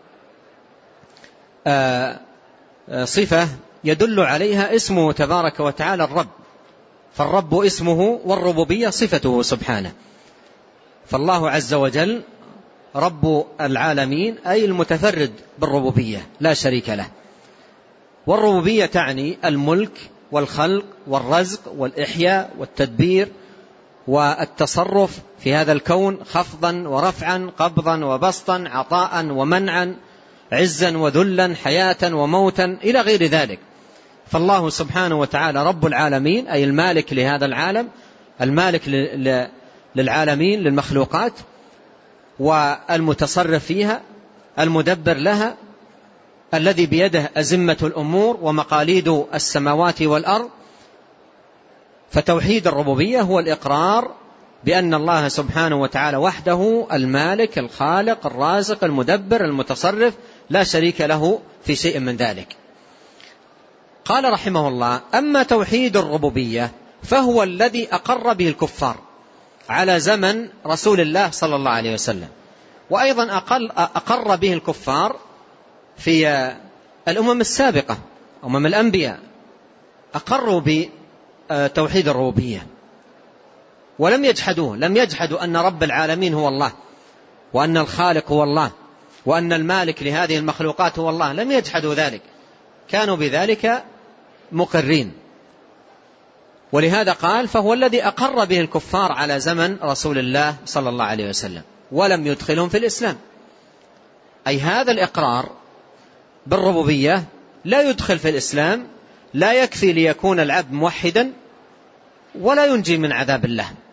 صفة يدل عليها اسمه تبارك وتعالى الرب، فالرب اسمه والربوبية صفته سبحانه. فالله عز وجل رب العالمين أي المتفرد بالربوبية لا شريك له. والربوبية تعني الملك والخلق والرزق والإحياء والتدبير والتصرف في هذا الكون، خفضا ورفعا، قبضا وبسطا، عطاء ومنعا، عزا وذلا، حياة وموتا، إلى غير ذلك. فالله سبحانه وتعالى رب العالمين أي المالك لهذا العالم، المالك للعالمين للمخلوقات، والمتصرف فيها، المدبر لها، الذي بيده أزمة الأمور ومقاليد السماوات والأرض. فتوحيد الربوبية هو الإقرار بأن الله سبحانه وتعالى وحده المالك الخالق الرازق المدبر المتصرف، لا شريك له في شيء من ذلك. قال رحمه الله: أما توحيد الربوبية فهو الذي أقر به الكفار على زمن رسول الله صلى الله عليه وسلم، وأيضا أقل أقر به الكفار في الأمم السابقة، أمم الأنبياء أقروا بتوحيد الربوبية ولم يجحدوه، لم يجحدوا أن رب العالمين هو الله، وأن الخالق هو الله، وأن المالك لهذه المخلوقات هو الله، لم يجحدوا ذلك، كانوا بذلك مقرين. ولهذا قال: فهو الذي أقر به الكفار على زمن رسول الله صلى الله عليه وسلم ولم يدخلهم في الإسلام. أي هذا الإقرار بالربوبية لا يدخل في الإسلام، لا يكفي ليكون العبد موحدا ولا ينجي من عذاب الله.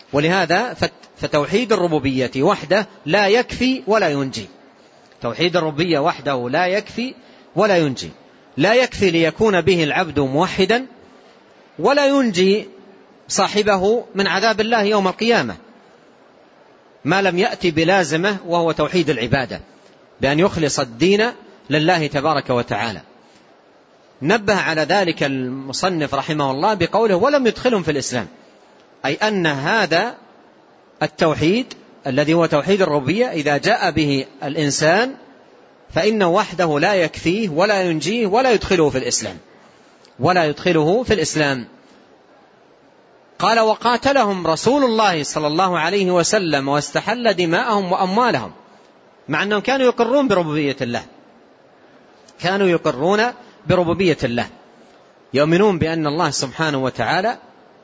ولهذا فتوحيد الربوبية وحده لا يكفي ولا ينجي. توحيد الربوبية وحده لا يكفي ولا ينجي، لا يكفي ليكون به العبد موحدا، ولا ينجي صاحبه من عذاب الله يوم القيامة ما لم يأتي بلازمه، وهو توحيد العبادة، بأن يخلص الدين لله تبارك وتعالى. نبه على ذلك المصنف رحمه الله بقوله ولم يدخلهم في الإسلام، أي أن هذا التوحيد الذي هو توحيد الربوبية إذا جاء به الإنسان فإنه وحده لا يكفيه ولا ينجيه ولا يدخله في الإسلام، ولا يدخله في الإسلام. قال وقاتلهم رسول الله صلى الله عليه وسلم واستحل دماءهم وأموالهم، مع أنهم كانوا يقرون بربوبية الله، كانوا يقرون بربوبية الله، يؤمنون بأن الله سبحانه وتعالى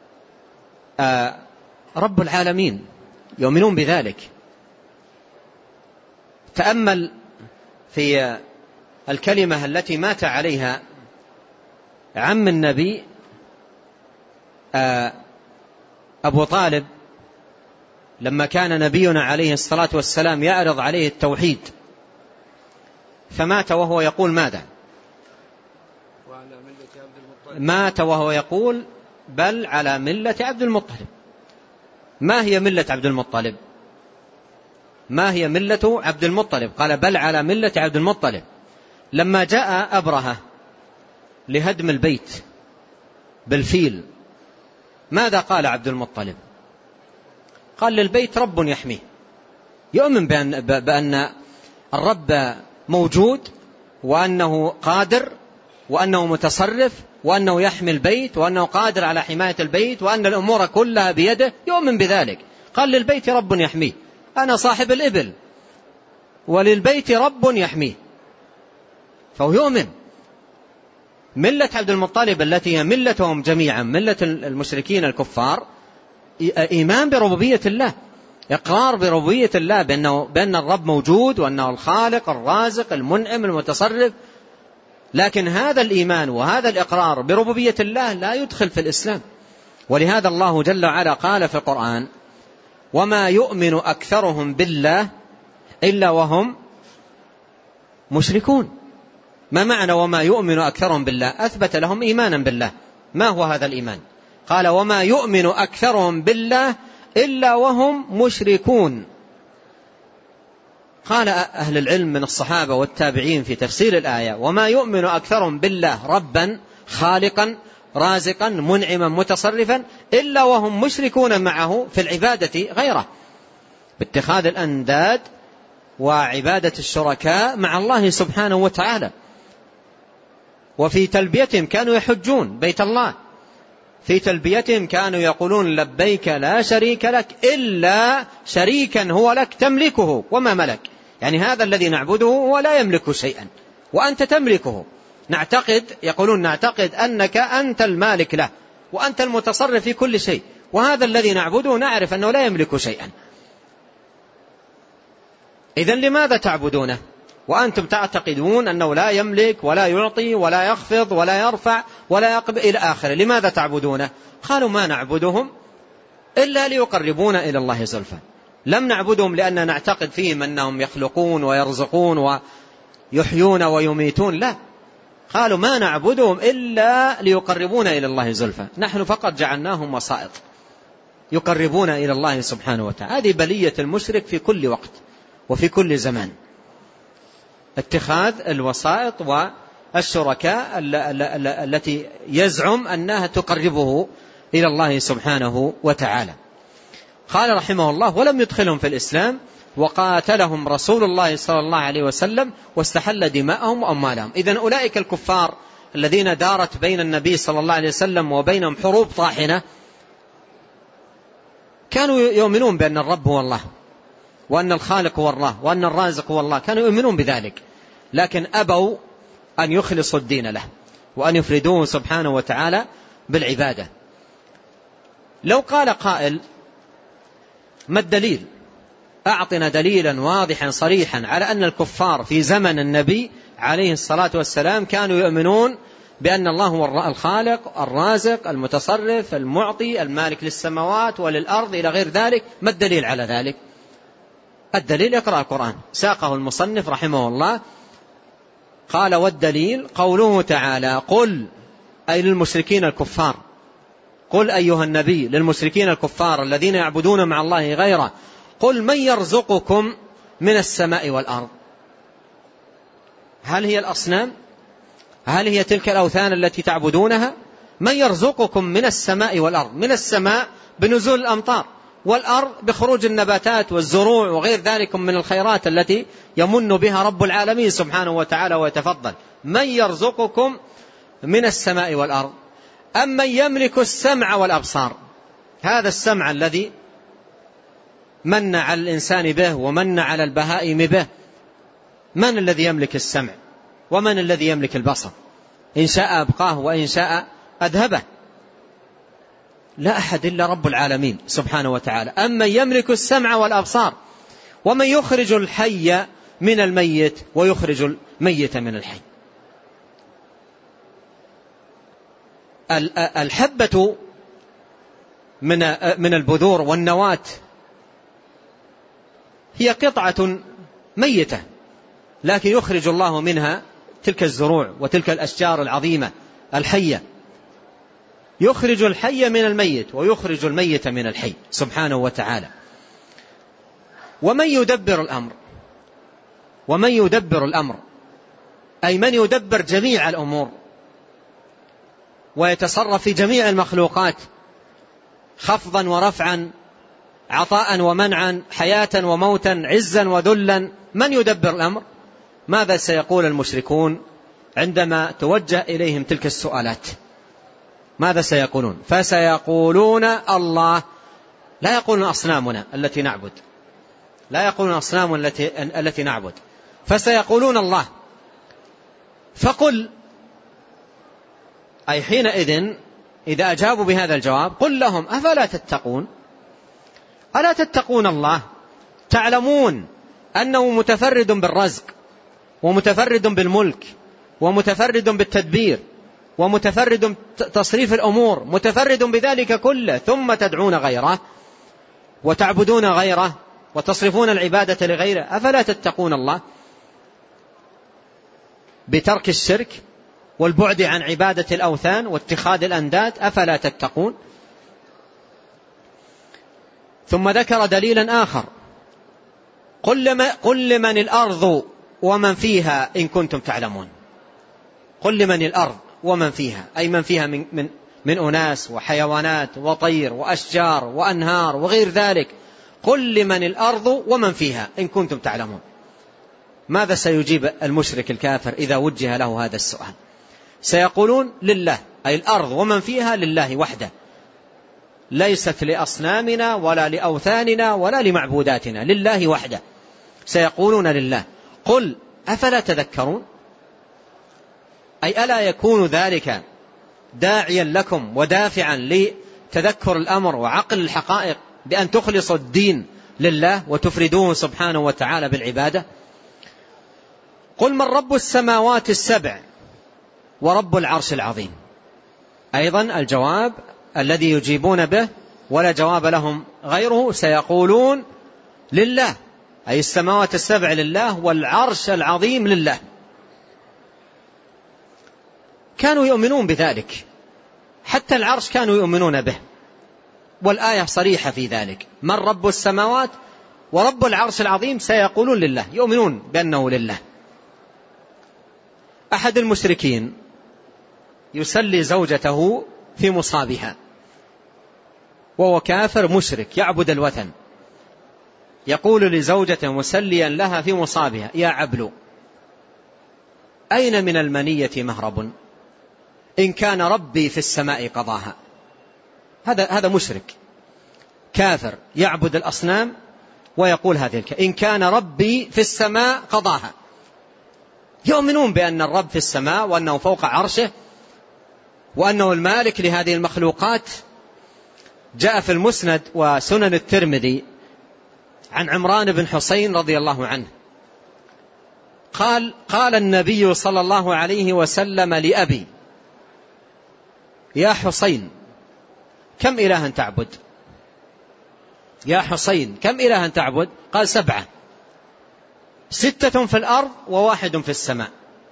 رب العالمين، يؤمنون بذلك. تأمل في الكلمة التي مات عليها عم النبي أبو طالب لما كان نبينا عليه الصلاة والسلام يعرض عليه التوحيد، فمات وهو يقول ماذا؟ مات وهو يقول بل على ملة عبد المطلب. ما هي ملة عبد المطلب؟ ما هي ملة عبد المطلب؟ قال بل على ملة عبد المطلب. لما جاء أبرهة لهدم البيت بالفيل ماذا قال عبد المطلب؟ قال للبيت رب يحميه، يؤمن بأن, بأن الرب موجود، وأنه قادر، وأنه متصرف، وأنه يحمي البيت، وأنه قادر على حماية البيت، وأن الأمور كلها بيده، يؤمن بذلك. قال للبيت رب يحميه، أنا صاحب الإبل وللبيت رب يحميه، فهو يؤمن. ملة عبد المطلب التي هي ملتهم جميعا، ملة المشركين الكفار، إيمان بربوبية الله، إقرار بربوبية الله، بأنه بأن الرب موجود، وأنه الخالق الرازق المنعم المتصرف. لكن هذا الإيمان وهذا الإقرار بربوبية الله لا يدخل في الإسلام. ولهذا الله جل وعلا قال في القرآن وما يؤمن أكثرهم بالله إلا وهم مشركون. ما معنى وما يؤمن أكثرهم بالله؟ أثبت لهم إيمانا بالله. ما هو هذا الإيمان؟ قال وما يؤمن أكثرهم بالله إلا وهم مشركون. قال أهل العلم من الصحابة والتابعين في تفسير الآية وما يؤمن أكثرهم بالله ربا خالقا رازقا منعما متصرفا إلا وهم مشركون معه في العبادة غيره، باتخاذ الأنداد وعبادة الشركاء مع الله سبحانه وتعالى. وفي تلبيتهم كانوا يحجون بيت الله، في تلبيتهم كانوا يقولون لبيك لا شريك لك إلا شريكا هو لك تملكه وما ملك، يعني هذا الذي نعبده هو لا يملك شيئا وأنت تملكه. نعتقد يقولون نعتقد أنك أنت المالك له وأنت المتصرف في كل شيء، وهذا الذي نعبده نعرف أنه لا يملك شيئا. إذن لماذا تعبدونه وأنتم تعتقدون أنه لا يملك ولا يعطي ولا يخفض ولا يرفع ولا يقبل إلى آخره؟ لماذا تعبدونه؟ قالوا ما نعبدهم إلا ليقربونا إلى الله زلفى. لم نعبدهم لأننا نعتقد فيهم أنهم يخلقون ويرزقون ويحيون ويميتون، لا، قالوا ما نعبدهم إلا ليقربونا إلى الله زلفى، نحن فقط جعلناهم وسائط يقربونا إلى الله سبحانه وتعالى. هذه بلية المشرك في كل وقت وفي كل زمان، اتخاذ الوسائط والشركاء التي يزعم أنها تقربه إلى الله سبحانه وتعالى. قال رحمه الله ولم يدخلهم في الإسلام وقاتلهم رسول الله صلى الله عليه وسلم واستحل دماءهم وأموالهم. إذن أولئك الكفار الذين دارت بين النبي صلى الله عليه وسلم وبينهم حروب طاحنة كانوا يؤمنون بأن الرب هو الله، وأن الخالق هو الله، وأن الرازق هو الله، كانوا يؤمنون بذلك، لكن أبوا أن يخلصوا الدين له وأن يفردوه سبحانه وتعالى بالعبادة. لو قال قائل ما الدليل؟ أعطنا دليلا واضحا صريحا على أن الكفار في زمن النبي عليه الصلاة والسلام كانوا يؤمنون بأن الله هو الخالق الرازق المتصرف المعطي المالك للسماوات وللأرض إلى غير ذلك. ما الدليل على ذلك؟ الدليل يقرأ القرآن. ساقه المصنف رحمه الله قال: والدليل قوله تعالى: قل، أي للمشركين الكفار، قل أيها النبي للمشركين الكفار الذين يعبدون مع الله غيره: قل من يرزقكم من السماء والأرض؟ هل هي الأصنام؟ هل هي تلك الأوثان التي تعبدونها؟ من يرزقكم من السماء والأرض؟ من السماء بنزول الأمطار، والأرض بخروج النباتات والزروع وغير ذلك من الخيرات التي يمن بها رب العالمين سبحانه وتعالى ويتفضل. من يرزقكم من السماء والأرض؟ أم من يملك السمع والأبصار؟ هذا السمع الذي من على الإنسان به ومن على البهائم به، من الذي يملك السمع ومن الذي يملك البصر؟ إن شاء أبقاه وإن شاء أذهبه، لا أحد إلا رب العالمين سبحانه وتعالى. أما يملك السمع والأبصار، ومن يخرج الحي من الميت ويخرج الميت من الحي. الحبة من من البذور والنواة هي قطعة ميتة، لكن يخرج الله منها تلك الزروع وتلك الأشجار العظيمة الحية. يخرج الحي من الميت ويخرج الميت من الحي سبحانه وتعالى. ومن يدبر الأمر، ومن يدبر الأمر أي من يدبر جميع الأمور ويتصرف في جميع المخلوقات خفضا ورفعا، عطاء ومنعا، حياة وموتا، عزا وذلا. من يدبر الأمر؟ ماذا سيقول المشركون عندما توجه إليهم تلك السؤالات؟ ماذا سيقولون؟ فسيقولون الله. لا يقولون أصنامنا التي نعبد، لا يقولون أصنام التي, التي نعبد، فسيقولون الله. فقل، أي حينئذ إذا أجابوا بهذا الجواب قل لهم: أفلا تتقون؟ ألا تتقون الله؟ تعلمون أنه متفرد بالرزق ومتفرد بالملك ومتفرد بالتدبير ومتفرد بتصريف الأمور، متفرد بذلك كله، ثم تدعون غيره وتعبدون غيره وتصرفون العبادة لغيره. أفلا تتقون الله بترك الشرك والبعد عن عبادة الأوثان واتخاذ الأنداد؟ أفلا تتقون؟ ثم ذكر دليلا آخر: قل لمن الأرض ومن فيها إن كنتم تعلمون. قل لمن الأرض ومن فيها، أي من فيها من, من, من أناس وحيوانات وطير وأشجار وأنهار وغير ذلك. قل لمن الأرض ومن فيها إن كنتم تعلمون. ماذا سيجيب المشرك الكافر إذا وجه له هذا السؤال؟ سيقولون لله، أي الأرض ومن فيها لله وحده، ليست لأصنامنا ولا لأوثاننا ولا لمعبوداتنا، لله وحده. سيقولون لله. قل أفلا تذكرون؟ أي ألا يكون ذلك داعيا لكم ودافعا لتذكر الأمر وعقل الحقائق بأن تخلصوا الدين لله وتفردوه سبحانه وتعالى بالعبادة؟ قل من رب السماوات السبع ورب العرش العظيم. أيضا الجواب الذي يجيبون به ولا جواب لهم غيره: سيقولون لله، أي السماوات السبع لله والعرش العظيم لله. كانوا يؤمنون بذلك، حتى العرش كانوا يؤمنون به، والآية صريحة في ذلك: من رب السماوات ورب العرش العظيم. سيقولون لله، يؤمنون بأنه لله. أحد المشركين يسلي زوجته في مصابها وهو كافر مشرك يعبد الوثن، يقول لزوجته مسليا لها في مصابها: يا عبل، أين من المنية مهرب؟ إن كان ربي في السماء قضاها. هذا هذا مشرك كافر يعبد الأصنام ويقول هذه الكلمة: إن كان ربي في السماء قضاها. يؤمنون بأن الرب في السماء وأنه فوق عرشه وأنه المالك لهذه المخلوقات. جاء في المسند وسنن الترمذي عن عمران بن حسين رضي الله عنه قال: قال النبي صلى الله عليه وسلم لأبي: يا حسين كم إلها تعبد؟ يا حسين كم إلها تعبد؟ قال سبعة، ستة في الأرض وواحد في السماء.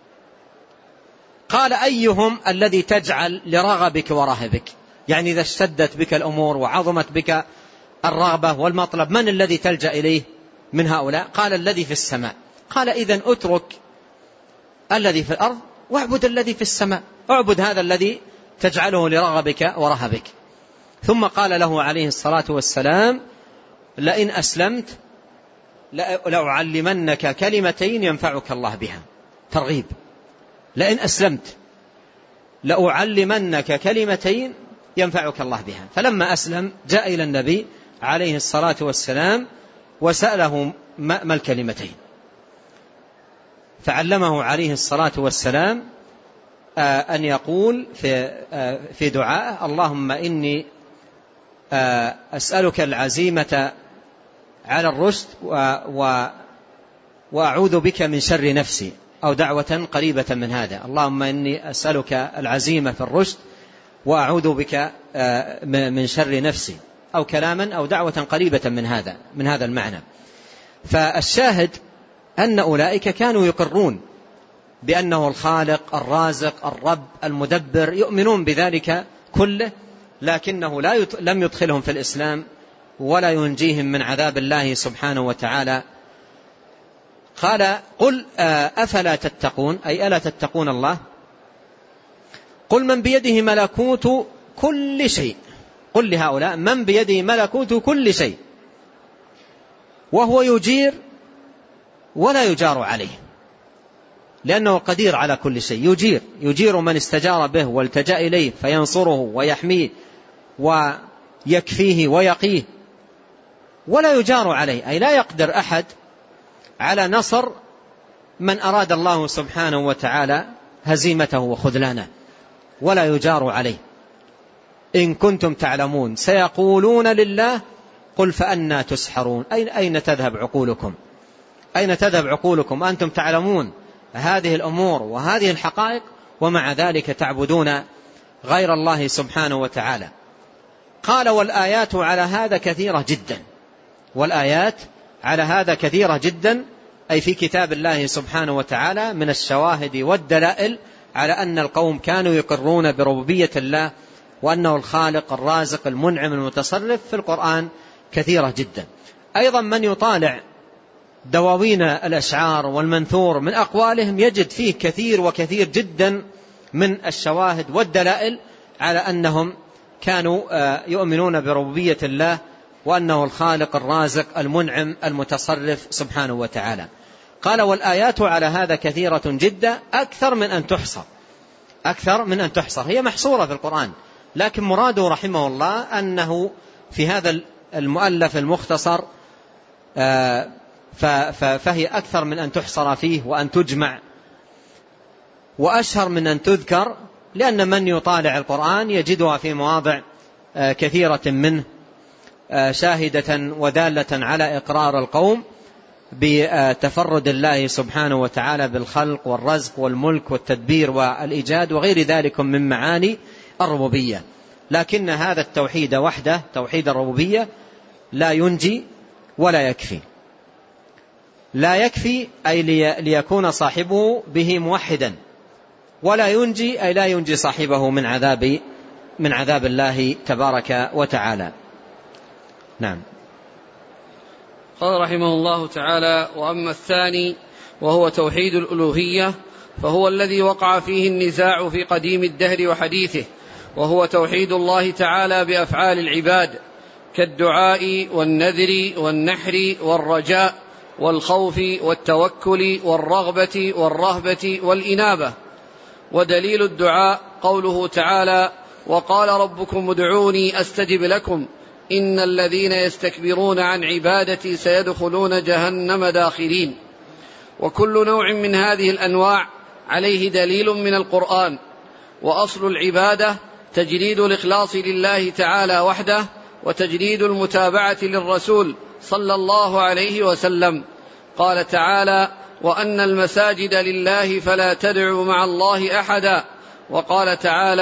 قال أيهم الذي تجعل لرغبك ورهبك؟ يعني إذا اشتدت بك الأمور وعظمت بك الرغبة والمطلب، من الذي تلجأ إليه من هؤلاء؟ قال الذي في السماء. قال إذن اترك الذي في الأرض واعبد الذي في السماء، اعبد هذا الذي تجعله لرغبك ورهبك. ثم قال له عليه الصلاة والسلام لئن أسلمت لأعلمنك كلمتين ينفعك الله بها. ترغيب، لئن أسلمت لأعلمنك كلمتين ينفعك الله بها. فلما أسلم جاء إلى النبي عليه الصلاة والسلام وسأله ما الكلمتين، فعلمه عليه الصلاة والسلام أن يقول في في دعاء اللهم إني أسألك العزيمة على الرشد وأعوذ بك من شر نفسي، أو دعوة قريبة من هذا، اللهم إني أسألك العزيمة في الرشد وأعوذ بك من شر نفسي، أو كلاما أو دعوة قريبة من هذا من هذا المعنى. فالشاهد أن أولئك كانوا يقرون بأنه الخالق الرازق الرب المدبر، يؤمنون بذلك كله، لكنه لا يت... لم يدخلهم في الإسلام ولا ينجيهم من عذاب الله سبحانه وتعالى. قال قل أفلا تتقون، أي ألا تتقون الله؟ قل من بيده ملكوت كل شيء، قل لهؤلاء من بيده ملكوت كل شيء وهو يجير ولا يجار عليه، لأنه قدير على كل شيء. يجير يجير من استجار به والتجأ إليه فينصره ويحميه ويكفيه ويقيه، ولا يجار عليه، أي لا يقدر أحد على نصر من أراد الله سبحانه وتعالى هزيمته وخذلانه، ولا يجار عليه. إن كنتم تعلمون سيقولون لله قل فأنا تسحرون، أين, أين تذهب عقولكم؟ أين تذهب عقولكم؟ أنتم تعلمون هذه الأمور وهذه الحقائق ومع ذلك تعبدون غير الله سبحانه وتعالى. قال والآيات على هذا كثيرة جدا، والآيات على هذا كثيرة جدا، أي في كتاب الله سبحانه وتعالى من الشواهد والدلائل على أن القوم كانوا يقرون بربوبية الله وأنه الخالق الرازق المنعم المتصرف في القرآن كثيرة جدا. أيضا من يطالع دواوين الأشعار والمنثور من أقوالهم يجد فيه كثير وكثير جدا من الشواهد والدلائل على أنهم كانوا يؤمنون بربوبية الله وأنه الخالق الرازق المنعم المتصرف سبحانه وتعالى. قال والآيات على هذا كثيرة جدا أكثر من أن تحصر، أكثر من أن تحصر، هي محصورة في القرآن، لكن مراده رحمه الله أنه في هذا المؤلف المختصر فهي أكثر من أن تحصر فيه وأن تجمع، وأشهر من أن تذكر، لأن من يطالع القرآن يجدها في مواضع كثيرة منه شاهدة ودالة على إقرار القوم بتفرد الله سبحانه وتعالى بالخلق والرزق والملك والتدبير والإيجاد وغير ذلك من معاني الربوبية. لكن هذا التوحيد وحده، توحيد الربوبية، لا ينجي ولا يكفي. لا يكفي أي ليكون صاحبه به موحدا، ولا ينجي أي لا ينجي صاحبه من عذاب من عذاب الله تبارك وتعالى. نعم. قال رحمه الله تعالى: وأما الثاني وهو توحيد الألوهية فهو الذي وقع فيه النزاع في قديم الدهر وحديثه، وهو توحيد الله تعالى بأفعال العباد كالدعاء والنذر والنحر والرجاء والخوف والتوكل والرغبة والرهبة والإنابة. ودليل الدعاء قوله تعالى: وقال ربكم ادعوني أستجب لكم إن الذين يستكبرون عن عبادتي سيدخلون جهنم داخرين. وكل نوع من هذه الأنواع عليه دليل من القرآن. وأصل العبادة تجريد الإخلاص لله تعالى وحده وتجريد المتابعة للرسول صلى الله عليه وسلم. قال تعالى: وأن المساجد لله فلا تدعوا مع الله أحدا. وقال تعالى: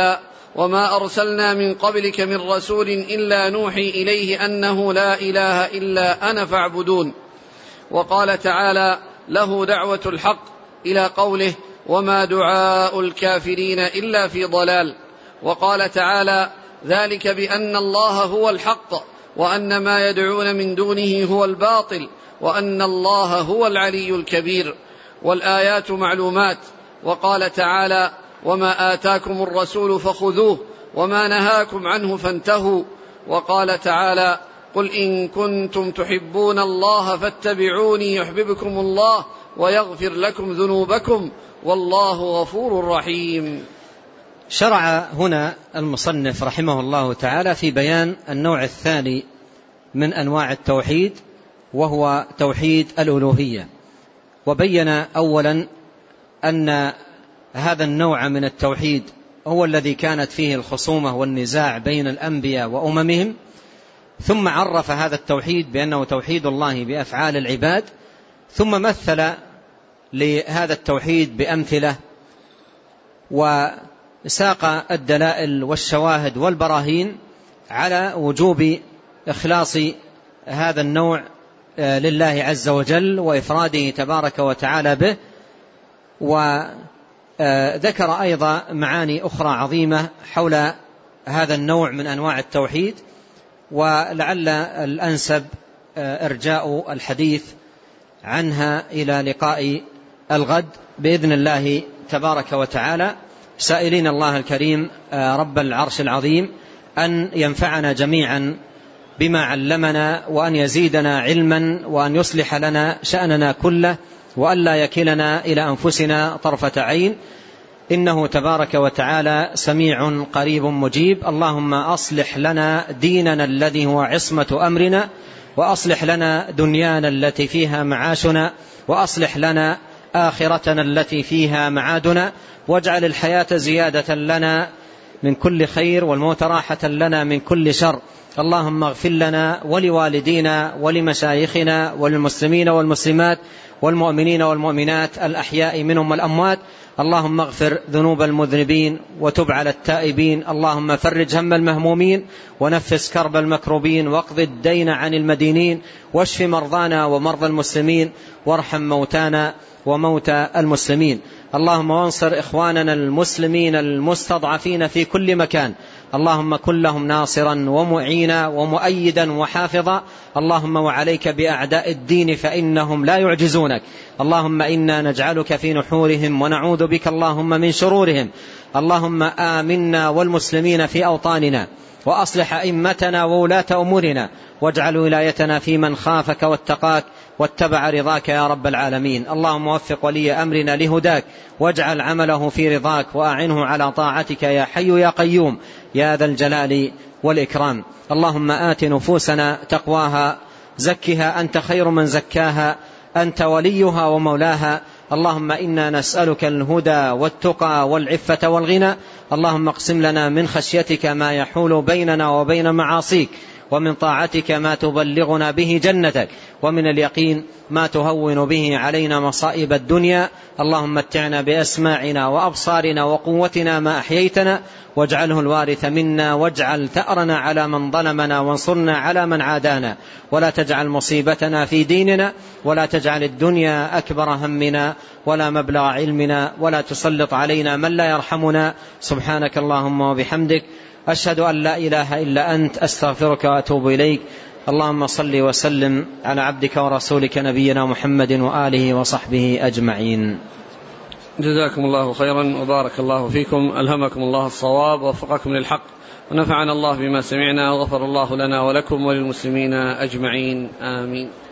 وما أرسلنا من قبلك من رسول إلا نوحي إليه أنه لا إله إلا أنا فاعبدون. وقال تعالى: له دعوة الحق، إلى قوله: وما دعاء الكافرين إلا في ضلال. وقال تعالى: ذلك بأن الله هو الحق وأن ما يدعون من دونه هو الباطل وأن الله هو العلي الكبير. والآيات معلومات. وقال تعالى: وما آتاكم الرسول فخذوه وما نهاكم عنه فانتهوا. وقال تعالى: قل إن كنتم تحبون الله فاتبعوني يحببكم الله ويغفر لكم ذنوبكم والله غفور رحيم. شرع هنا المصنف رحمه الله تعالى في بيان النوع الثاني من أنواع التوحيد، وهو توحيد الألوهية. وبين أولا أن هذا النوع من التوحيد هو الذي كانت فيه الخصومة والنزاع بين الأنبياء وأممهم، ثم عرف هذا التوحيد بأنه توحيد الله بأفعال العباد، ثم مثل لهذا التوحيد بأمثلة وساق الدلائل والشواهد والبراهين على وجوب إخلاص هذا النوع لله عز وجل وإفراده تبارك وتعالى به. وذكر أيضا معاني أخرى عظيمة حول هذا النوع من أنواع التوحيد، ولعل الأنسب إرجاء الحديث عنها إلى لقاء الغد بإذن الله تبارك وتعالى، سائلين الله الكريم رب العرش العظيم أن ينفعنا جميعا بما علمنا، وأن يزيدنا علما، وأن يصلح لنا شأننا كله، وأن لا يكلنا إلى أنفسنا طرفة عين، إنه تبارك وتعالى سميع قريب مجيب. اللهم أصلح لنا ديننا الذي هو عصمة أمرنا، وأصلح لنا دنيانا التي فيها معاشنا، وأصلح لنا آخرتنا التي فيها معادنا، واجعل الحياة زيادة لنا من كل خير والموت راحة لنا من كل شر. اللهم اغفر لنا ولوالدينا ولمشايخنا وللمسلمين والمسلمات والمؤمنين والمؤمنات الأحياء منهم والأموات. اللهم اغفر ذنوب المذنبين وتب على التائبين. اللهم فرج هم المهمومين ونفس كرب المكروبين، واقض الدين عن المدينين، واشف مرضانا ومرضى المسلمين، وارحم موتانا وموتى المسلمين. اللهم وانصر إخواننا المسلمين المستضعفين في كل مكان. اللهم كن لهم ناصرا ومعينا ومؤيدا وحافظا. اللهم وعليك بأعداء الدين فإنهم لا يعجزونك. اللهم إنا نجعلك في نحورهم ونعوذ بك اللهم من شرورهم. اللهم آمنا والمسلمين في أوطاننا، وأصلح أئمتنا وولاة أمورنا، واجعل ولايتنا في من خافك واتقاك واتبع رضاك يا رب العالمين. اللهم وفق ولي أمرنا لهداك، واجعل عمله في رضاك، وأعنه على طاعتك يا حي يا قيوم يا ذا الجلال والإكرام. اللهم آت نفوسنا تقواها، زكها أنت خير من زكاها، أنت وليها ومولاها. اللهم إنا نسألك الهدى والتقى والعفة والغنى. اللهم اقسم لنا من خشيتك ما يحول بيننا وبين معاصيك، ومن طاعتك ما تبلغنا به جنتك، ومن اليقين ما تهون به علينا مصائب الدنيا. اللهم متعنا بأسماعنا وأبصارنا وقوتنا ما أحييتنا، واجعله الوارث منا، واجعل ثأرنا على من ظلمنا، وانصرنا على من عادانا، ولا تجعل مصيبتنا في ديننا، ولا تجعل الدنيا أكبر همنا ولا مبلغ علمنا، ولا تسلط علينا من لا يرحمنا. سبحانك اللهم وبحمدك، أشهد أن لا إله إلا أنت، أستغفرك وأتوب إليك. اللهم صل وسلم على عبدك ورسولك نبينا محمد وآله وصحبه أجمعين. جزاكم الله خيرا وبارك الله فيكم، ألهمكم الله الصواب ووفقكم للحق، ونفعنا الله بما سمعنا، وغفر الله لنا ولكم وللمسلمين أجمعين، آمين.